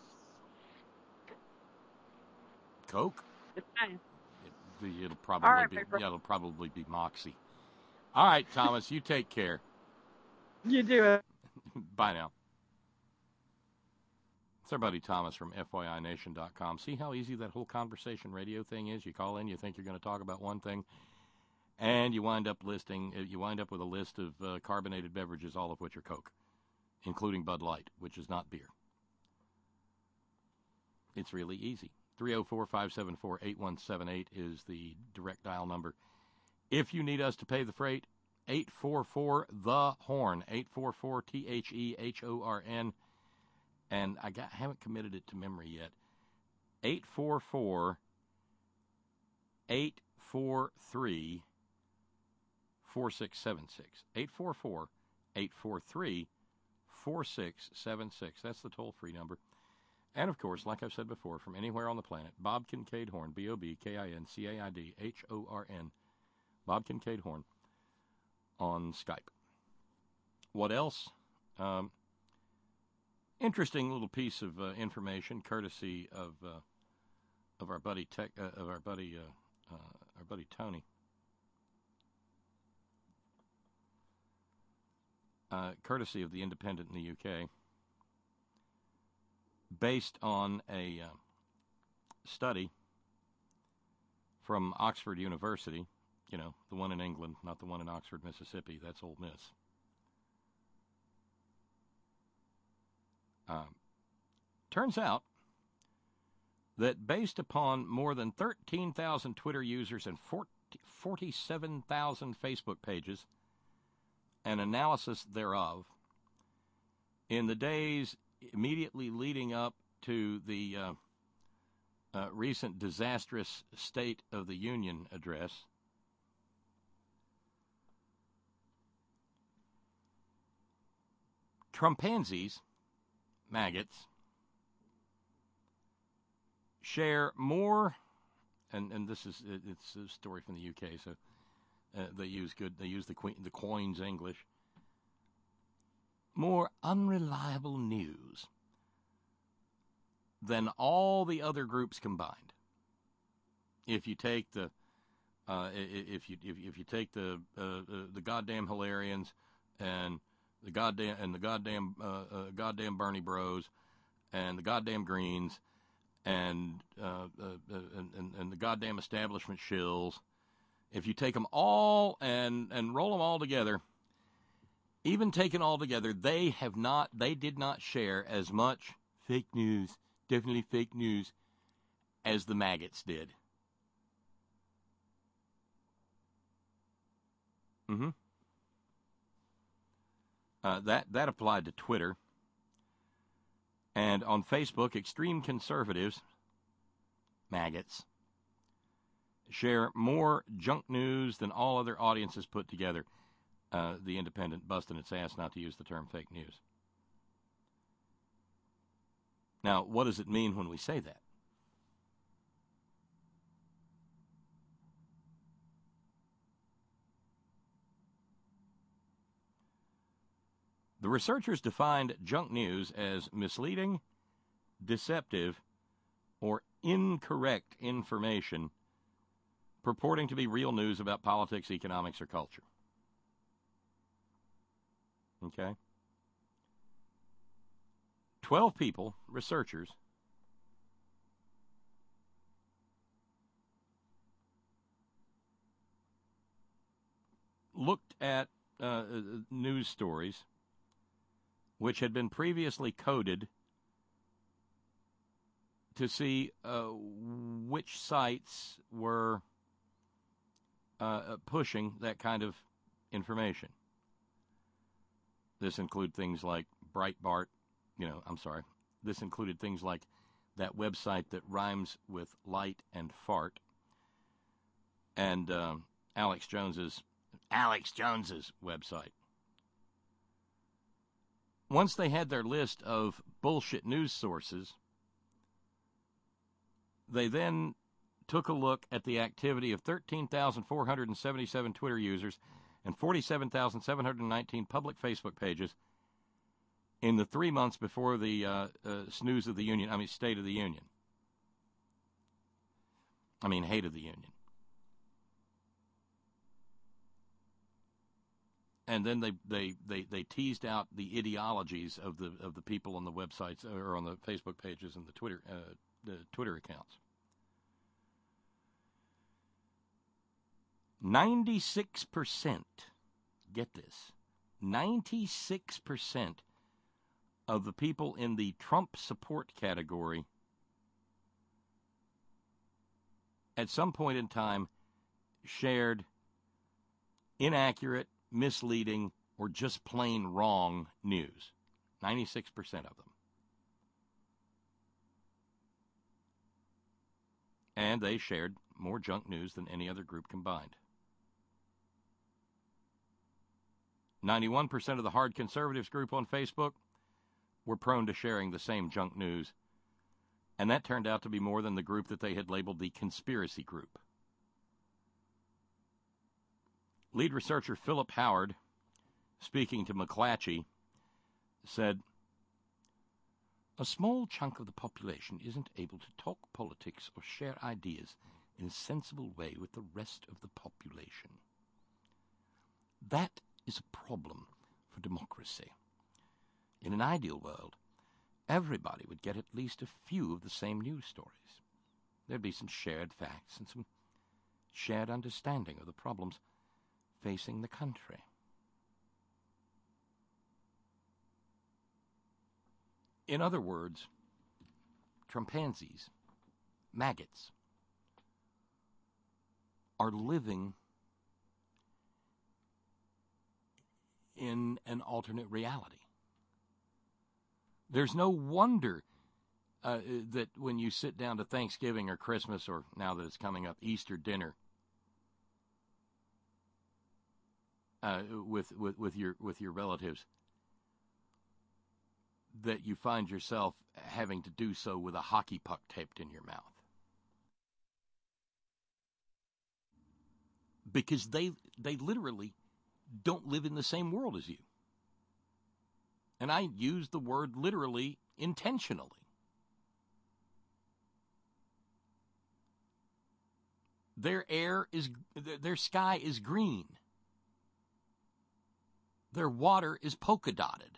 Coke? Just saying. It, it'll probably right, be Piper. yeah, it'll probably be Moxie. All right, Thomas, you take care. You do it. Bye now. It's our buddy Thomas from F Y I Nation dot com. See how easy that whole conversation radio thing is? You call in, you think you're going to talk about one thing, and you wind up listing. You wind up with a list of uh, carbonated beverages, all of which are Coke, including Bud Light, which is not beer. It's really easy. three oh four, five seven four, eight one seven eight is the direct dial number. If you need us to pay the freight, eight four four the horn, eight four four T H E H O R N. And I got, haven't committed it to memory yet. eight four four, eight four three, four six seven six. eight four four, eight four three, four six seven six. That's the toll-free number. And, of course, like I've said before, from anywhere on the planet, Bob Kincaid Horn, B O B K I N C A I D H O R N, Bob Kincaid Horn, on Skype. What else? Um... Interesting little piece of uh, information, courtesy of uh, of our buddy Tech, uh, of our buddy uh, uh, our buddy Tony. Uh, courtesy of the Independent in the U K, based on a uh, study from Oxford University. You know, the one in England, not the one in Oxford, Mississippi. That's Ole Miss. Uh, turns out that based upon more than thirteen thousand Twitter users and forty-seven thousand Facebook pages, an analysis thereof, in the days immediately leading up to the uh, uh, recent disastrous State of the Union address, Trumpansies, maggots, share more, and, and this is it's a story from the U K, so uh, they use good they use the queen, the Queen's English. More unreliable news than all the other groups combined. If you take the uh, if you if, if you take the uh, uh, the goddamn Hilarians and the goddamn and the goddamn uh, uh, goddamn Bernie Bros and the goddamn Greens and, uh, uh, and and and the goddamn establishment shills, if you take them all and and roll them all together, even taken all together, they have not they did not share as much fake news, definitely fake news, as the maggots did. Mm-hmm. Uh, that, that applied to Twitter. And on Facebook, extreme conservatives, maggots, share more junk news than all other audiences put together. Uh, the Independent busting its ass not to use the term fake news. Now, what does it mean when we say that? The researchers defined junk news as misleading, deceptive, or incorrect information purporting to be real news about politics, economics, or culture. Okay? Twelve people, researchers, looked at uh, news stories which had been previously coded to see uh, which sites were uh, pushing that kind of information. This included things like Breitbart, you know, I'm sorry. This included things like that website that rhymes with light and fart, and um, Alex Jones's Alex Jones's website. Once they had their list of bullshit news sources, they then took a look at the activity of thirteen thousand four hundred seventy-seven Twitter users and forty-seven thousand seven hundred nineteen public Facebook pages in the three months before the uh, uh, snooze of the Union, I mean, State of the Union. I mean, hate of the Union. And then they, they, they, they teased out the ideologies of the of the people on the websites or on the Facebook pages and the Twitter uh, the Twitter accounts. ninety-six percent, get this, ninety-six percent of the people in the Trump support category at some point in time shared inaccurate, misleading, or just plain wrong news. ninety-six percent of them. And they shared more junk news than any other group combined. ninety-one percent of the hard conservatives group on Facebook were prone to sharing the same junk news, and that turned out to be more than the group that they had labeled the conspiracy group. Lead researcher Philip Howard, speaking to McClatchy, said, "A small chunk of the population isn't able to talk politics or share ideas in a sensible way with the rest of the population. That is a problem for democracy. In an ideal world, everybody would get at least a few of the same news stories. There'd be some shared facts and some shared understanding of the problems facing the country." In other words, Trumpansies, maggots, are living in an alternate reality. There's no wonder uh, that when you sit down to Thanksgiving or Christmas, or now that it's coming up, Easter dinner, uh, with, with, with your with your relatives, that you find yourself having to do so with a hockey puck taped in your mouth. Because they they literally don't live in the same world as you. And I use the word literally intentionally. Their air is, their sky is green. Their water is polka dotted.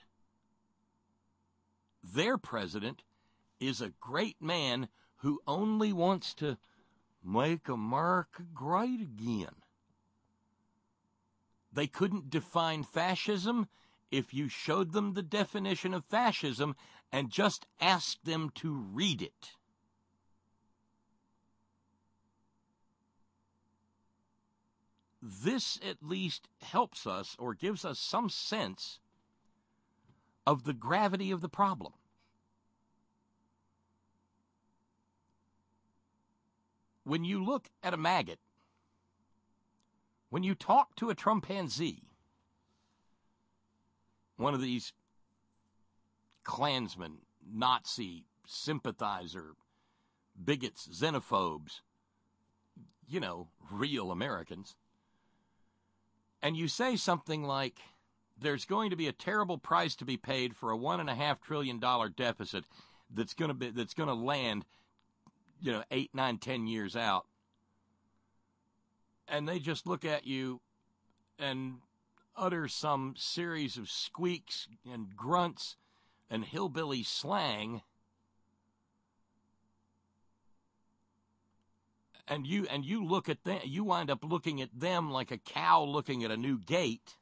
Their president is a great man who only wants to make America great again. They couldn't define fascism if you showed them the definition of fascism and just asked them to read it. This at least helps us, or gives us some sense of the gravity of the problem. When you look at a maggot When you talk to a Trumpanzee, one of these Klansmen, Nazi, sympathizer, bigots, xenophobes, you know, real Americans, and you say something like, there's going to be a terrible price to be paid for a one and a half trillion dollar deficit that's going to be that's going to land, you know, eight, nine, ten years out, and they just look at you and utter some series of squeaks and grunts and hillbilly slang, and you and you look at them, you wind up looking at them like a cow looking at a new gate.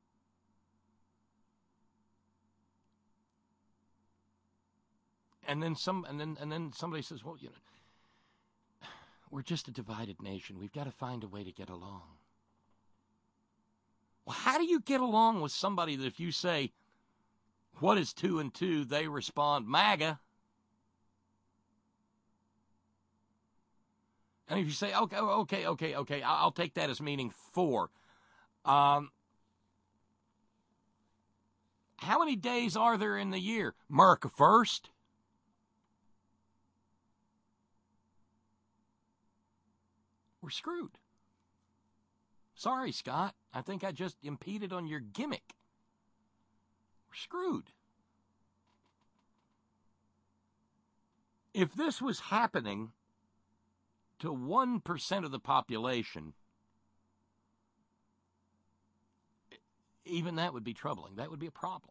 And then some, and then and then somebody says, "Well, you know, we're just a divided nation. We've got to find a way to get along." Well, how do you get along with somebody that if you say, "What is two and two?" they respond, "MAGA." And if you say, "Okay, okay, okay, okay, I'll take that as meaning four," um, how many days are there in the year? America first. We're screwed. Sorry, Scott. I think I just impeded on your gimmick. We're screwed. If this was happening to one percent of the population, even that would be troubling. That would be a problem.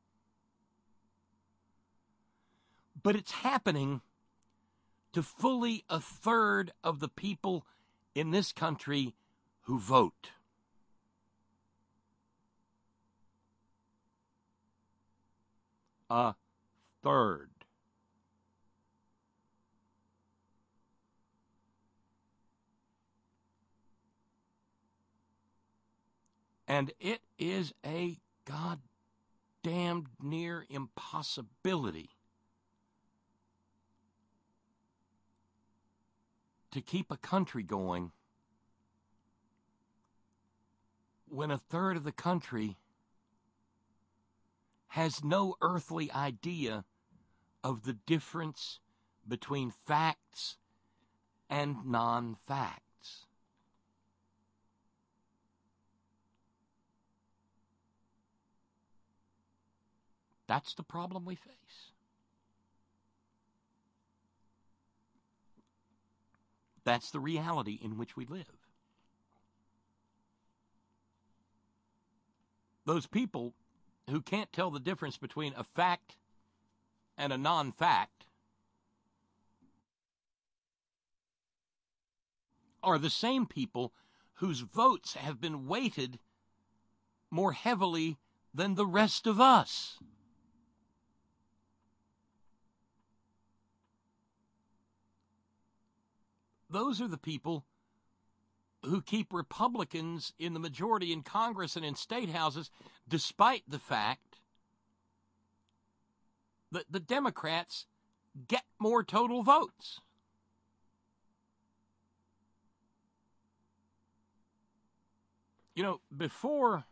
But it's happening to fully a third of the people in this country who vote. A third. And it is a goddamn near impossibility to keep a country going when a third of the country has no earthly idea of the difference between facts and non-facts. That's the problem we face. That's the reality in which we live. Those people who can't tell the difference between a fact and a non-fact are the same people whose votes have been weighted more heavily than the rest of us. Those are the people who keep Republicans in the majority in Congress and in state houses, despite the fact that the Democrats get more total votes. You know, before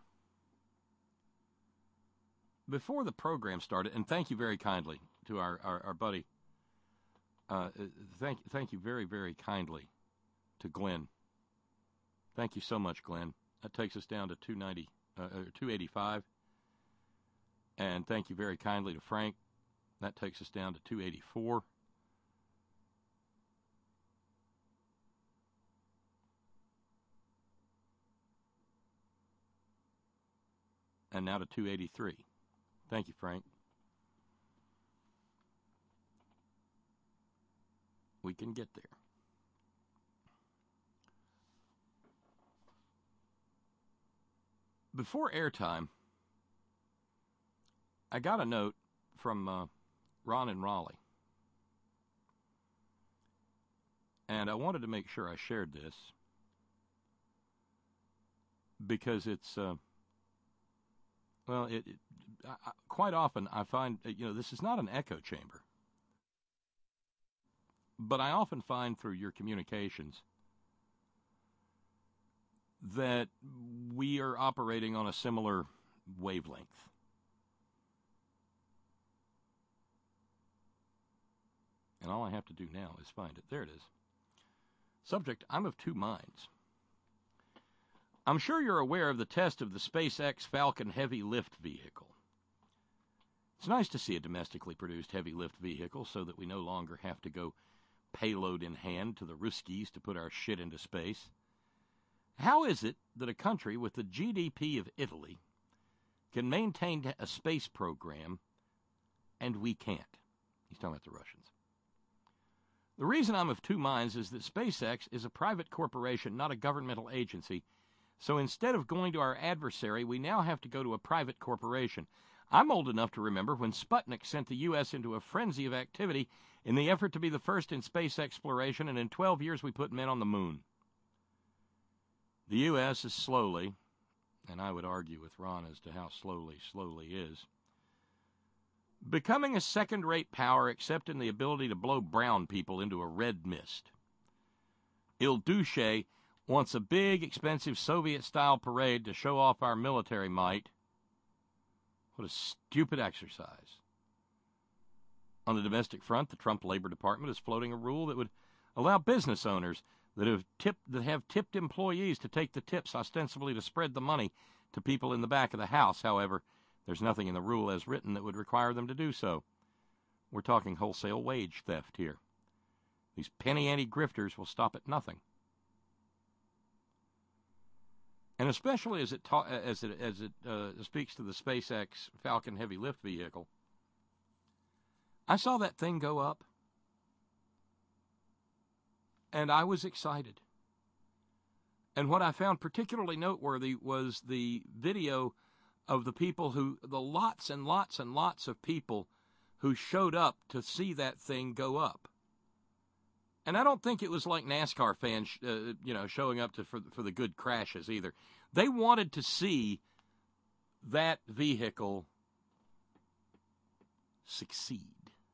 before the program started, and thank you very kindly to our, our, our buddy, uh, thank, thank you very, very kindly to Glenn. Thank you so much, Glenn. That takes us down to two ninety, uh, two eighty-five. And thank you very kindly to Frank. That takes us down to two eighty-four. And now to two eighty-three. Thank you, Frank. We can get there. Before airtime, I got a note from uh, Ron in Raleigh. And I wanted to make sure I shared this because it's, uh, well, it, it I, quite often I find, you know, this is not an echo chamber. But I often find through your communications that we are operating on a similar wavelength. And all I have to do now is find it. There it is. Subject, I'm of two minds. I'm sure you're aware of the test of the SpaceX Falcon heavy lift vehicle. It's nice to see a domestically produced heavy lift vehicle so that we no longer have to go payload in hand to the Ruskies to put our shit into space. How is it that a country with the G D P of Italy can maintain a space program and we can't? He's talking about the Russians. The reason I'm of two minds is that SpaceX is a private corporation, not a governmental agency. So instead of going to our adversary, we now have to go to a private corporation. I'm old enough to remember when Sputnik sent the U S into a frenzy of activity in the effort to be the first in space exploration, and in twelve years we put men on the moon. The U S is slowly, and I would argue with Ron as to how slowly slowly is, becoming a second-rate power except in the ability to blow brown people into a red mist. Il Duce wants a big, expensive Soviet-style parade to show off our military might. What a stupid exercise. On the domestic front, the Trump Labor Department is floating a rule that would allow business owners that have tipped that have tipped employees to take the tips ostensibly to spread the money to people in the back of the house. However, there's nothing in the rule as written that would require them to do so. We're talking wholesale wage theft here. These penny-ante grifters will stop at nothing. And especially as it ta- as it as it uh, speaks to the SpaceX Falcon heavy lift vehicle, I saw that thing go up, and I was excited. And what I found particularly noteworthy was the video of the people who, the lots and lots and lots of people who showed up to see that thing go up. And I don't think it was like NASCAR fans, uh, you know, showing up to for, for the good crashes either. They wanted to see that vehicle succeed.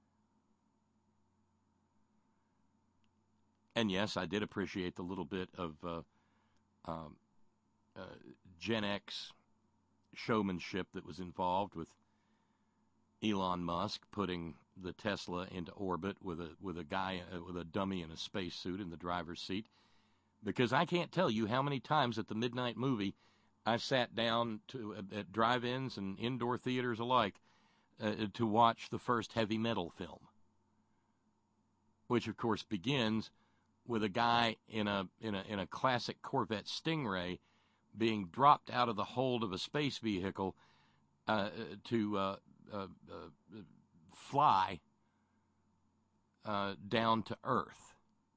And yes, I did appreciate the little bit of uh, um, uh, Gen X showmanship that was involved with Elon Musk putting the Tesla into orbit with a with a guy uh, with a dummy in a spacesuit in the driver's seat. Because I can't tell you how many times at the midnight movie I sat down to uh, at drive-ins and indoor theaters alike uh, to watch the first heavy metal film, which of course begins with a guy in a in a in a classic Corvette Stingray being dropped out of the hold of a space vehicle uh, to uh, uh, uh, fly uh, down to Earth.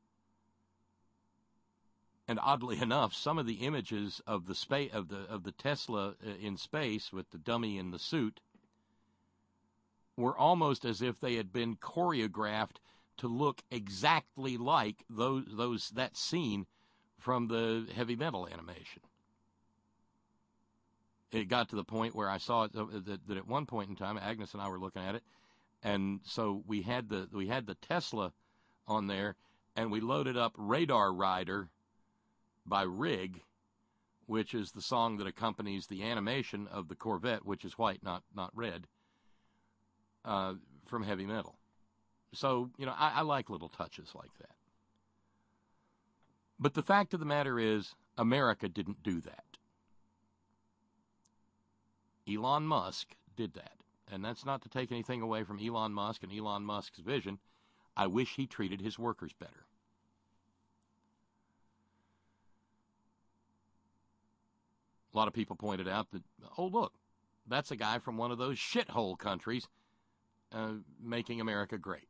And oddly enough, some of the images of the space of the of the Tesla in space with the dummy in the suit were almost as if they had been choreographed to look exactly like those those that scene from the heavy metal animation. It got to the point where I saw it that, that at one point in time, Agnes and I were looking at it, and so we had the we had the Tesla on there, and we loaded up Radar Rider by Rig, which is the song that accompanies the animation of the Corvette, which is white, not not red, uh, from heavy metal. So, you know, I, I like little touches like that. But the fact of the matter is, America didn't do that. Elon Musk did that. And that's not to take anything away from Elon Musk and Elon Musk's vision. I wish he treated his workers better. A lot of people pointed out that, oh, look, that's a guy from one of those shithole countries uh, making America great.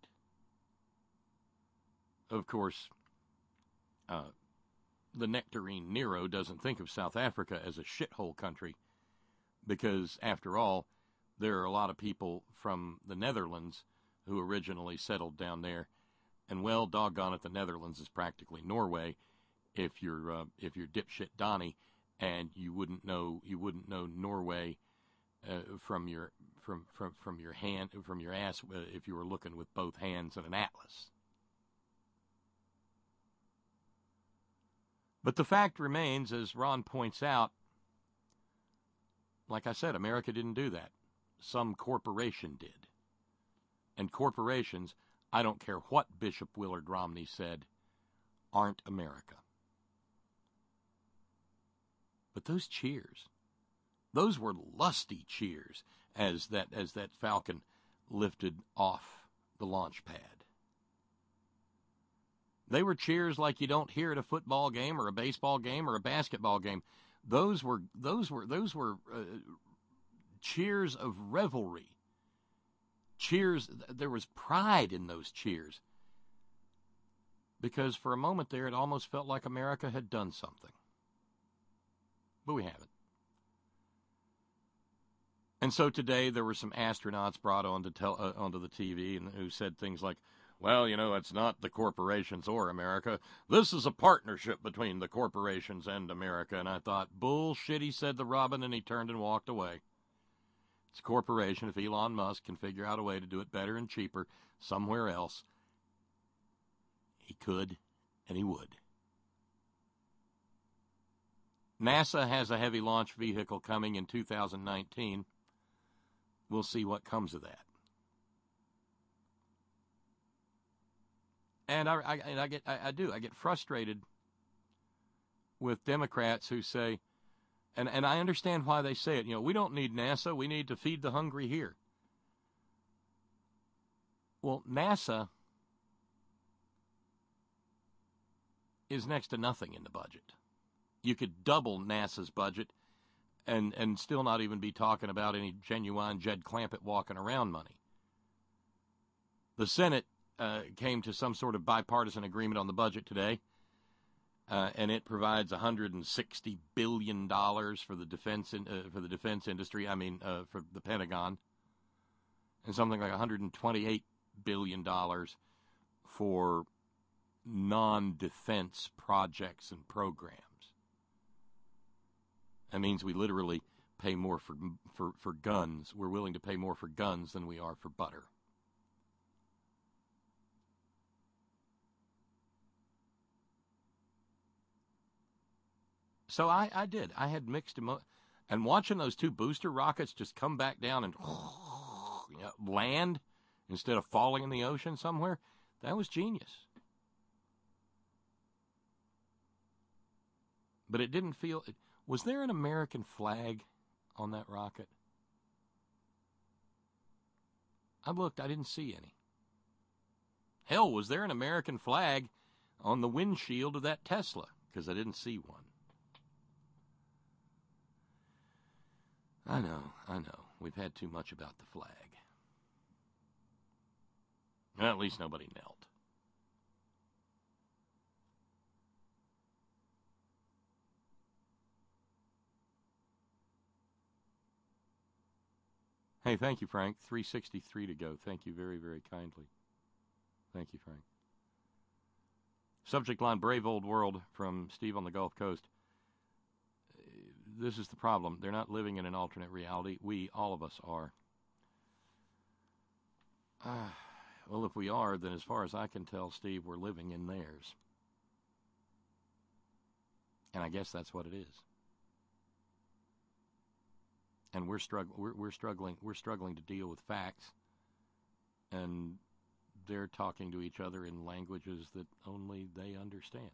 Of course, uh, the nectarine Nero doesn't think of South Africa as a shithole country because, after all, there are a lot of people from the Netherlands who originally settled down there. And, well, doggone it, the Netherlands is practically Norway if you're uh, if you're dipshit Donnie, and you wouldn't know you wouldn't know Norway uh, from your from, from from your hand from your ass uh, if you were looking with both hands at an atlas. But the fact remains, as Ron points out, like I said, America didn't do that. Some corporation did. And corporations, I don't care what Bishop Willard Romney said, aren't America. But those cheers, those were lusty cheers as that as that Falcon lifted off the launch pad. They were cheers like you don't hear at a football game or a baseball game or a basketball game. Those were those were those were uh, cheers of revelry. Cheers, there was pride in those cheers. Because for a moment there, it almost felt like America had done something. But we haven't. And so today there were some astronauts brought onto tel- uh, onto the T V and who said things like, well, you know, it's not the corporations or America. This is a partnership between the corporations and America. And I thought, bullshit, he said to Robin, and he turned and walked away. It's a corporation. If Elon Musk can figure out a way to do it better and cheaper somewhere else, he could and he would. NASA has a heavy launch vehicle coming in two thousand nineteen. We'll see what comes of that. And I, I, and I get, I, I do, I get frustrated with Democrats who say, and, and I understand why they say it, you know, we don't need NASA, we need to feed the hungry here. Well, NASA is next to nothing in the budget. You could double NASA's budget and, and still not even be talking about any genuine Jed Clampett walking around money. The Senate uh, came to some sort of bipartisan agreement on the budget today, uh, and it provides one hundred sixty billion dollars for the defense in, uh, for the defense industry. I mean, uh, for the Pentagon, and something like one hundred twenty-eight billion dollars for non-defense projects and programs. That means we literally pay more for, for, for guns. We're willing to pay more for guns than we are for butter. So I, I did. I had mixed emotions. And watching those two booster rockets just come back down and you know, land instead of falling in the ocean somewhere, that was genius. But it didn't feel... Was there an American flag on that rocket? I looked, I didn't see any. Hell, was there an American flag on the windshield of that Tesla? Because I didn't see one. I know, I know. We've had too much about the flag. Well, at least nobody knelt. Hey, thank you, Frank. three sixty-three to go. Thank you very, very kindly. Thank you, Frank. Subject line, Brave Old World from Steve on the Gulf Coast. This is the problem. They're not living in an alternate reality. We, all of us, are. Uh, well, if we are, then as far as I can tell, Steve, we're living in theirs. And I guess that's what it is. And we're struggling. We're, we're struggling. We're struggling to deal with facts, and they're talking to each other in languages that only they understand.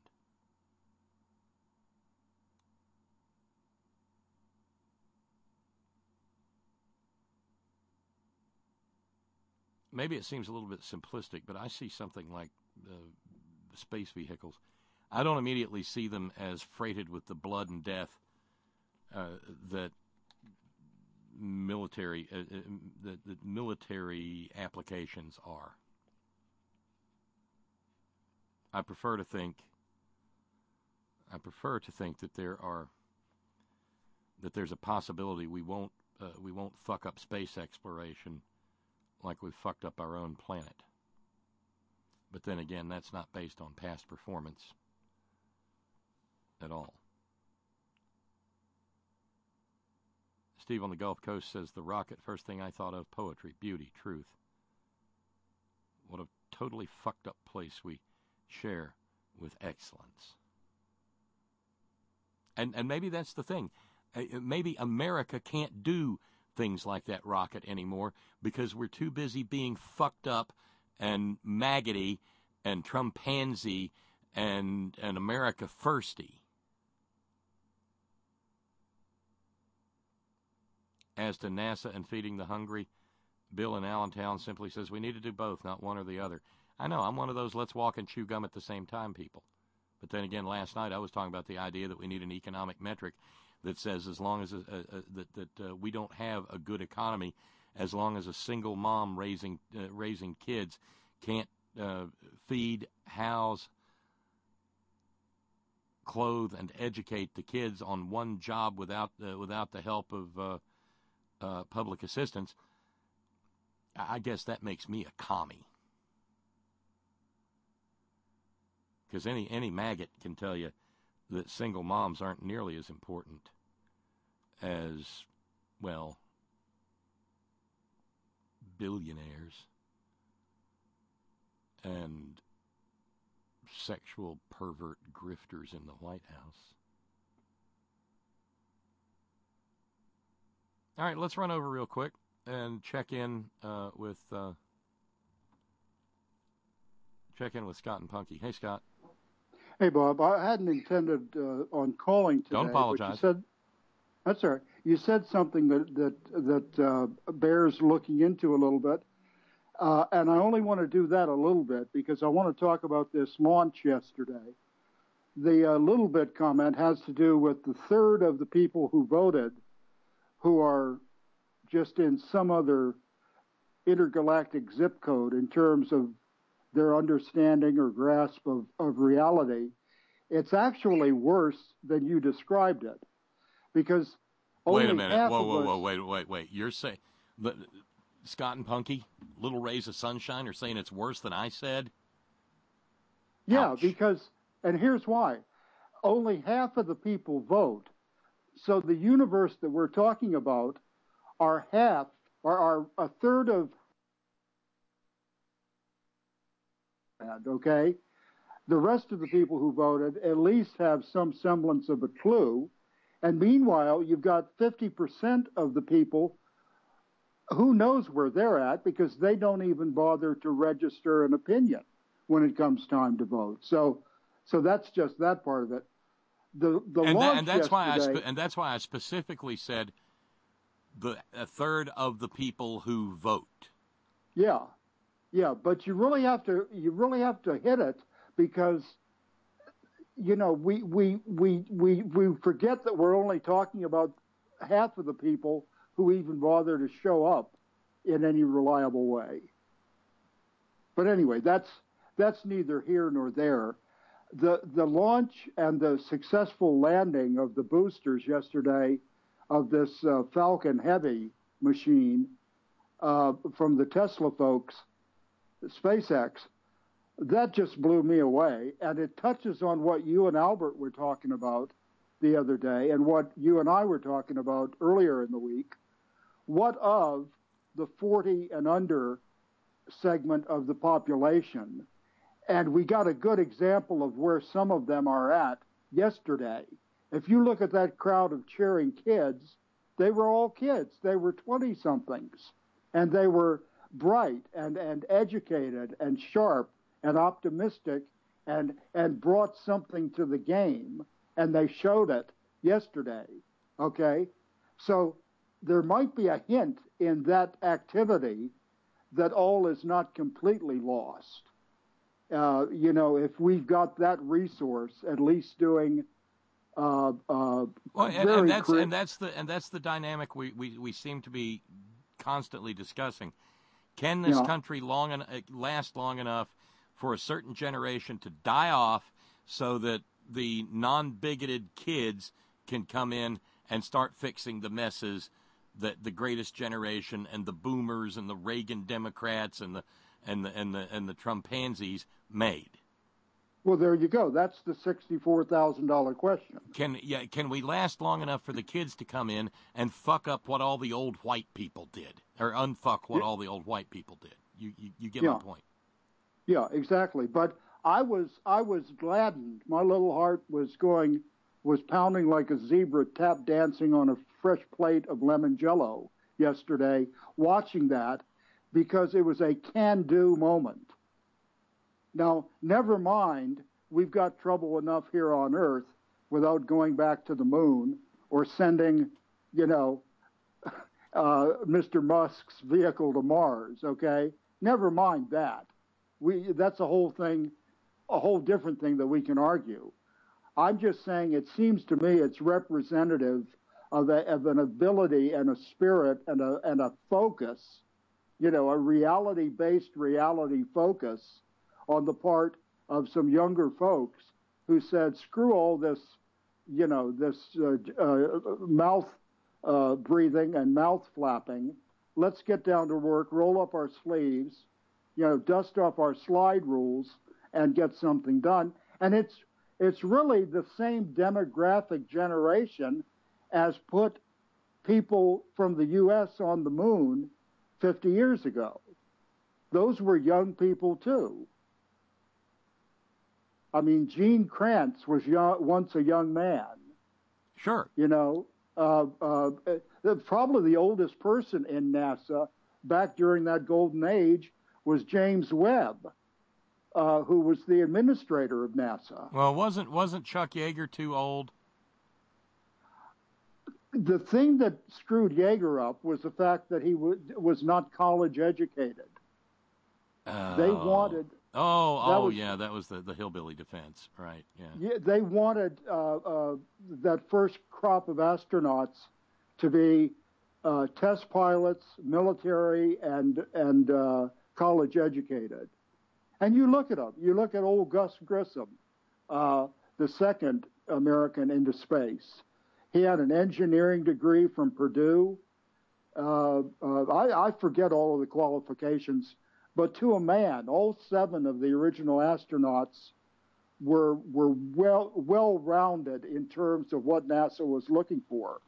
Maybe it seems a little bit simplistic, but I see something like uh, space vehicles. I don't immediately see them as freighted with the blood and death uh, that. military uh, uh, the, the military applications are. I prefer to think I prefer to think that there are that there's a possibility we won't uh, we won't fuck up space exploration like we've fucked up our own planet. But then again, that's not based on past performance at all. Steve on the Gulf Coast says, the rocket, first thing I thought of, poetry, beauty, truth. What a totally fucked up place we share with excellence. And and maybe that's the thing. Uh, maybe America can't do things like that rocket anymore because we're too busy being fucked up and maggoty and Trump-pansy and, and America firsty. As to NASA and feeding the hungry, Bill in Allentown simply says we need to do both, not one or the other. I know, I'm one of those let's walk and chew gum at the same time people. But then again, last night I was talking about the idea that we need an economic metric that says as long as uh, uh, that that uh, we don't have a good economy, as long as a single mom raising uh, raising kids can't uh, feed, house, clothe, and educate the kids on one job without uh, without the help of uh, uh, public assistance, I guess that makes me a commie. Because any any maggot can tell you that single moms aren't nearly as important as, well, billionaires and sexual pervert grifters in the White House. All right, let's run over real quick and check in uh, with uh, check in with Scott and Punky. Hey, Scott. Hey, Bob. I hadn't intended uh, on calling today. Don't apologize. But you said, that's all right. You said something that that that uh, bears looking into a little bit, uh, and I only want to do that a little bit because I want to talk about this launch yesterday. The uh, little bit comment has to do with the third of the people who voted, who are just in some other intergalactic zip code in terms of their understanding or grasp of, of reality. It's actually worse than you described it, because only wait a minute, half whoa, of whoa, us, whoa, wait, wait, wait. You're saying, Scott and Punky, Little Rays of Sunshine, are saying it's worse than I said? Yeah, Ouch. because, and here's why, only half of the people vote. So the universe that we're talking about are half, or are a third of, okay? The rest of the people who voted at least have some semblance of a clue. And meanwhile, you've got fifty percent of the people who knows where they're at because they don't even bother to register an opinion when it comes time to vote. So, so that's just that part of it. The the and, launch that, and that's why I yesterday, spe- and that's why I specifically said the a third of the people who vote. Yeah, yeah, but you really have to you really have to hit it because you know we we we we we forget that we're only talking about half of the people who even bother to show up in any reliable way. But anyway, that's that's neither here nor there. The the launch and the successful landing of the boosters yesterday of this uh, Falcon Heavy machine uh, from the Tesla folks, SpaceX, that just blew me away. And it touches on what you and Albert were talking about the other day and what you and I were talking about earlier in the week. What of the forty and under segment of the population? And we got a good example of where some of them are at yesterday. If you look at that crowd of cheering kids, they were all kids. They were twenty-somethings. And they were bright and, and educated and sharp and optimistic and, and brought something to the game. And they showed it yesterday. Okay? So there might be a hint in that activity that all is not completely lost. Uh, you know, if we've got that resource, at least doing uh, uh, well, and, very and that's cre- and that's the and that's the dynamic we, we, we seem to be constantly discussing. Can this Yeah. country long en- last long enough for a certain generation to die off, so that the non-bigoted kids can come in and start fixing the messes that the greatest generation and the boomers and the Reagan Democrats and the and the and the and the Trumpansies made? Well, there you go. That's the sixty-four thousand dollar question. Can yeah? Can we last long enough for the kids to come in and fuck up what all the old white people did, or unfuck what all the old white people did? You you, you get Yeah. my point. Yeah, exactly. But I was I was gladdened. My little heart was going, was pounding like a zebra tap dancing on a fresh plate of lemon jello yesterday, watching that, because it was a can-do moment. Now, never mind, we've got trouble enough here on Earth without going back to the moon or sending, you know, uh, Mister Musk's vehicle to Mars, okay? Never mind that. We, that's a whole thing, a whole different thing that we can argue. I'm just saying it seems to me it's representative of, a, of an ability and a spirit and a, and a focus, you know, a reality-based reality focus on the part of some younger folks who said, screw all this, you know, this uh, uh, mouth uh, breathing and mouth flapping. Let's get down to work, roll up our sleeves, you know, dust off our slide rules and get something done. And it's it's really the same demographic generation as put people from the U S on the moon fifty years ago. Those were young people too. I mean, Gene Kranz was young, once a young man. Sure. You know, uh, uh, probably the oldest person in NASA back during that golden age was James Webb, uh, who was the administrator of NASA. Well, wasn't wasn't Chuck Yeager too old? The thing that screwed Yeager up was the fact that he w- was not college educated. Oh. They wanted. Oh, oh, was, yeah, that was the, the hillbilly defense, right? Yeah. Yeah, they wanted uh, uh, that first crop of astronauts to be uh, test pilots, military, and and uh, college educated. And you look at them. You look at old Gus Grissom, uh, the second American into space. He had an engineering degree from Purdue. Uh, uh, I, I forget all of the qualifications. But to a man, all seven of the original astronauts were were well well rounded in terms of what NASA was looking for.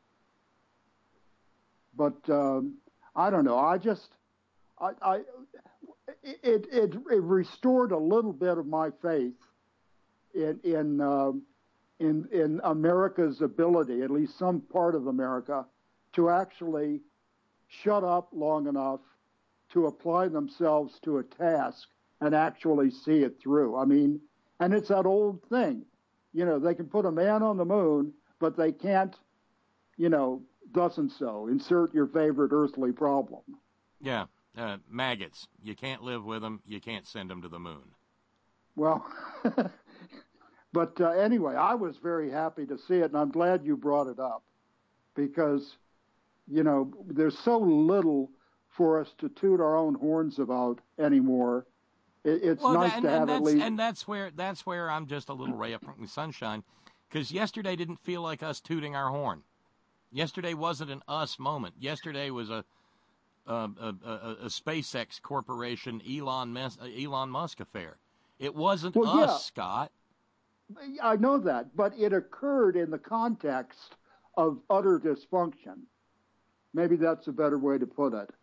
But um, I don't know. I just I, I it, it it restored a little bit of my faith in in uh, in in America's ability, at least some part of America, to actually shut up long enough to apply themselves to a task and actually see it through. I mean, and it's that old thing. You know, they can put a man on the moon, but they can't, you know, thus and so. Insert your favorite earthly problem. Yeah, uh, maggots. You can't live with them. You can't send them to the moon. Well, but uh, anyway, I was very happy to see it, and I'm glad you brought it up because, you know, there's so little for us to toot our own horns about anymore. It, it's well, nice that, and, to have and at that's, least. And that's where that's where I'm just a little ray of sunshine, because yesterday didn't feel like us tooting our horn. Yesterday wasn't an us moment. Yesterday was a a, a, a, a SpaceX Corporation Elon Musk, Elon Musk affair. It wasn't well, us, yeah, Scott. I know that, but it occurred in the context of utter dysfunction. Maybe that's a better way to put it.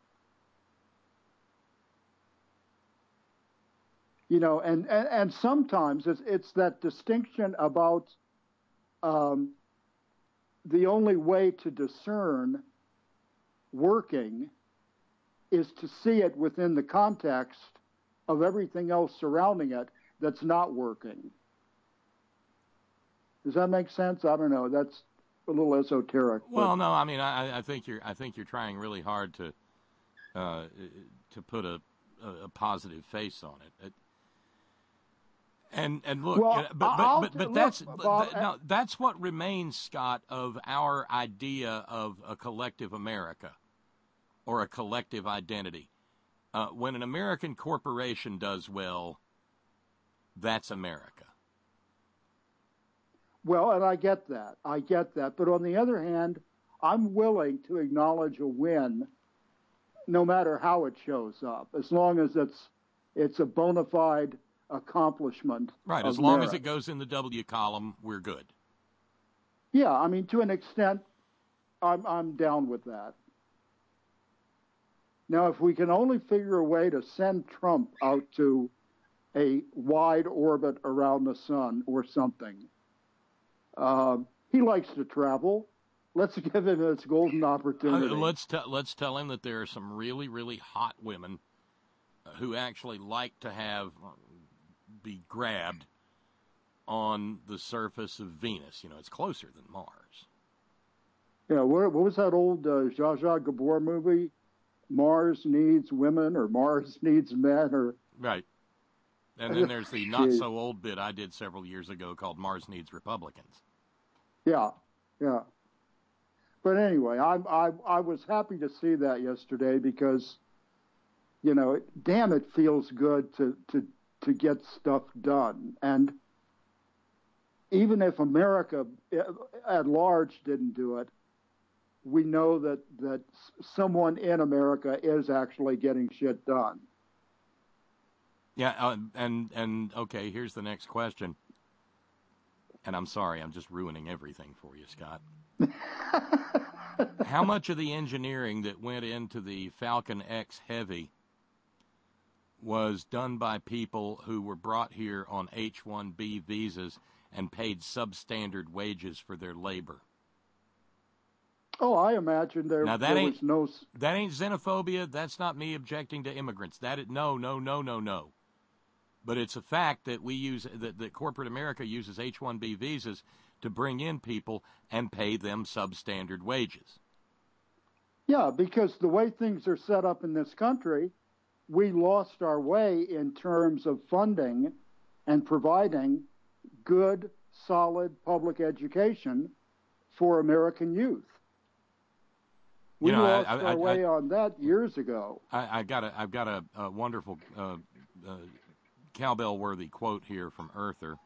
You know, and, and, and sometimes it's, it's that distinction about um, the only way to discern working is to see it within the context of everything else surrounding it that's not working. Does that make sense? I don't know. That's a little esoteric. Well, no, I mean, I, I think you're I think you're trying really hard to uh, to put a, a positive face on it. it And and look, well, but but I'll, but, but look, that's Bob, th- no, that's what remains, Scott, of our idea of a collective America or a collective identity. Uh, when an American corporation does well, that's America. Well, and I get that. I get that. But on the other hand, I'm willing to acknowledge a win no matter how it shows up, as long as it's it's a bona fide accomplishment. Right, of as long merit. as it goes in the W column, we're good. Yeah, I mean, to an extent, I'm I'm down with that. Now, if we can only figure a way to send Trump out to a wide orbit around the sun or something, Um, he likes to travel. Let's give him his golden opportunity. Uh, let's t- let's tell him that there are some really really hot women who actually like to have be grabbed on the surface of Venus. You know, it's closer than Mars. Yeah, what, what was that old uh, Zsa Zsa Gabor movie? Mars needs women, or Mars needs men, or right. And then there's the not so old bit I did several years ago called Mars Needs Republicans. Yeah, yeah. But anyway, I I I was happy to see that yesterday because, you know, damn, it feels good to to to get stuff done. And even if America at large didn't do it, we know that, that someone in America is actually getting shit done. Yeah, uh, and, and, okay, here's the next question. And I'm sorry, I'm just ruining everything for you, Scott. How much of the engineering that went into the Falcon X Heavy was done by people who were brought here on H one B visas and paid substandard wages for their labor? Oh, I imagine there, now that there ain't, was no... That ain't xenophobia. That's not me objecting to immigrants. That is, no, no, no, no, no. But it's a fact that we use that, that corporate America uses H one B visas to bring in people and pay them substandard wages. Yeah, because the way things are set up in this country, we lost our way in terms of funding and providing good, solid public education for American youth. We you know, lost I, I, our I, way I, on that years ago. I, I got a, I've got a, a wonderful uh, uh, cowbell-worthy quote here from Earther.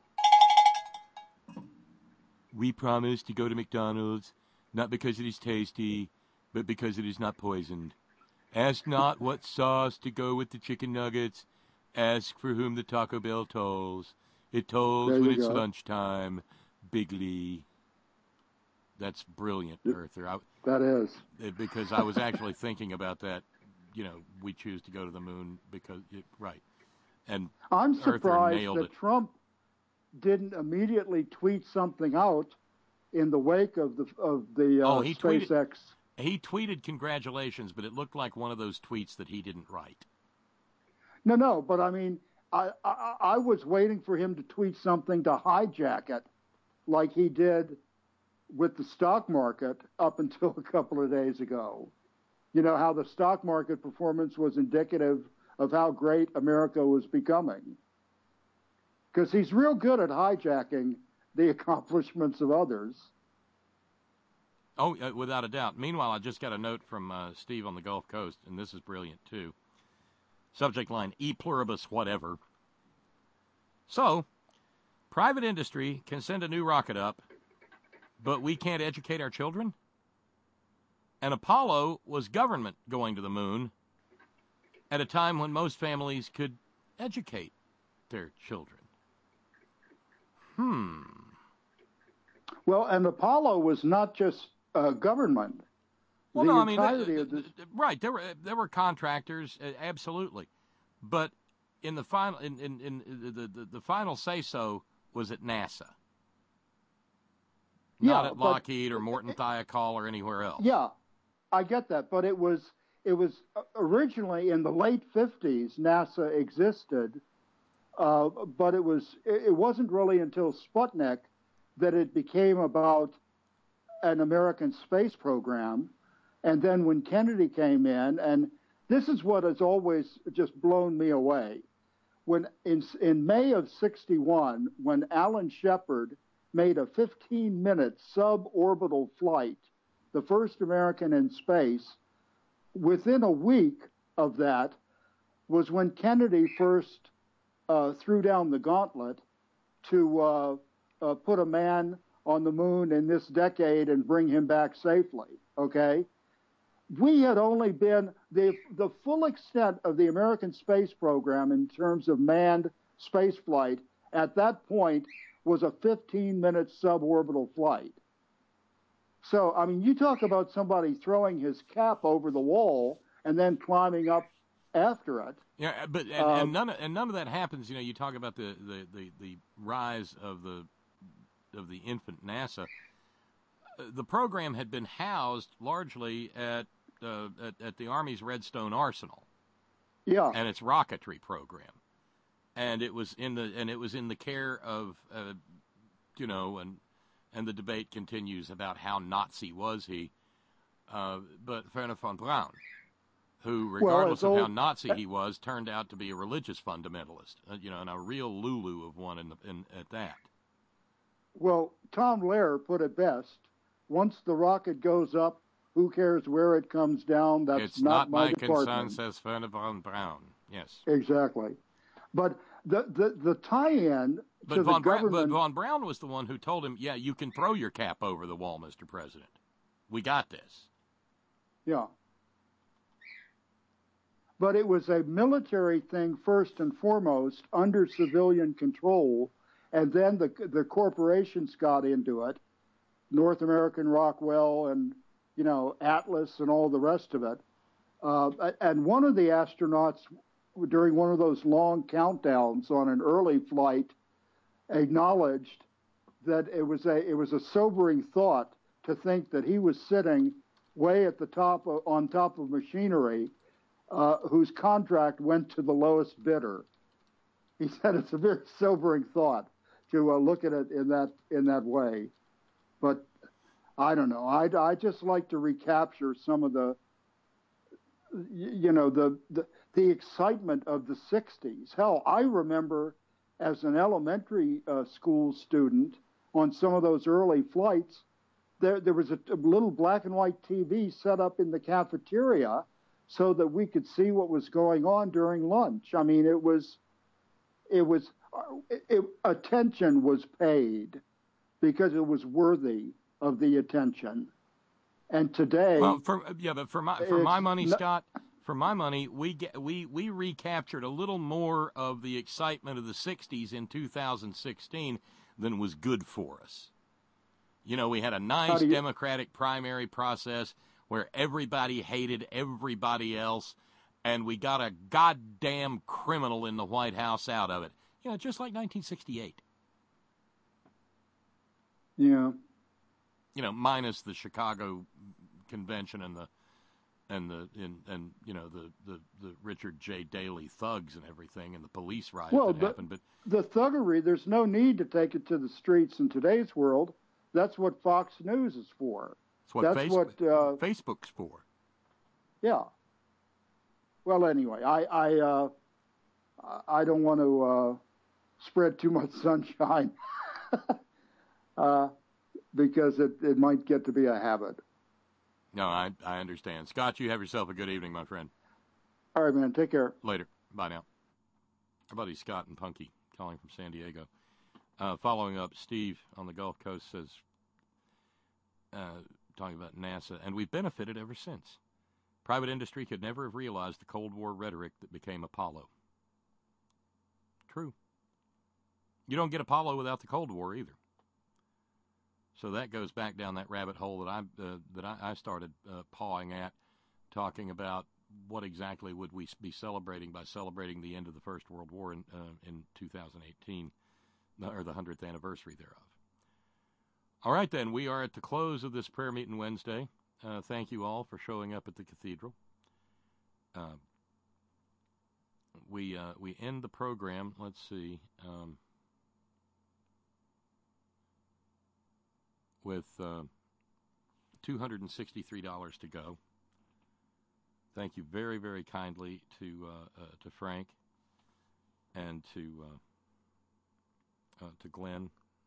We promise to go to McDonald's, not because it is tasty, but because it is not poisoned. Ask not what sauce to go with the chicken nuggets. Ask for whom the Taco Bell tolls. It tolls when it's go. lunchtime. Bigly. That's brilliant, Earther. I, that is. Because I was actually thinking about that. You know, we choose to go to the moon because, it, right. And I'm Earther surprised nailed that it. Trump didn't immediately tweet something out in the wake of the of the uh, oh, he SpaceX. Tweeted, he tweeted congratulations, but it looked like one of those tweets that he didn't write. No, no, but I mean, I, I I was waiting for him to tweet something to hijack it, like he did with the stock market up until a couple of days ago. You know, how the stock market performance was indicative of how great America was becoming. Because he's real good at hijacking the accomplishments of others. Oh, uh, without a doubt. Meanwhile, I just got a note from uh, Steve on the Gulf Coast, and this is brilliant, too. Subject line, e pluribus whatever. So, private industry can send a new rocket up, but we can't educate our children? And Apollo was government going to the moon at a time when most families could educate their children. Hmm. Well, and Apollo was not just uh, government. Well, the no, I mean, entirety the, of this... right? There were there were contractors, uh, absolutely, but in the final, in in, in the, the the final say so was at NASA, not yeah, at Lockheed but, or Morton Thiokol or anywhere else. Yeah, I get that, but it was it was originally in the late fifties. NASA existed, uh, but it was it wasn't really until Sputnik that it became about an American space program. And then when Kennedy came in, and this is what has always just blown me away. When in, in May of sixty-one, when Alan Shepard made a fifteen-minute suborbital flight, the first American in space, within a week of that was when Kennedy first uh, threw down the gauntlet to uh, uh, put a man on the moon in this decade and bring him back safely, okay? We had only been, the, the full extent of the American space program in terms of manned space flight at that point was a fifteen-minute suborbital flight. So, I mean, you talk about somebody throwing his cap over the wall and then climbing up after it. Yeah, but and, um, and none of, and none of that happens. You know, you talk about the, the, the, the rise of the of the infant NASA. Uh, the program had been housed largely at, uh, at at the Army's Redstone Arsenal. Yeah. And its rocketry program, and it was in the and it was in the care of, uh, you know, and and the debate continues about how Nazi was he, uh, but Wernher von Braun, who, regardless well, of how Nazi he was, turned out to be a religious fundamentalist, uh, you know, and a real Lulu of one in, the, in at that. Well, Tom Lehrer put it best: once the rocket goes up, who cares where it comes down? That's it's not, not my, my department. concern, says Wernher von Braun. Yes, exactly. But the the, the tie-in but to von the government. Bra- but von Braun was the one who told him, "Yeah, you can throw your cap over the wall, Mister President. We got this." Yeah. But it was a military thing first and foremost, under civilian control, and then the the corporations got into it, North American Rockwell and, you know, Atlas and all the rest of it. Uh, and one of the astronauts, during one of those long countdowns on an early flight, acknowledged that it was a it was a sobering thought to think that he was sitting way at the top of, on top of machinery, uh, whose contract went to the lowest bidder. He said it's a very sobering thought to uh, look at it in that in that way. But I don't know. I I just like to recapture some of the, you know, the the, the excitement of the sixties. Hell, I remember as an elementary uh, school student on some of those early flights, there there was a, a little black and white T V set up in the cafeteria so that we could see what was going on during lunch. I mean, it was, it was, it, it, attention was paid because it was worthy of the attention. And today, well, for yeah, but for my for my money, no, Scott, for my money, we get we we recaptured a little more of the excitement of the sixties in two thousand sixteen than was good for us. You know, we had a nice you... democratic primary process where everybody hated everybody else, and we got a goddamn criminal in the White House out of it. You know, just like nineteen sixty-eight. Yeah. You know, minus the Chicago convention and the and the and, and you know the, the, the Richard J. Daley thugs and everything and the police riot well, that the, happened. But the thuggery, there's no need to take it to the streets in today's world. That's what Fox News is for. That's what, That's Facebook, what uh, Facebook's for. Yeah. Well, anyway, I I uh, I don't want to uh, spread too much sunshine. uh, because it, it might get to be a habit. No, I I understand. Scott, you have yourself a good evening, my friend. All right, man. Take care. Later. Bye now. Our buddy Scott and Punky calling from San Diego. Uh, following up, Steve on the Gulf Coast says, uh, talking about NASA, and we've benefited ever since. Private industry could never have realized the Cold War rhetoric that became Apollo. True. You don't get Apollo without the Cold War either. So that goes back down that rabbit hole that I uh, that I, I started uh, pawing at, talking about what exactly would we be celebrating by celebrating the end of the First World War in uh, in two thousand eighteen, or the hundredth anniversary thereof. All right, then, we are at the close of this prayer meeting Wednesday. Uh, thank you all for showing up at the cathedral. Uh, we uh, we end the program. Let's see. Um, with uh, two hundred sixty-three dollars to go. Thank you very, very kindly to uh, uh, to Frank and to uh, uh, to Glenn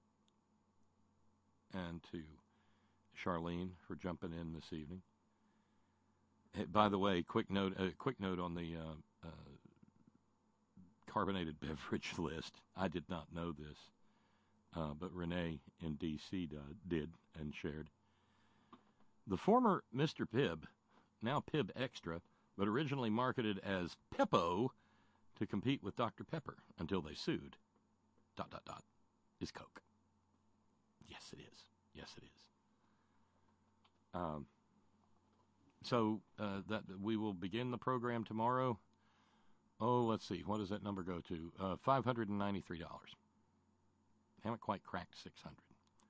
and to Charlene for jumping in this evening. Hey, by the way, quick note, a uh, quick note on the uh, uh, carbonated beverage list. I did not know this. Uh, but Renee in D C did, did and shared. The former Mister Pibb, now Pibb Extra, but originally marketed as Peppo to compete with Doctor Pepper until they sued, dot, dot, dot, is Coke. Yes, it is. Yes, it is. Um, so uh, that we will begin the program tomorrow. Oh, let's see. What does that number go to? Uh, five hundred ninety-three dollars. Haven't quite cracked six hundred.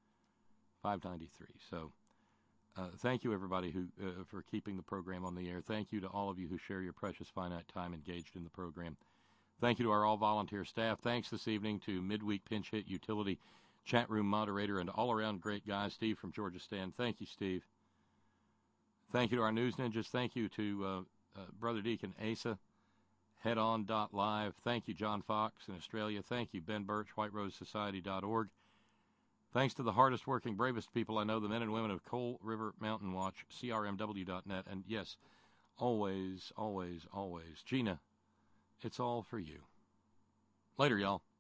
five ninety-three. So uh, thank you, everybody, who uh, for keeping the program on the air. Thank you to all of you who share your precious finite time engaged in the program. Thank you to our all-volunteer staff. Thanks this evening to Midweek Pinch Hit Utility chat room moderator and all-around great guy, Steve from Georgia Stand. Thank you, Steve. Thank you to our news ninjas. Thank you to uh, uh, Brother Deacon Asa, headon dot live. Thank you, John Fox in Australia. Thank you, Ben Birch, white rose society dot org. Thanks to the hardest working, bravest people I know, the men and women of Coal River Mountain Watch, C R M W dot net. And yes, always, always, always, Gina, it's all for you. Later, y'all.